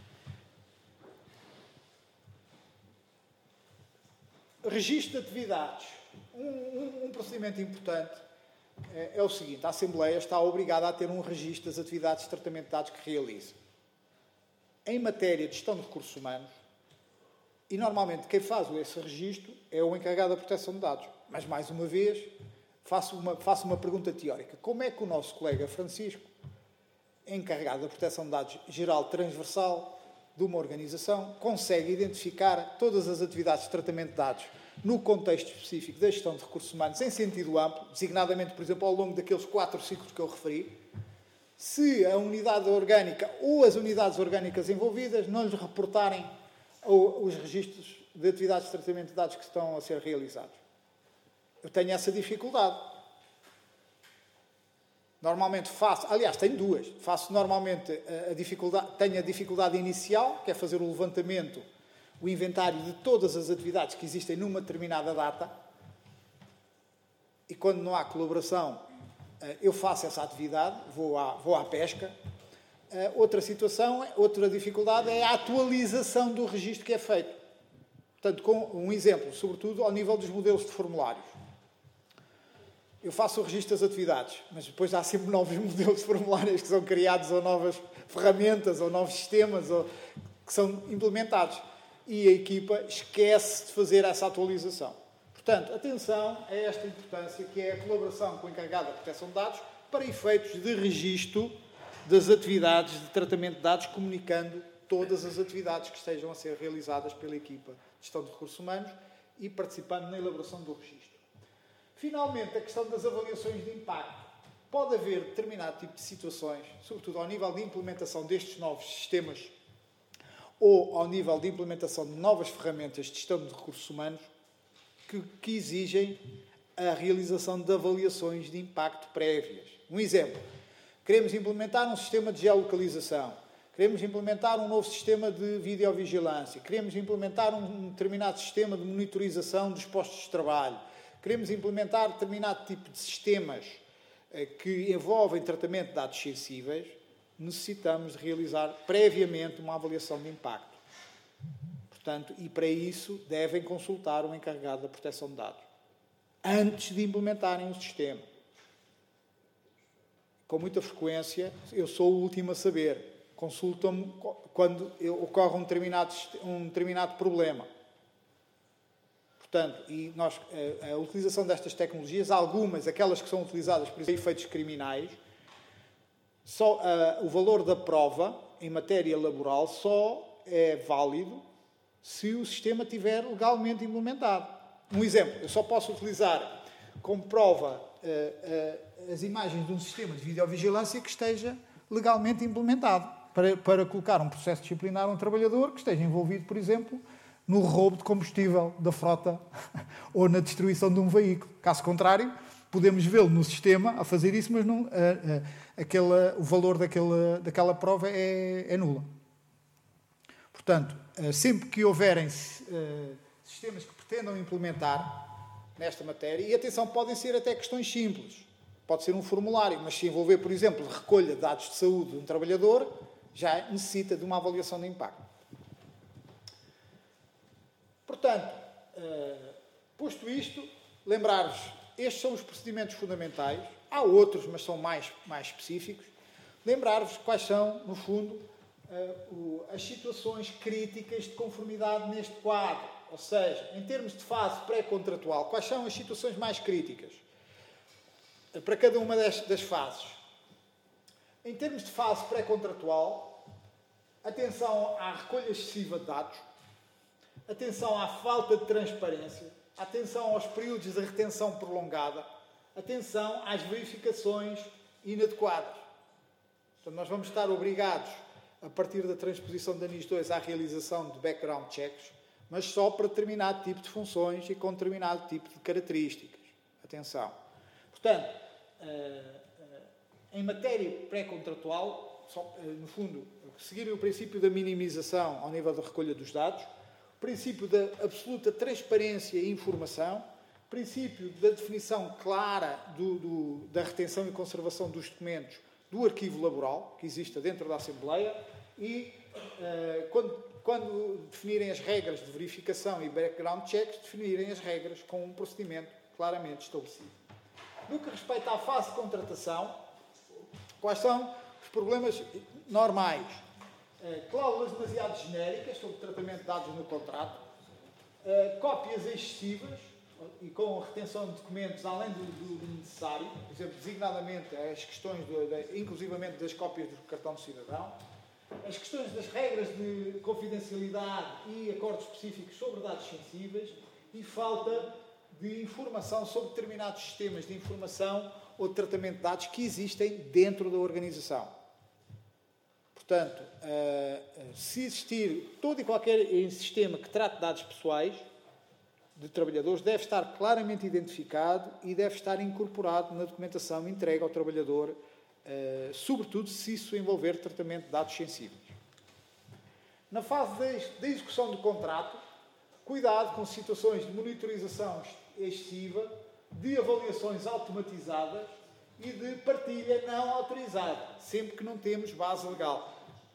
Speaker 2: Registro de atividades. Um, um, um procedimento importante é, é o seguinte: a Assembleia está obrigada a ter um registro das atividades de tratamento de dados que realiza. Em matéria de gestão de recursos humanos, e normalmente quem faz esse registro é o encarregado da proteção de dados. Mas, mais uma vez, faço uma, faço uma pergunta teórica. Como é que o nosso colega Francisco, encarregado da proteção de dados geral transversal de uma organização, consegue identificar todas as atividades de tratamento de dados no contexto específico da gestão de recursos humanos em sentido amplo, designadamente, por exemplo, ao longo daqueles quatro ciclos que eu referi, se a unidade orgânica ou as unidades orgânicas envolvidas não lhes reportarem os registros de atividades de tratamento de dados que estão a ser realizados? Eu tenho essa dificuldade. Normalmente faço, aliás, tenho duas. Faço normalmente a dificuldade, tenho a dificuldade inicial, que é fazer o levantamento, o inventário de todas as atividades que existem numa determinada data. E quando não há colaboração, eu faço essa atividade, vou à, vou à pesca. Outra situação, outra dificuldade é a atualização do registro que é feito. Portanto, com um exemplo, sobretudo ao nível dos modelos de formulários. Eu faço o registro das atividades, mas depois há sempre novos modelos de formulários que são criados, ou novas ferramentas, ou novos sistemas ou, que são implementados. E a equipa esquece de fazer essa atualização. Portanto, atenção a esta importância que é a colaboração com o encarregado da proteção de dados para efeitos de registro das atividades de tratamento de dados, comunicando todas as atividades que estejam a ser realizadas pela equipa de gestão de recursos humanos e participando na elaboração do registro. Finalmente, a questão das avaliações de impacto. Pode haver determinado tipo de situações, sobretudo ao nível de implementação destes novos sistemas ou ao nível de implementação de novas ferramentas de gestão de recursos humanos, que, que exigem a realização de avaliações de impacto prévias. Um exemplo. Queremos implementar um sistema de geolocalização. Queremos implementar um novo sistema de videovigilância. Queremos implementar um determinado sistema de monitorização dos postos de trabalho. Queremos implementar determinado tipo de sistemas que envolvem tratamento de dados sensíveis. Necessitamos de realizar previamente uma avaliação de impacto. Portanto, e para isso devem consultar o encarregado da proteção de dados antes de implementarem o sistema. Com muita frequência, eu sou o último a saber. Consultam-me quando ocorre um determinado, um determinado problema. Portanto, e nós, a, a utilização destas tecnologias, algumas, aquelas que são utilizadas para efeitos criminais, só, uh, o valor da prova em matéria laboral só é válido se o sistema estiver legalmente implementado. Um exemplo, eu só posso utilizar como prova uh, uh, as imagens de um sistema de videovigilância que esteja legalmente implementado, para, para colocar um processo disciplinar a um trabalhador que esteja envolvido, por exemplo, no roubo de combustível da frota ou na destruição de um veículo. Caso contrário, podemos vê-lo no sistema a fazer isso, mas não, uh, uh, aquela, o valor daquela, daquela prova é, é nula. Portanto, uh, sempre que houverem uh, sistemas que pretendam implementar nesta matéria, e atenção, podem ser até questões simples, pode ser um formulário, mas se envolver, por exemplo, recolha de dados de saúde de um trabalhador, já necessita de uma avaliação de impacto. Portanto, uh, posto isto, lembrar-vos, estes são os procedimentos fundamentais, há outros, mas são mais, mais específicos. Lembrar-vos quais são, no fundo, uh, o, as situações críticas de conformidade neste quadro, ou seja, em termos de fase pré-contratual, quais são as situações mais críticas uh, para cada uma das, das fases. Em termos de fase pré-contratual, atenção à recolha excessiva de dados, atenção à falta de transparência, atenção aos períodos de retenção prolongada, atenção às verificações inadequadas. Portanto, nós vamos estar obrigados, a partir da transposição da N I S dois, à realização de background checks, mas só para determinado tipo de funções e com determinado tipo de características. Atenção. Portanto, em matéria pré-contratual, no fundo, seguir o princípio da minimização ao nível da recolha dos dados, princípio da absoluta transparência e informação, princípio da definição clara do, do, da retenção e conservação dos documentos do arquivo laboral, que exista dentro da Assembleia, e uh, quando, quando definirem as regras de verificação e background checks, definirem as regras com um procedimento claramente estabelecido. No que respeita à fase de contratação, quais são os problemas normais? Uh, cláusulas demasiado genéricas sobre o tratamento de dados no contrato, uh, cópias excessivas e com retenção de documentos além do, do, do necessário, por exemplo, designadamente as questões, do, de, inclusivamente das cópias do cartão de cidadão, as questões das regras de confidencialidade e acordos específicos sobre dados sensíveis e falta de informação sobre determinados sistemas de informação ou de tratamento de dados que existem dentro da organização. Portanto, se existir todo e qualquer sistema que trate de dados pessoais de trabalhadores, deve estar claramente identificado e deve estar incorporado na documentação entregue ao trabalhador, sobretudo se isso envolver tratamento de dados sensíveis. Na fase da execução do contrato, cuidado com situações de monitorização excessiva, de avaliações automatizadas e de partilha não autorizada, sempre que não temos base legal.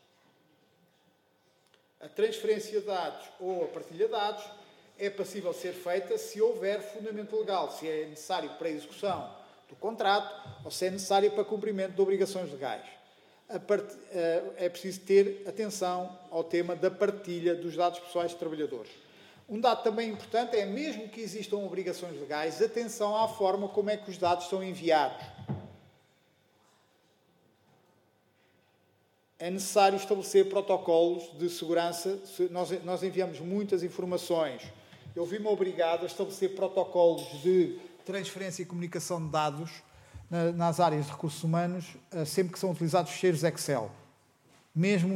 Speaker 2: A transferência de dados ou a partilha de dados é passível ser feita se houver fundamento legal, se é necessário para a execução do contrato ou se é necessário para cumprimento de obrigações legais. Part... É preciso ter atenção ao tema da partilha dos dados pessoais de trabalhadores. Um dado também importante é, mesmo que existam obrigações legais, atenção à forma como é que os dados são enviados. É necessário estabelecer protocolos de segurança. Nós, nós enviamos muitas informações. Eu vi-me obrigado a estabelecer protocolos de transferência e comunicação de dados na, nas áreas de recursos humanos, sempre que são utilizados ficheiros Excel, mesmo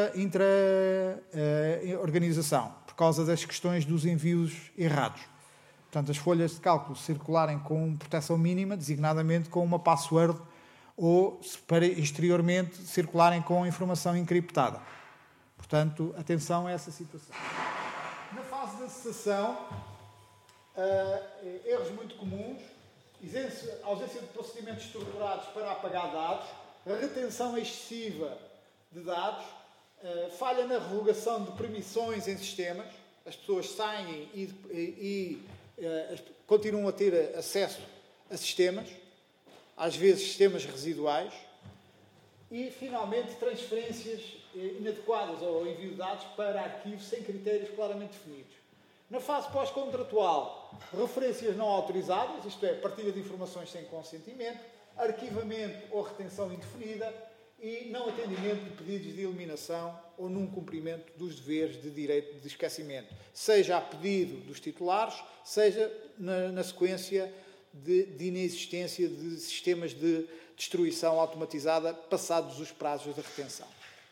Speaker 2: intra-organização, intra, uh, por causa das questões dos envios errados. Portanto, as folhas de cálculo circularem com proteção mínima, designadamente com uma password, ou, para exteriormente, circularem com informação encriptada. Portanto, atenção a essa situação. Na fase da cessação, uh, erros muito comuns, ausência de procedimentos estruturados para apagar dados, retenção excessiva de dados, uh, falha na revogação de permissões em sistemas, as pessoas saem e, e, e uh, continuam a ter acesso a sistemas, às vezes sistemas residuais, e, finalmente, transferências inadequadas ou envio de dados para arquivos sem critérios claramente definidos. Na fase pós-contratual, referências não autorizadas, isto é, partilha de informações sem consentimento, arquivamento ou retenção indefinida e não atendimento de pedidos de eliminação ou num cumprimento dos deveres de direito de esquecimento, seja a pedido dos titulares, seja na, na sequência de, de inexistência de sistemas de destruição automatizada passados os prazos de retenção.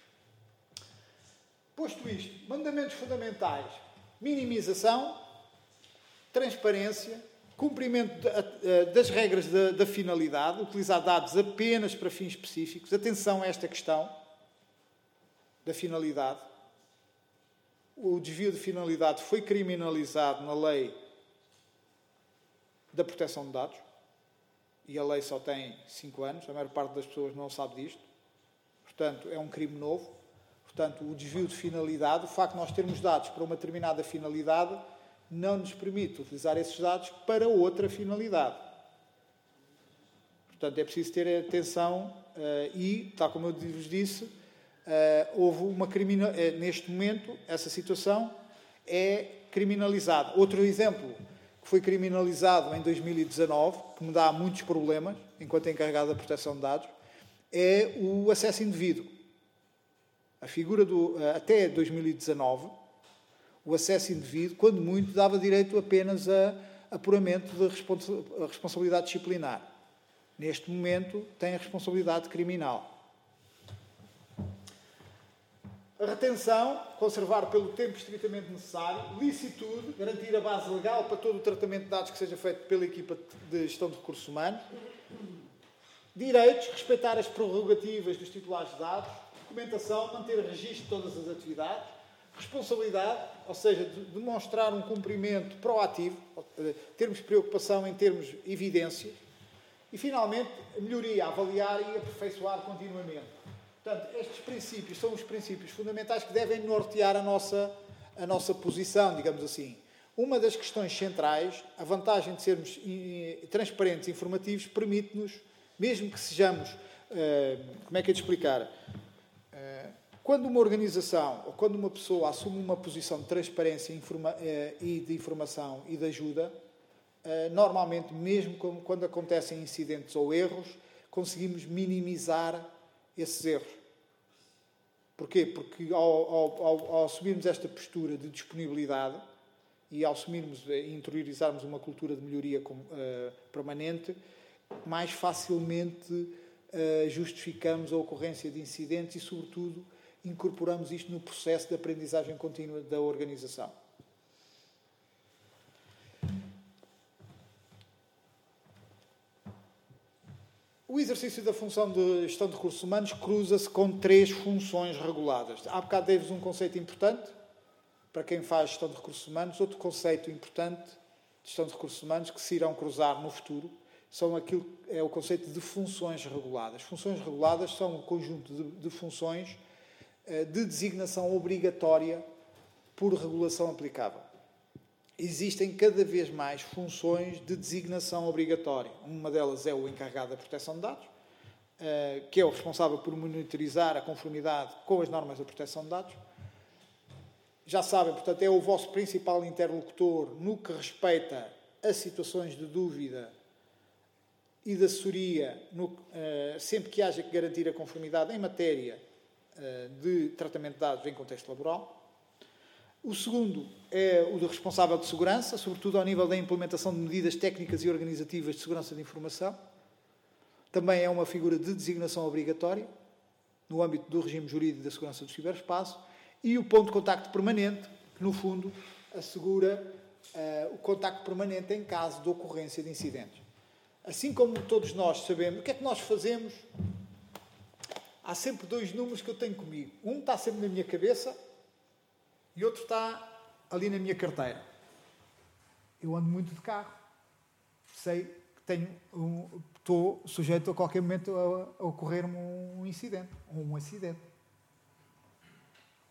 Speaker 2: Posto isto, mandamentos fundamentais: minimização, transparência, cumprimento das regras da, da finalidade, utilizar dados apenas para fins específicos. Atenção a esta questão da finalidade. O desvio de finalidade foi criminalizado na lei da proteção de dados e a lei só tem cinco anos, a maior parte das pessoas não sabe disto. Portanto, é um crime novo. Portanto, o desvio de finalidade, o facto de nós termos dados para uma determinada finalidade, não nos permite utilizar esses dados para outra finalidade. Portanto, é preciso ter atenção uh, e, tal como eu vos disse, uh, houve uma criminal... Uh, neste momento, essa situação é criminalizada. Outro exemplo que foi criminalizado em dois mil e dezanove, que me dá muitos problemas, enquanto encarregado da proteção de dados, é o acesso indevido. A figura do... Uh, até dois mil e dezanove... o acesso indevido, quando muito, dava direito apenas a apuramento da responsabilidade disciplinar. Neste momento, tem a responsabilidade criminal. A retenção, conservar pelo tempo estritamente necessário. Licitude, garantir a base legal para todo o tratamento de dados que seja feito pela equipa de gestão de recursos humanos. Direitos, respeitar as prerrogativas dos titulares de dados. Documentação, manter registro de todas as atividades. Responsabilidade, ou seja, de demonstrar um cumprimento proativo, termos preocupação em termos evidências. E, finalmente, melhoria, avaliar e aperfeiçoar continuamente. Portanto, estes princípios são os princípios fundamentais que devem nortear a nossa, a nossa posição, digamos assim. Uma das questões centrais, a vantagem de sermos transparentes e informativos, permite-nos, mesmo que sejamos, como é que é de explicar? Quando uma organização ou quando uma pessoa assume uma posição de transparência e de informação e de ajuda, normalmente, mesmo quando acontecem incidentes ou erros, conseguimos minimizar esses erros. Porquê? Porque ao, ao, ao, ao assumirmos esta postura de disponibilidade e ao assumirmos e interiorizarmos uma cultura de melhoria uh, permanente, mais facilmente uh, justificamos a ocorrência de incidentes e, sobretudo, incorporamos isto no processo de aprendizagem contínua da organização. O exercício da função de gestão de recursos humanos cruza-se com três funções reguladas. Há bocado dei-vos um conceito importante para quem faz gestão de recursos humanos, outro conceito importante de gestão de recursos humanos que se irão cruzar no futuro são aquilo, é o conceito de funções reguladas. Funções reguladas são um conjunto de, de funções de designação obrigatória por regulação aplicável. Existem cada vez mais funções de designação obrigatória. Uma delas é o encarregado da proteção de dados, que é o responsável por monitorizar a conformidade com as normas da proteção de dados. Já sabem, portanto, é o vosso principal interlocutor no que respeita a situações de dúvida e de assessoria, no, sempre que haja que garantir a conformidade em matéria de tratamento de dados em contexto laboral. O segundo é o do responsável de segurança, sobretudo ao nível da implementação de medidas técnicas e organizativas de segurança de informação. Também é uma figura de designação obrigatória no âmbito do regime jurídico da segurança do ciberespaço. E o ponto de contacto permanente, que no fundo assegura uh, o contacto permanente em caso de ocorrência de incidentes. Assim como todos nós sabemos, o que é que nós fazemos? Há sempre dois números que eu tenho comigo. Um está sempre na minha cabeça e outro está ali na minha carteira. Eu ando muito de carro. Sei que tenho um, estou sujeito a qualquer momento a, a ocorrer-me um incidente, ou um acidente.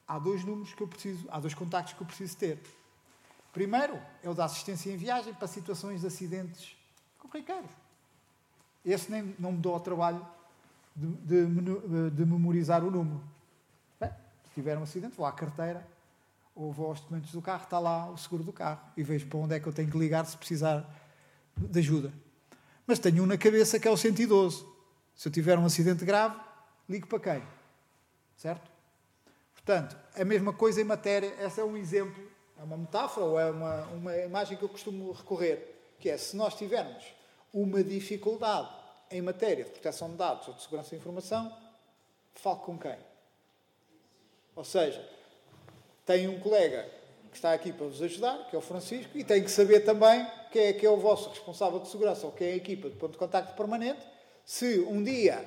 Speaker 2: há dois números que eu preciso, há dois contactos que eu preciso ter. Primeiro é o da assistência em viagem para situações de acidentes corriqueiros. Esse nem, não me dou ao trabalho de, de, de memorizar o número. Bem, se tiver um acidente, vou à carteira ou vou aos documentos do carro, está lá o seguro do carro e vejo para onde é que eu tenho que ligar se precisar de ajuda. Mas tenho um na cabeça que é o cento e doze. Se eu tiver um acidente grave, ligo para quem? Certo? Portanto, a mesma coisa em matéria, esse é um exemplo, é uma metáfora ou é uma, uma imagem que eu costumo recorrer, que é, se nós tivermos uma dificuldade em matéria de proteção de dados ou de segurança da informação, fale com quem? Ou seja, tem um colega que está aqui para vos ajudar, que é o Francisco, e tem que saber também quem é que é o vosso responsável de segurança ou quem é a equipa de ponto de contacto permanente, se um dia,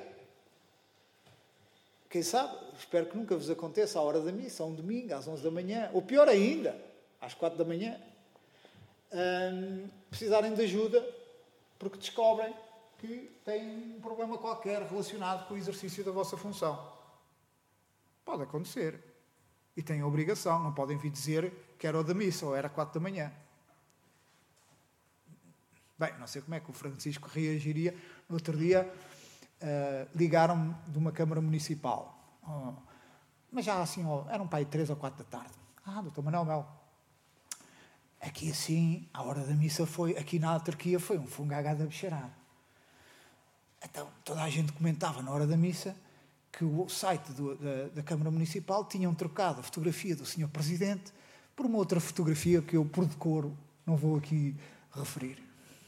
Speaker 2: quem sabe, espero que nunca vos aconteça à hora da missa, a um domingo, às onze da manhã, ou pior ainda, às quatro da manhã, hum, precisarem de ajuda porque descobrem que têm um problema qualquer relacionado com o exercício da vossa função. Pode acontecer. E têm a obrigação, não podem vir dizer que era o da missa ou era quatro da manhã. Bem, não sei como é que o Francisco reagiria. No outro dia, uh, ligaram-me de uma Câmara Municipal. Oh, mas já assim, oh, eram para aí três ou quatro da tarde. Ah, doutor Manuel Melo. Aqui assim, a hora da missa foi, aqui na autarquia foi um fungagá da bicharada. Então, toda a gente comentava na hora da missa que o site do, da, da Câmara Municipal tinham trocado a fotografia do senhor Presidente por uma outra fotografia que eu, por decoro, não vou aqui referir.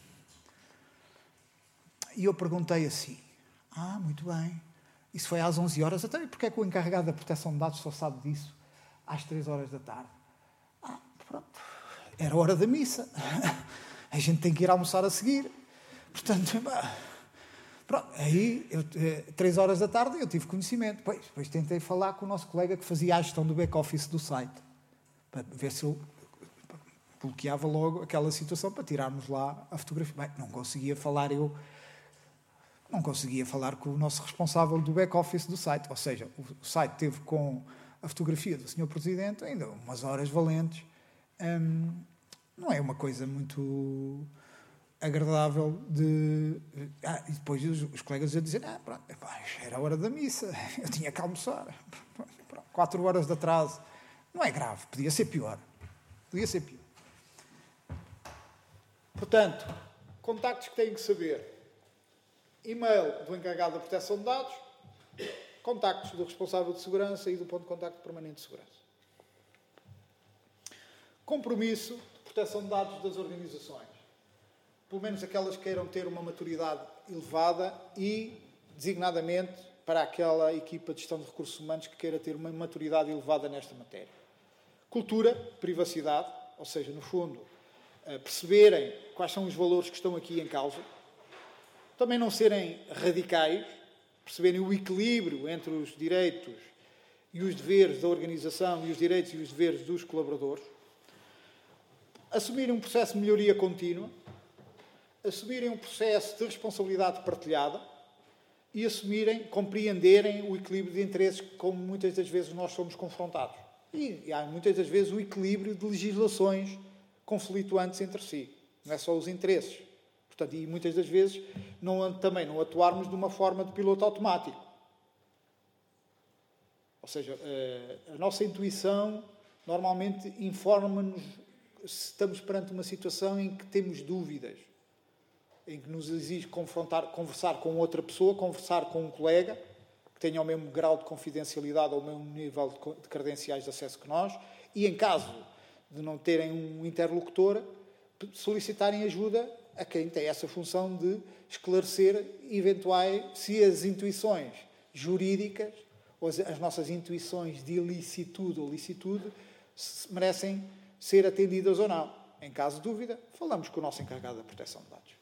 Speaker 2: E eu perguntei assim, ah, muito bem, isso foi às onze horas, até porque é que o encarregado da proteção de dados só sabe disso às três horas da tarde? Ah, pronto, era a hora da missa, a gente tem que ir almoçar a seguir, portanto... Pronto, aí, eu, três horas da tarde, eu tive conhecimento. Pois, depois tentei falar com o nosso colega que fazia a gestão do back-office do site, para ver se ele bloqueava logo aquela situação para tirarmos lá a fotografia. Bem, não conseguia falar eu, não conseguia falar com o nosso responsável do back-office do site. Ou seja, o site teve com a fotografia do senhor Presidente ainda umas horas valentes. Hum, não é uma coisa muito... agradável de... Ah, e depois os, os colegas a dizer, ah, pronto, era a hora da missa, eu tinha que almoçar. Pronto, quatro horas de atraso. Não é grave, podia ser pior. Podia ser pior. Portanto, contactos que têm que saber. E-mail do encarregado da proteção de dados, contactos do responsável de segurança e do ponto de contacto permanente de segurança. Compromisso de proteção de dados das organizações. Pelo menos aquelas que queiram ter uma maturidade elevada e, designadamente, para aquela equipa de gestão de recursos humanos que queira ter uma maturidade elevada nesta matéria. Cultura, privacidade, ou seja, no fundo, perceberem quais são os valores que estão aqui em causa. Também não serem radicais, perceberem o equilíbrio entre os direitos e os deveres da organização e os direitos e os deveres dos colaboradores. Assumirem um processo de melhoria contínua. Assumirem um processo de responsabilidade partilhada e assumirem, compreenderem o equilíbrio de interesses como muitas das vezes nós somos confrontados. E, e há muitas das vezes o equilíbrio de legislações conflituantes entre si. Não é só os interesses. Portanto, e muitas das vezes não, também não atuarmos de uma forma de piloto automático. Ou seja, a, a nossa intuição normalmente informa-nos se estamos perante uma situação em que temos dúvidas, em que nos exige confrontar, conversar com outra pessoa, conversar com um colega que tenha o mesmo grau de confidencialidade ou o mesmo nível de credenciais de acesso que nós e, em caso de não terem um interlocutor, solicitarem ajuda a quem tem essa função de esclarecer eventuais, se as intuições jurídicas ou as, as nossas intuições de ilicitude ou licitude merecem ser atendidas ou não. Em caso de dúvida, falamos com o nosso encarregado da proteção de dados.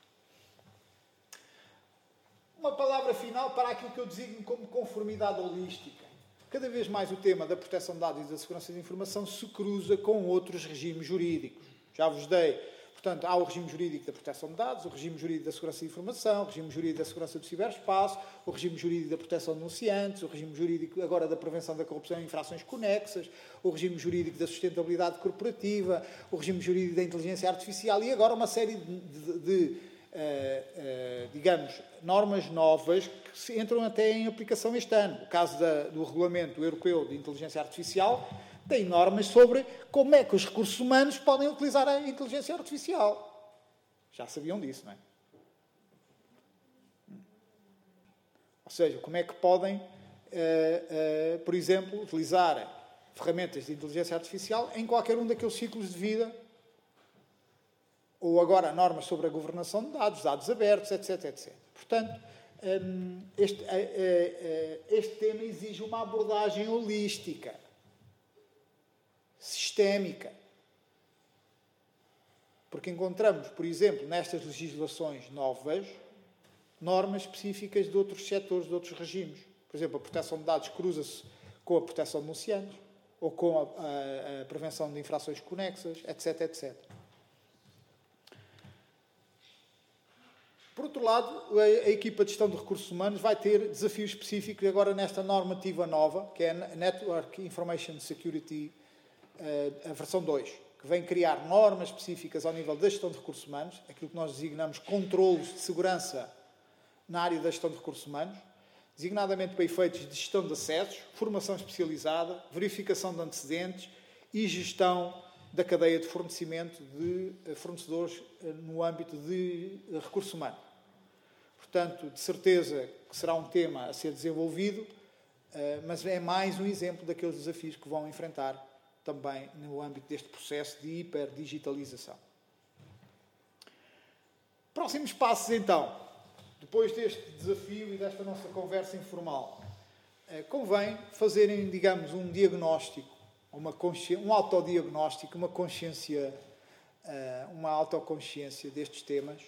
Speaker 2: Uma palavra final para aquilo que eu designo como conformidade holística. Cada vez mais o tema da proteção de dados e da segurança da informação se cruza com outros regimes jurídicos. Já vos dei, Portanto, há o regime jurídico da proteção de dados, o regime jurídico da segurança de informação, o regime jurídico da segurança do ciberespaço, o regime jurídico da proteção de denunciantes, o regime jurídico agora da prevenção da corrupção e infrações conexas, o regime jurídico da sustentabilidade corporativa, o regime jurídico da inteligência artificial e agora uma série de, de, de uh, uh, digamos, normas novas que se entram até em aplicação este ano. O caso da, do Regulamento Europeu de Inteligência Artificial tem normas sobre como é que os recursos humanos podem utilizar a inteligência artificial. Já sabiam disso, não é? Ou seja, como é que podem, uh, uh, por exemplo, utilizar ferramentas de inteligência artificial em qualquer um daqueles ciclos de vida. Ou agora normas sobre a governação de dados, dados abertos, etc, etcétera. Portanto, um, este, uh, uh, este tema exige uma abordagem holística, sistémica. Porque encontramos, por exemplo, nestas legislações novas, normas específicas de outros setores, de outros regimes. Por exemplo, a proteção de dados cruza-se com a proteção de denunciantes, ou com a, a, a prevenção de infrações conexas, etc, etcétera. Por outro lado, a, a equipa de gestão de recursos humanos vai ter desafios específicos agora nesta normativa nova, que é a Network Information Security, a versão dois, que vem criar normas específicas ao nível da gestão de recursos humanos, aquilo que nós designamos controlos de segurança na área da gestão de recursos humanos, designadamente para efeitos de gestão de acessos, formação especializada, verificação de antecedentes e gestão da cadeia de fornecimento de fornecedores no âmbito de recursos humanos. Portanto, de certeza que será um tema a ser desenvolvido, mas é mais um exemplo daqueles desafios que vão enfrentar também no âmbito deste processo de hiperdigitalização. Próximos passos, então. Depois deste desafio e desta nossa conversa informal, convém fazerem, digamos, um diagnóstico, uma um autodiagnóstico, uma consciência, uma autoconsciência destes temas,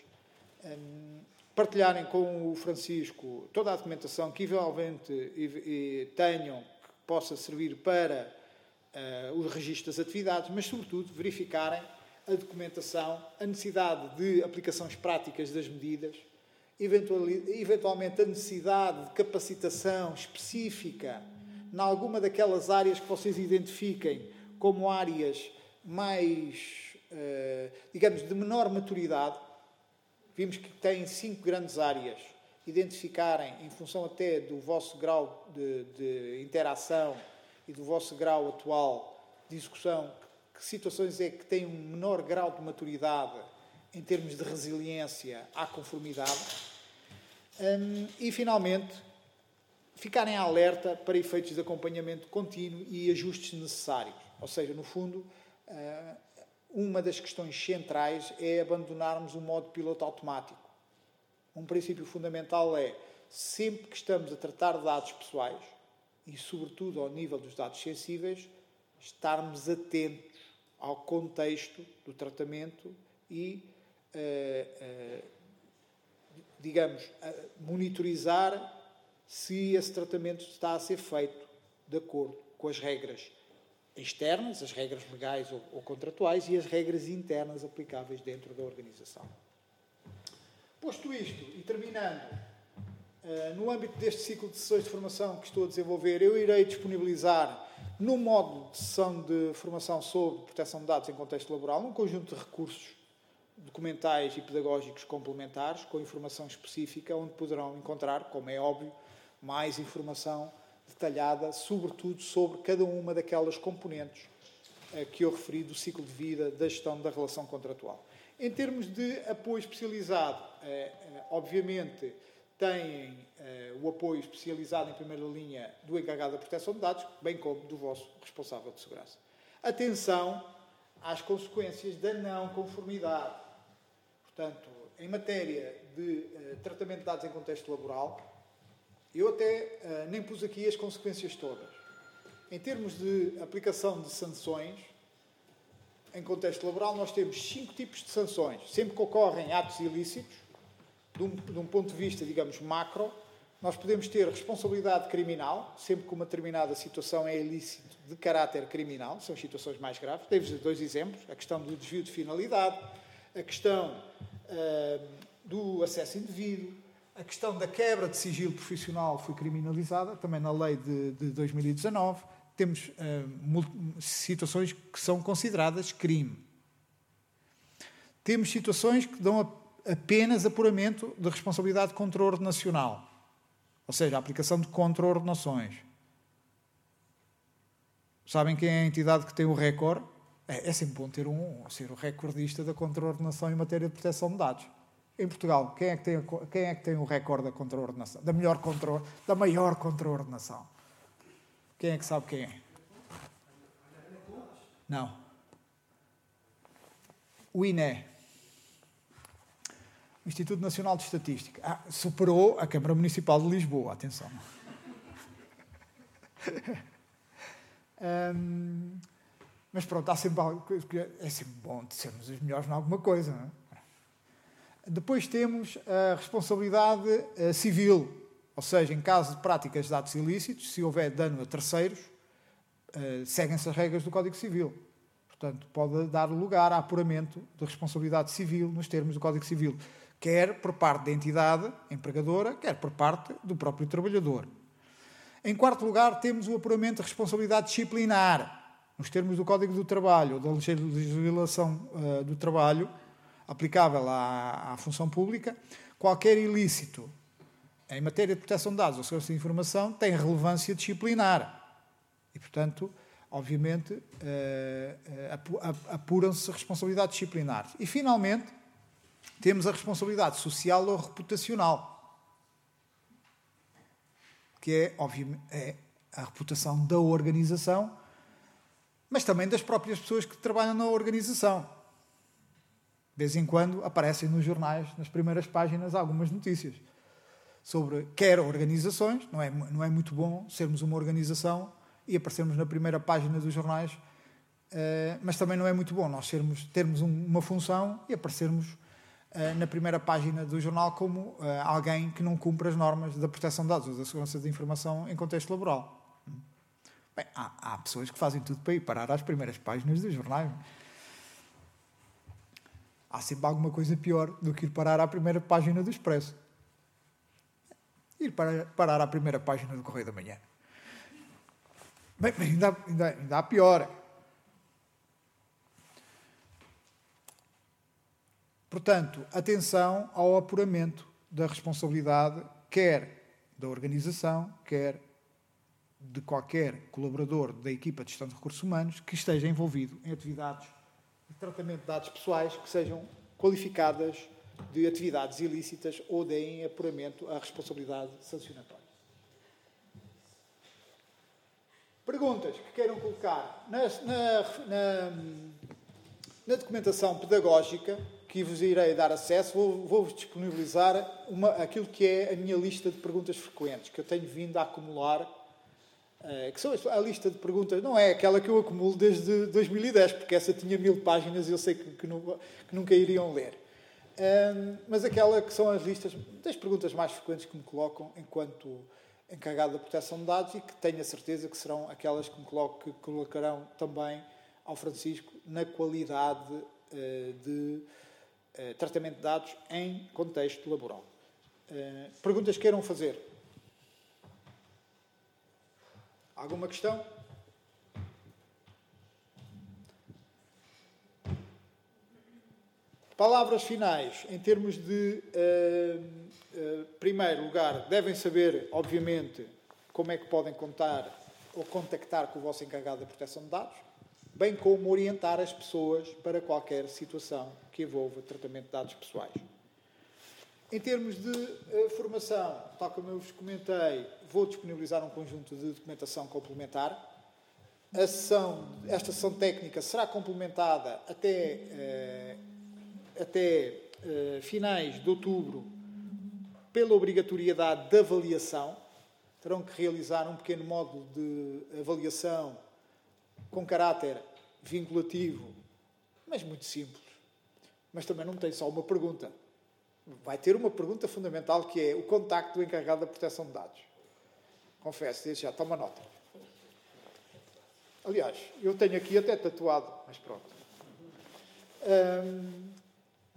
Speaker 2: partilharem com o Francisco toda a documentação que eventualmente tenham, que possa servir para Uh, o registro das atividades, mas, sobretudo, verificarem a documentação, a necessidade de aplicações práticas das medidas, eventualmente a necessidade de capacitação específica em alguma daquelas áreas que vocês identifiquem como áreas mais, uh, digamos, de menor maturidade. Vimos que têm cinco grandes áreas. Identificarem, em função até do vosso grau de, de interação e do vosso grau atual de execução, que situações é que têm um menor grau de maturidade em termos de resiliência à conformidade. Um, e, finalmente, ficarem alerta para efeitos de acompanhamento contínuo e ajustes necessários. Ou seja, no fundo, uma das questões centrais é abandonarmos o modo piloto automático. Um princípio fundamental é, sempre que estamos a tratar de dados pessoais, e, sobretudo, ao nível dos dados sensíveis, estarmos atentos ao contexto do tratamento e, uh, uh, digamos, uh, monitorizar se esse tratamento está a ser feito de acordo com as regras externas, as regras legais ou, ou contratuais, e as regras internas aplicáveis dentro da organização. Posto isto, e terminando, Uh, no âmbito deste ciclo de sessões de formação que estou a desenvolver, eu irei disponibilizar, no módulo de sessão de formação sobre proteção de dados em contexto laboral, um conjunto de recursos documentais e pedagógicos complementares, com informação específica, onde poderão encontrar, como é óbvio, mais informação detalhada, sobretudo sobre cada uma daquelas componentes uh, que eu referi do ciclo de vida da gestão da relação contratual. Em termos de apoio especializado, uh, uh, obviamente, têm uh, o apoio especializado em primeira linha do encarregado da proteção de dados, bem como do vosso responsável de segurança. Atenção às consequências da não conformidade. Portanto, em matéria de uh, tratamento de dados em contexto laboral, eu até uh, nem pus aqui as consequências todas. Em termos de aplicação de sanções, em contexto laboral, nós temos cinco tipos de sanções. Sempre que ocorrem atos ilícitos, De um, de um ponto de vista, digamos, macro, nós podemos ter responsabilidade criminal, sempre que uma determinada situação é ilícito de caráter criminal, são situações mais graves. Dei-vos dois exemplos, a questão do desvio de finalidade, a questão uh, do acesso indevido, a questão da quebra de sigilo profissional foi criminalizada, também na lei de, de dois mil e dezanove. Temos uh, situações que são consideradas crime. Temos situações que dão a, apenas apuramento de responsabilidade contraordenacional, ou seja, a aplicação de contraordenações. Sabem quem é a entidade que tem o recorde? É, é sempre bom ter um, ser o recordista da contraordenação em matéria de proteção de dados. Em Portugal, quem é que tem, quem é que tem o recorde da contraordenação? Da, melhor contra, da maior contraordenação? Quem é que sabe quem é? Não. O I N E. O Instituto Nacional de Estatística. Ah, superou a Câmara Municipal de Lisboa. Atenção. hum, mas pronto, há sempre algo, é sempre bom de sermos os melhores em alguma coisa. Não é? Depois temos a responsabilidade uh, civil. Ou seja, em caso de práticas de atos ilícitos, se houver dano a terceiros, uh, seguem-se as regras do Código Civil. Portanto, pode dar lugar a apuramento de responsabilidade civil nos termos do Código Civil, quer por parte da entidade empregadora, quer por parte do próprio trabalhador. Em quarto lugar, temos o apuramento de responsabilidade disciplinar, nos termos do Código do Trabalho, ou da legislação uh, do trabalho, aplicável à, à função pública. Qualquer ilícito em matéria de proteção de dados ou segurança de informação tem relevância disciplinar. E, portanto, obviamente, apuram-se responsabilidades disciplinares. E, finalmente, temos a responsabilidade social ou reputacional, que é, obviamente, é a reputação da organização, mas também das próprias pessoas que trabalham na organização. De vez em quando aparecem nos jornais, nas primeiras páginas, algumas notícias sobre quer organizações, não é, não é muito bom sermos uma organização e aparecermos na primeira página dos jornais, uh, mas também não é muito bom nós sermos, termos um, uma função e aparecermos uh, na primeira página do jornal como uh, alguém que não cumpre as normas da proteção de dados ou da segurança de informação em contexto laboral. Bem, há, há pessoas que fazem tudo para ir parar às primeiras páginas dos jornais. Há sempre alguma coisa pior do que ir parar à primeira página do Expresso. Ir para, parar à primeira página do Correio da Manhã. Bem, ainda, ainda, ainda há pior. Portanto, atenção ao apuramento da responsabilidade, quer da organização, quer de qualquer colaborador da equipa de gestão de recursos humanos que esteja envolvido em atividades de tratamento de dados pessoais que sejam qualificadas de atividades ilícitas ou deem apuramento à responsabilidade sancionatória. Perguntas que queiram colocar na, na, na, na documentação pedagógica que vos irei dar acesso, vou, vou-vos disponibilizar uma, aquilo que é a minha lista de perguntas frequentes, que eu tenho vindo a acumular, uh, que são a lista de perguntas, não é aquela que eu acumulo desde dois mil e dez, porque essa tinha mil páginas e eu sei que, que, não, que nunca iriam ler. Um, mas aquela que são as listas das perguntas mais frequentes que me colocam enquanto encarregado da proteção de dados e que tenho a certeza que serão aquelas que me coloco, que colocarão também ao Francisco na qualidade uh, de uh, tratamento de dados em contexto laboral. Uh, perguntas que queiram fazer? Alguma questão? Palavras finais, em termos de, uh, uh, primeiro lugar, devem saber, obviamente, como é que podem contar ou contactar com o vosso encarregado da proteção de dados, bem como orientar as pessoas para qualquer situação que envolva tratamento de dados pessoais. Em termos de uh, formação, tal como eu vos comentei, vou disponibilizar um conjunto de documentação complementar. A sessão, esta sessão técnica será complementada até... Uh, até uh, finais de outubro, pela obrigatoriedade de avaliação. Terão que realizar um pequeno módulo de avaliação com caráter vinculativo, mas muito simples. Mas também não tem só uma pergunta. Vai ter uma pergunta fundamental, que é o contacto do encarregado da proteção de dados. Confesso, desde já, toma nota. Aliás, eu tenho aqui até tatuado, mas pronto. Hum,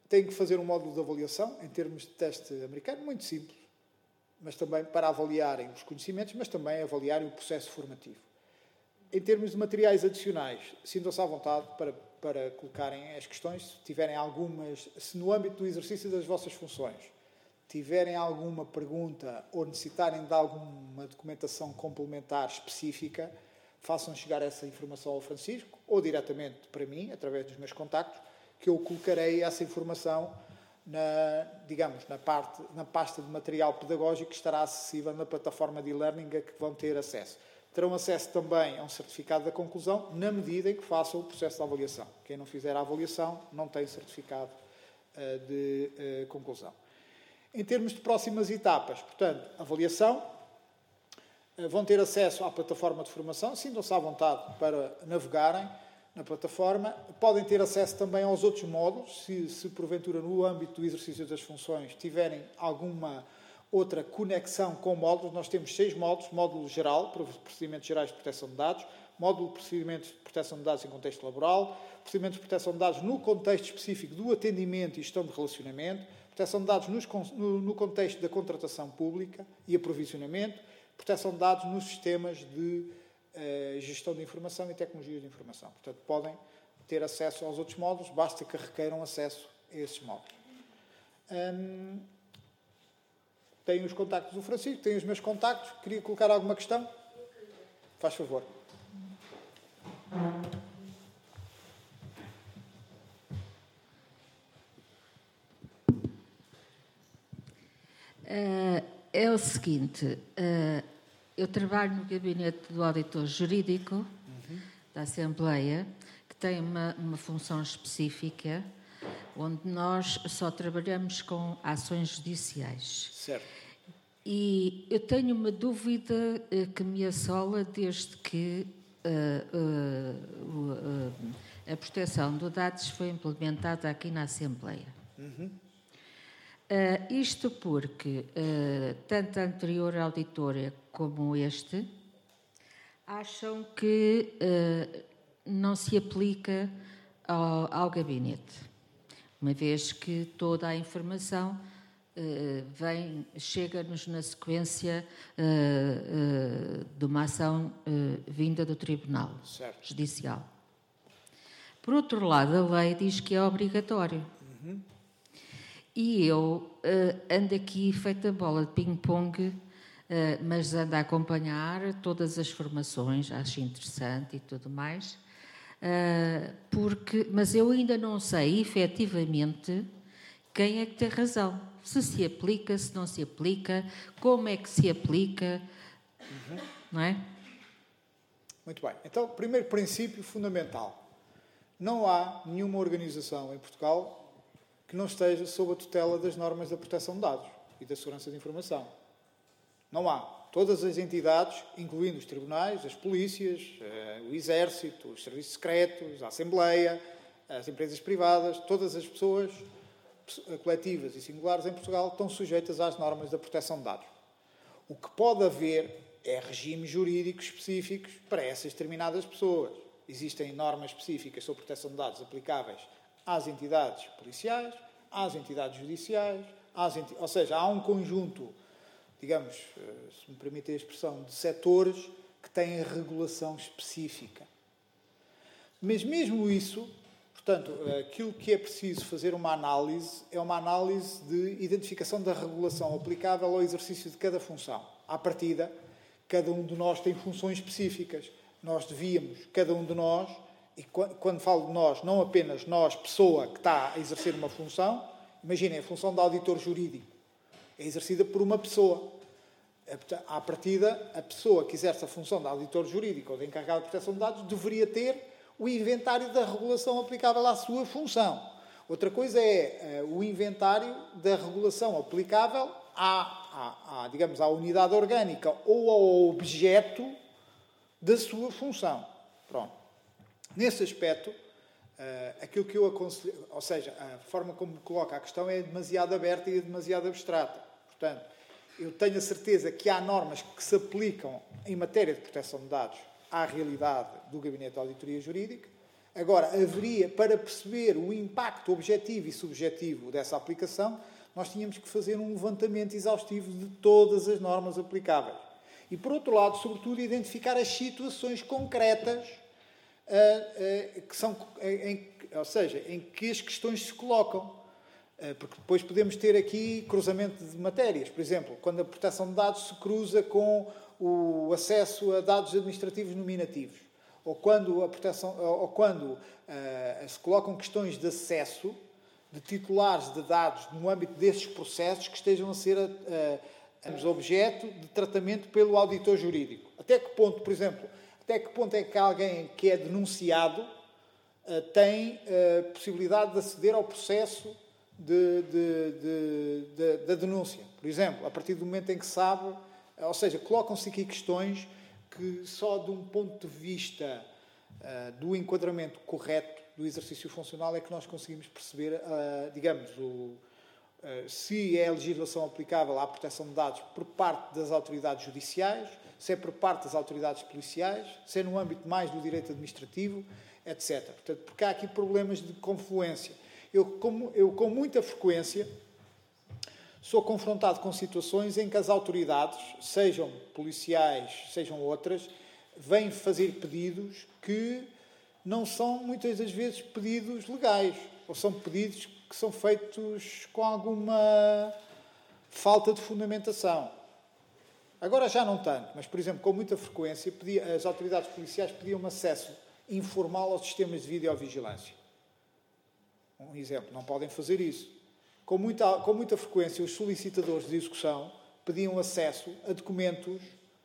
Speaker 2: tem que fazer um módulo de avaliação, em termos de teste americano, muito simples, mas também para avaliarem os conhecimentos, mas também avaliarem o processo formativo. Em termos de materiais adicionais, sintam-se à vontade para, para colocarem as questões, se tiverem algumas, se no âmbito do exercício das vossas funções tiverem alguma pergunta ou necessitarem de alguma documentação complementar específica, façam chegar essa informação ao Francisco ou diretamente para mim, através dos meus contactos, que eu colocarei essa informação na, digamos, na, parte, na pasta de material pedagógico que estará acessível na plataforma de e-learning a que vão ter acesso. Terão acesso também a um certificado da conclusão, na medida em que façam o processo de avaliação. Quem não fizer a avaliação não tem certificado uh, de uh, conclusão. Em termos de próximas etapas, portanto, avaliação, uh, vão ter acesso à plataforma de formação, sintam-se à vontade para navegarem na plataforma. Podem ter acesso também aos outros módulos, se, se porventura no âmbito do exercício das funções tiverem alguma outra conexão com módulos. Nós temos seis módulos: módulo geral, para procedimentos gerais de proteção de dados, módulo de procedimentos de proteção de dados em contexto laboral, procedimentos de proteção de dados no contexto específico do atendimento e gestão de relacionamento, proteção de dados nos, no, no contexto da contratação pública e aprovisionamento, proteção de dados nos sistemas de eh, gestão de informação e tecnologias de informação. Portanto, podem ter acesso aos outros módulos, basta que requeiram acesso a esses módulos. Hum, Tenho os contactos do Francisco, tenho os meus contactos. Queria colocar alguma questão? Faz favor.
Speaker 4: Uh, é o seguinte, uh, eu trabalho no gabinete do auditor jurídico uhum. da Assembleia, que tem uma, uma função específica, onde nós só trabalhamos com ações judiciais.
Speaker 2: Certo.
Speaker 4: E eu tenho uma dúvida uh, que me assola desde que uh, uh, uh, a proteção de dados foi implementada aqui na Assembleia. Uhum. Uh, isto porque uh, tanto a anterior auditora como este acham que uh, não se aplica ao, ao gabinete, uma vez que toda a informação uh, vem, chega-nos na sequência uh, uh, de uma ação uh, vinda do Tribunal certo. Judicial. Por outro lado, a lei diz que é obrigatório. Uhum. E eu uh, ando aqui feita bola de ping-pong, uh, mas ando a acompanhar todas as formações, acho interessante e tudo mais, uh, porque, mas eu ainda não sei efetivamente quem é que tem razão. Se se aplica, se não se aplica, como é que se aplica, uhum. não é?
Speaker 2: Muito bem. Então, primeiro princípio fundamental. Não há nenhuma organização em Portugal que não esteja sob a tutela das normas da proteção de dados e da segurança de informação. Não há. Todas as entidades, incluindo os tribunais, as polícias, o exército, os serviços secretos, a Assembleia, as empresas privadas, todas as pessoas coletivas e singulares em Portugal estão sujeitas às normas da proteção de dados. O que pode haver é regimes jurídicos específicos para essas determinadas pessoas. Existem normas específicas sobre proteção de dados aplicáveis às entidades policiais, às entidades judiciais, às enti... ou seja, há um conjunto, digamos, se me permitem a expressão, de setores que têm regulação específica. Mas mesmo isso, portanto, aquilo que é preciso fazer uma análise é uma análise de identificação da regulação aplicável ao exercício de cada função. À partida, cada um de nós tem funções específicas. Nós devíamos, cada um de nós, e quando falo de nós, não apenas nós, pessoa que está a exercer uma função, imaginem, a função de auditor jurídico é exercida por uma pessoa. À partida, a pessoa que exerce a função de auditor jurídico ou de encarregado de proteção de dados deveria ter o inventário da regulação aplicável à sua função. Outra coisa é uh, o inventário da regulação aplicável à, à, à, digamos, à unidade orgânica ou ao objeto da sua função. Pronto. Nesse aspecto, uh, aquilo que eu aconselho, ou seja, a forma como me coloca a questão é demasiado aberta e é demasiado abstrata. Portanto, eu tenho a certeza que há normas que se aplicam em matéria de proteção de dados à realidade do Gabinete de Auditoria Jurídica. Agora, haveria, para perceber o impacto objetivo e subjetivo dessa aplicação, nós tínhamos que fazer um levantamento exaustivo de todas as normas aplicáveis. E, por outro lado, sobretudo, identificar as situações concretas, uh, uh, que são, em, ou seja, em que as questões se colocam. Uh, porque depois podemos ter aqui cruzamento de matérias. Por exemplo, quando a proteção de dados se cruza com o acesso a dados administrativos nominativos. Ou quando, a proteção, ou quando uh, se colocam questões de acesso de titulares de dados no âmbito desses processos que estejam a ser uh, objeto de tratamento pelo auditor jurídico. Até que ponto, por exemplo, até que ponto é que alguém que é denunciado uh, tem uh, possibilidade de aceder ao processo de, de, de, de, da denúncia? Por exemplo, a partir do momento em que sabe, ou seja, colocam-se aqui questões que só de um ponto de vista uh, do enquadramento correto do exercício funcional é que nós conseguimos perceber, uh, digamos, o, uh, se é a legislação aplicável à proteção de dados por parte das autoridades judiciais, se é por parte das autoridades policiais, se é no âmbito mais do direito administrativo, etcétera. Portanto, porque há aqui problemas de confluência. Eu, com, eu, com muita frequência, sou confrontado com situações em que as autoridades, sejam policiais, sejam outras, vêm fazer pedidos que não são, muitas das vezes, pedidos legais, ou são pedidos que são feitos com alguma falta de fundamentação. Agora já não tanto, mas, por exemplo, com muita frequência, pedia, as autoridades policiais pediam acesso informal aos sistemas de videovigilância. Um exemplo, não podem fazer isso. Com muita, com muita frequência, os solicitadores de execução pediam acesso a documentos,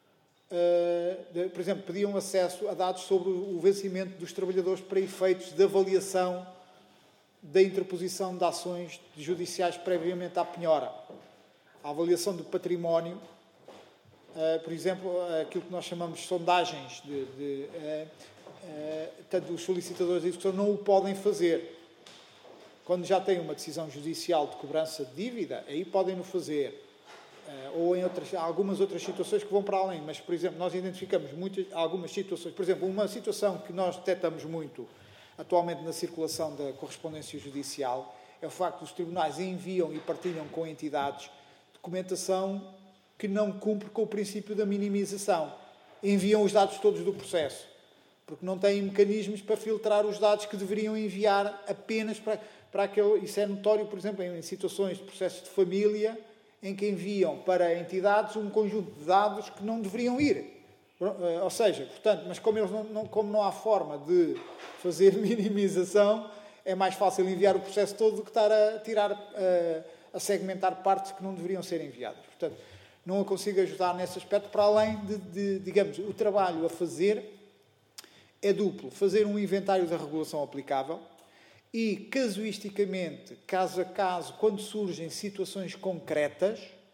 Speaker 2: uh, de, por exemplo, pediam acesso a dados sobre o vencimento dos trabalhadores para efeitos de avaliação da interposição de ações judiciais previamente à penhora. A avaliação do património, uh, por exemplo, aquilo que nós chamamos de sondagens, de, de, uh, uh, tanto os solicitadores de execução não o podem fazer. Quando já têm uma decisão judicial de cobrança de dívida, aí podem-no fazer. Ou em outras, algumas outras situações que vão para além. Mas, por exemplo, nós identificamos muitas, algumas situações. Por exemplo, uma situação que nós detectamos muito atualmente na circulação da correspondência judicial é o facto dos tribunais enviam e partilham com entidades documentação que não cumpre com o princípio da minimização. Enviam os dados todos do processo, porque não têm mecanismos para filtrar os dados que deveriam enviar apenas para... Para aquele, isso é notório, por exemplo, em situações de processos de família, em que enviam para entidades um conjunto de dados que não deveriam ir. Ou seja, portanto, mas como, eles não, não, como não há forma de fazer minimização, é mais fácil enviar o processo todo do que estar a tirar, a, a segmentar partes que não deveriam ser enviadas. Portanto, não a consigo ajudar nesse aspecto, para além de, de, digamos, o trabalho a fazer é duplo. Fazer um inventário da regulação aplicável, e, casuisticamente, caso a caso, quando surgem situações concretas,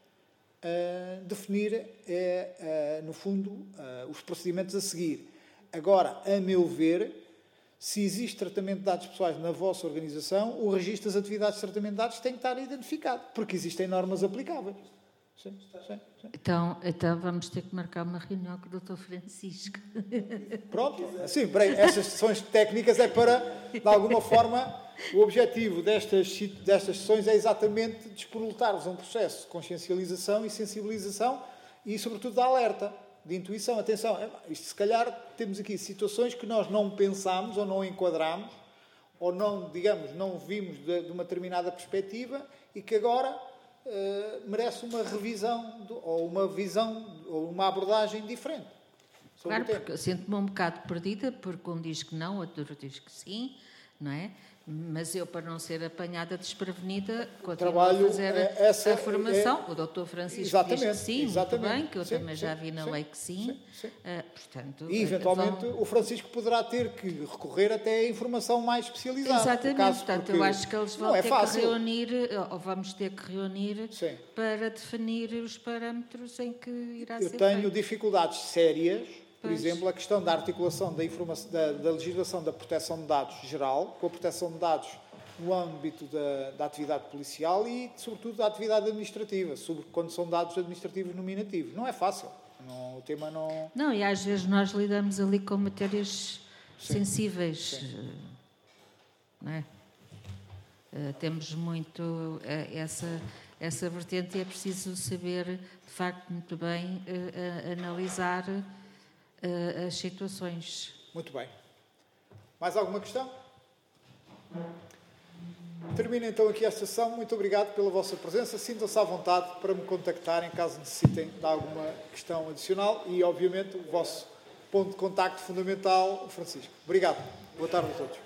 Speaker 2: uh, definir, uh, uh, no fundo, uh, os procedimentos a seguir. Agora, a meu ver, se existe tratamento de dados pessoais na vossa organização, o registro das atividades de tratamento de dados tem que estar identificado, porque existem normas aplicáveis. Sim, sim, sim.
Speaker 4: Então, então vamos ter que marcar uma reunião com o doutor Francisco.
Speaker 2: Pronto, sim, peraí, essas sessões técnicas é para, de alguma forma, o objetivo destas, destas sessões é exatamente disponibilitar-vos um processo de consciencialização e sensibilização e, sobretudo, de alerta, de intuição. Atenção, isto, se calhar temos aqui situações que nós não pensámos ou não enquadramos ou não, digamos, não vimos de, de uma determinada perspectiva e que agora... Uh, merece uma revisão do, ou uma visão ou uma abordagem diferente.
Speaker 4: Claro, porque eu sinto-me um bocado perdida, porque um diz que não, outro diz que sim, não é? Mas eu, para não ser apanhada desprevenida, continuo
Speaker 2: Trabalho,
Speaker 4: a fazer
Speaker 2: é, essa,
Speaker 4: a formação.
Speaker 2: É,
Speaker 4: o doutor Francisco
Speaker 2: exatamente,
Speaker 4: diz que sim,
Speaker 2: exatamente,
Speaker 4: muito bem, que eu
Speaker 2: sim,
Speaker 4: também
Speaker 2: sim,
Speaker 4: já vi na
Speaker 2: sim,
Speaker 4: lei que sim.
Speaker 2: sim, sim.
Speaker 4: Uh, portanto,
Speaker 2: e, eventualmente,
Speaker 4: vão...
Speaker 2: o Francisco poderá ter que recorrer até a informação mais especializada.
Speaker 4: Exatamente,
Speaker 2: caso,
Speaker 4: portanto, eu acho que eles vão
Speaker 2: é
Speaker 4: ter
Speaker 2: fácil.
Speaker 4: que reunir, ou vamos ter que reunir,
Speaker 2: sim.
Speaker 4: para definir os parâmetros em que irá
Speaker 2: eu
Speaker 4: ser
Speaker 2: tenho
Speaker 4: feito.
Speaker 2: dificuldades sérias, por
Speaker 4: Pois.
Speaker 2: exemplo, a questão da articulação da, informação, da, da legislação da proteção de dados geral, com a proteção de dados no âmbito da, da atividade policial e, sobretudo, da atividade administrativa, sobre quando são dados administrativos nominativos. Não é fácil. Não, o tema não...
Speaker 4: Não, e às vezes nós lidamos ali com matérias Sim. sensíveis. Sim. Não é? Uh, temos muito uh, essa, essa vertente e é preciso saber, de facto, muito bem uh, uh, analisar uh, as situações.
Speaker 2: Muito bem. Mais alguma questão? Termino então aqui esta sessão. Muito obrigado pela vossa presença. Sintam-se à vontade para me contactarem caso necessitem de alguma questão adicional e, obviamente, o vosso ponto de contacto fundamental, o Francisco. Obrigado. Boa tarde a todos.